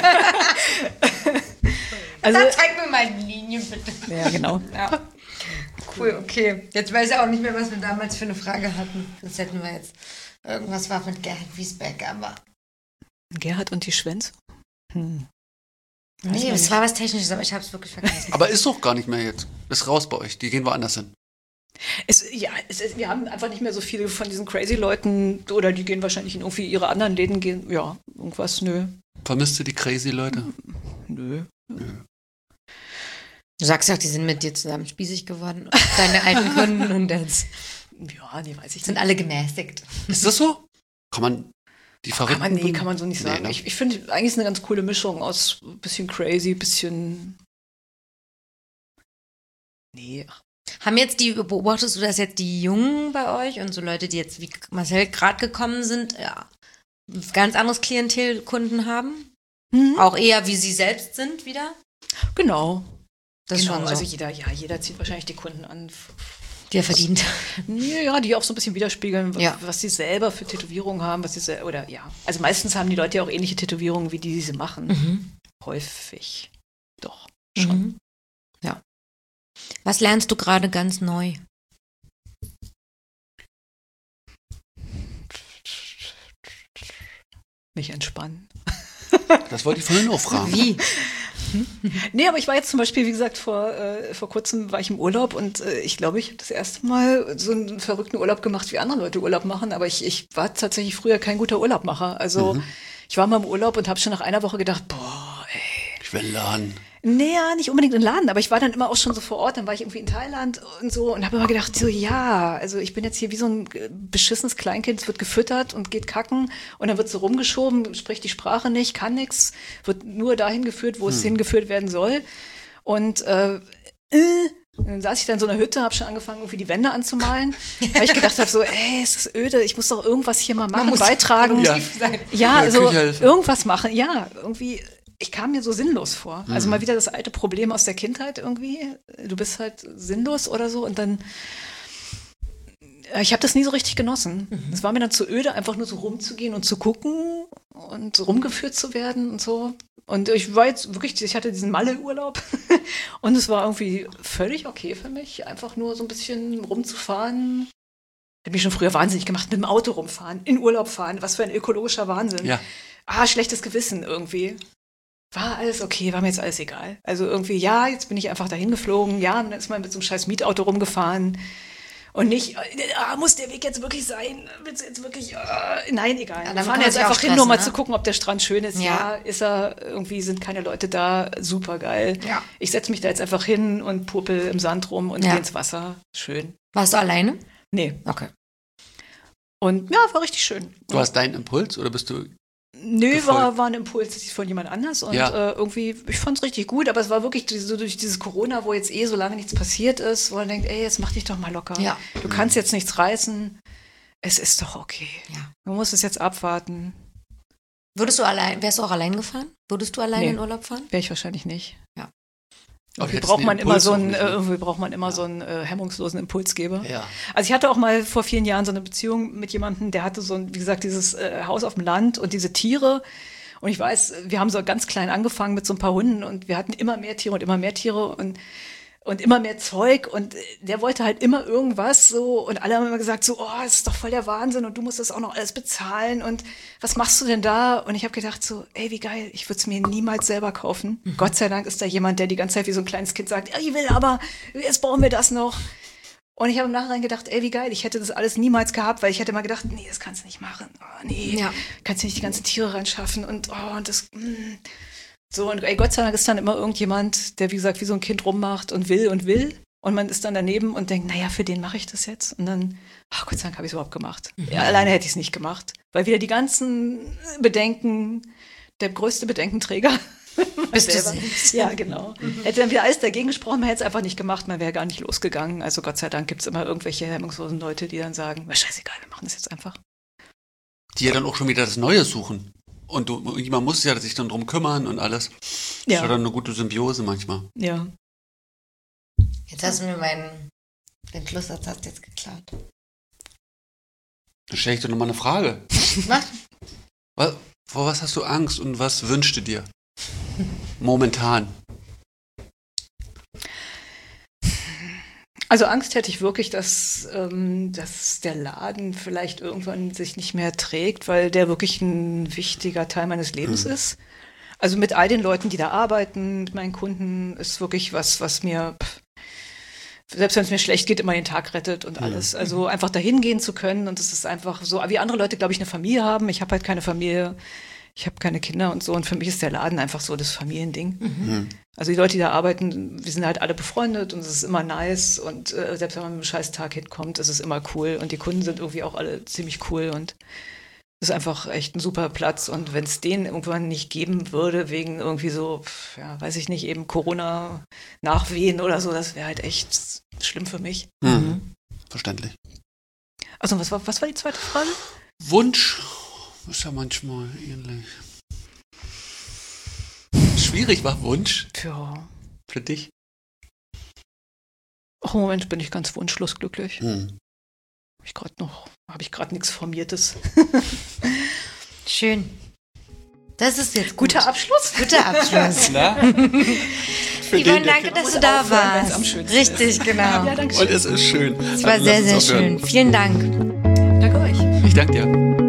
Also, da zeig mir mal die Linien, bitte. Ja, genau. Ja. Cool, okay. Jetzt weiß ich auch nicht mehr, was wir damals für eine Frage hatten. Das hätten wir jetzt. Irgendwas war mit Gerhard Wiesbeck, aber. Gerhard und die Schwänze? Hm. Nee, das war was Technisches, aber ich habe es wirklich vergessen. Aber ist doch gar nicht mehr jetzt. Ist raus bei euch. Die gehen woanders hin. Es, ja, es, es, wir haben einfach nicht mehr so viele von diesen crazy Leuten oder die gehen wahrscheinlich in irgendwie ihre anderen Läden gehen. Ja, irgendwas, nö. Vermisst du die crazy Leute? Nö. Nö. Du sagst ja, die sind mit dir zusammen spießig geworden. Deine alten Kunden und jetzt ja, nee, weiß ich sind nicht. alle gemäßigt. Ist das so? Kann man die Verrückten... Kann man, nee, kann man so nicht sagen. Nee, ne? Ich, ich finde, eigentlich ist eine ganz coole Mischung aus bisschen crazy, bisschen... Nee, ach. Haben jetzt die, beobachtest du, dass jetzt die Jungen bei euch und so Leute, die jetzt wie Marcel gerade gekommen sind, ja, ganz anderes Klientel Kunden haben? Mhm. Auch eher wie sie selbst sind wieder? Genau. Das genau, ist schon so. Also jeder, ja, jeder zieht wahrscheinlich die Kunden an. Die er verdient. Ja, die auch so ein bisschen widerspiegeln, ja. was sie selber für Tätowierungen haben, was sie selber, oder ja. Also meistens haben die Leute ja auch ähnliche Tätowierungen, wie die, die sie machen. Mhm. Häufig. Doch, schon. Mhm. Ja. Was lernst du gerade ganz neu? mich entspannen. Das wollte ich vorhin auch fragen. Wie? Nee, aber ich war jetzt zum Beispiel, wie gesagt, vor, äh, vor kurzem war ich im Urlaub und äh, ich glaube, ich habe das erste Mal so einen verrückten Urlaub gemacht, wie andere Leute Urlaub machen, aber ich, ich war tatsächlich früher kein guter Urlaubmacher. Also mhm. ich war mal im Urlaub und habe schon nach einer Woche gedacht, boah, ey. Ich will laden. Nee, ja, nicht unbedingt in Laden, aber ich war dann immer auch schon so vor Ort, dann war ich irgendwie in Thailand und so und habe immer gedacht, so ja, also ich bin jetzt hier wie so ein beschissenes Kleinkind, es wird gefüttert und geht kacken und dann wird so rumgeschoben, spricht die Sprache nicht, kann nix, wird nur dahin geführt, wo es hm. hingeführt werden soll und äh, äh, dann saß ich dann in so einer Hütte, habe schon angefangen, irgendwie die Wände anzumalen, weil ich gedacht habe, so, ey, es ist öde, ich muss doch irgendwas hier mal machen, beitragen. Ja, ja also irgendwas machen, ja, irgendwie. Ich kam mir so sinnlos vor. Mhm. Also mal wieder das alte Problem aus der Kindheit irgendwie. Du bist halt sinnlos oder so und dann, ich habe das nie so richtig genossen. Es mhm. war mir dann zu öde, einfach nur so rumzugehen und zu gucken und rumgeführt zu werden und so. Und ich war jetzt wirklich, ich hatte diesen Malle-Urlaub und es war irgendwie völlig okay für mich, einfach nur so ein bisschen rumzufahren. Hätte mich schon früher wahnsinnig gemacht, mit dem Auto rumfahren, in Urlaub fahren. Was für ein ökologischer Wahnsinn. Ja. Ah, schlechtes Gewissen irgendwie. War alles okay, war mir jetzt alles egal. Also irgendwie, ja, jetzt bin ich einfach dahin geflogen, ja, und dann ist man mit so einem scheiß Mietauto rumgefahren und nicht, ah, muss der Weg jetzt wirklich sein? Willst du jetzt wirklich, ah, nein, egal. Ja, wir fahren jetzt einfach hin, nur mal ne? zu gucken, ob der Strand schön ist. Ja. ja, ist er, irgendwie sind keine Leute da, super geil. Ja. Ich setze mich da jetzt einfach hin und puppel im Sand rum und ja. gehe ins Wasser, schön. Warst du alleine? Nee. Okay. Und ja, war richtig schön. Du hast deinen Impuls oder bist du... Nö, war, war ein Impuls von jemand anders und ja. äh, irgendwie, ich fand es richtig gut, aber es war wirklich so durch dieses Corona, wo jetzt eh so lange nichts passiert ist, wo man denkt, ey, jetzt mach dich doch mal locker. Ja. Du kannst jetzt nichts reißen. Es ist doch okay. Ja. Du musst es jetzt abwarten. Würdest du allein, wärst du auch allein gefahren? Würdest du allein nee, in Urlaub fahren? Wäre ich wahrscheinlich nicht. Ja. Irgendwie braucht man immer so einen, äh, irgendwie braucht man immer ja. so einen äh, hemmungslosen Impulsgeber. Ja. Also ich hatte auch mal vor vielen Jahren so eine Beziehung mit jemandem, der hatte so ein, wie gesagt, dieses äh, Haus auf dem Land und diese Tiere. Und ich weiß, wir haben so ganz klein angefangen mit so ein paar Hunden und wir hatten immer mehr Tiere und immer mehr Tiere und und immer mehr Zeug und der wollte halt immer irgendwas so und alle haben immer gesagt so, oh, das ist doch voll der Wahnsinn und du musst das auch noch alles bezahlen und was machst du denn da? Und ich habe gedacht so, ey, wie geil, ich würde es mir niemals selber kaufen. Mhm. Gott sei Dank ist da jemand, der die ganze Zeit wie so ein kleines Kind sagt, ja, ich will aber, jetzt brauchen wir das noch. Und ich habe im Nachhinein gedacht, ey, wie geil, ich hätte das alles niemals gehabt, weil ich hätte mal gedacht, nee, das kannst du nicht machen. Oh, nee, ja. kannst du nicht die ganzen Tiere reinschaffen und oh, und das... Mh. So, und ey, Gott sei Dank ist dann immer irgendjemand, der, wie gesagt, wie so ein Kind rummacht und will und will. Und man ist dann daneben und denkt, naja, für den mache ich das jetzt. Und dann, ach Gott sei Dank habe ich es überhaupt gemacht. Mhm. Ja, alleine hätte ich es nicht gemacht. Weil wieder die ganzen Bedenken, der größte Bedenkenträger. Bist du selbst. Ja, genau. Mhm. Hätte dann wieder alles dagegen gesprochen, man hätte es einfach nicht gemacht, man wäre gar nicht losgegangen. Also Gott sei Dank gibt es immer irgendwelche hemmungslosen Leute, die dann sagen, na, scheißegal, wir machen das jetzt einfach. Die ja dann auch schon wieder das Neue suchen. Und du, man muss ja sich dann drum kümmern und alles. Ja. Das ist dann eine gute Symbiose manchmal. Ja. Jetzt hast du mir meinen, den Schlusssatz hast jetzt geklaut. Dann stelle ich dir nochmal eine Frage. Was? was? Vor was hast du Angst und was wünschst du dir? Momentan. Also Angst hätte ich wirklich, dass, ähm, dass der Laden vielleicht irgendwann sich nicht mehr trägt, weil der wirklich ein wichtiger Teil meines Lebens mhm. ist. Also mit all den Leuten, die da arbeiten, mit meinen Kunden, ist wirklich was, was mir, pff, selbst wenn es mir schlecht geht, immer den Tag rettet und alles. Mhm. Also einfach dahin gehen zu können und es ist einfach so, wie andere Leute, glaube ich, eine Familie haben. Ich habe halt keine Familie. Ich habe keine Kinder und so und für mich ist der Laden einfach so das Familiending. Mhm. Also die Leute, die da arbeiten, wir sind halt alle befreundet und es ist immer nice und äh, selbst wenn man mit einem scheiß Tag hinkommt, ist es immer cool und die Kunden sind irgendwie auch alle ziemlich cool und es ist einfach echt ein super Platz und wenn es den irgendwann nicht geben würde, wegen irgendwie so, ja, weiß ich nicht, eben Corona-Nachwehen oder so, das wäre halt echt schlimm für mich. Mhm. Mhm. Verständlich. Also was war, was war die zweite Frage? Wunsch. Ist ja manchmal ähnlich. Schwierig war Wunsch. Ja. Für dich? Ach, im Moment bin ich ganz wunschlos glücklich. Hm. Hab ich gerade noch, habe ich gerade nichts Formiertes. Schön. Das ist jetzt gut. Guter Abschluss. Guter Abschluss. Na? Yvonne, danke, dass du da warst. Am schönsten Richtig, ist. genau. Ja, danke schön. Und es ist schön. Es war sehr, sehr schön. Vielen Dank. Danke euch. Ich danke dir.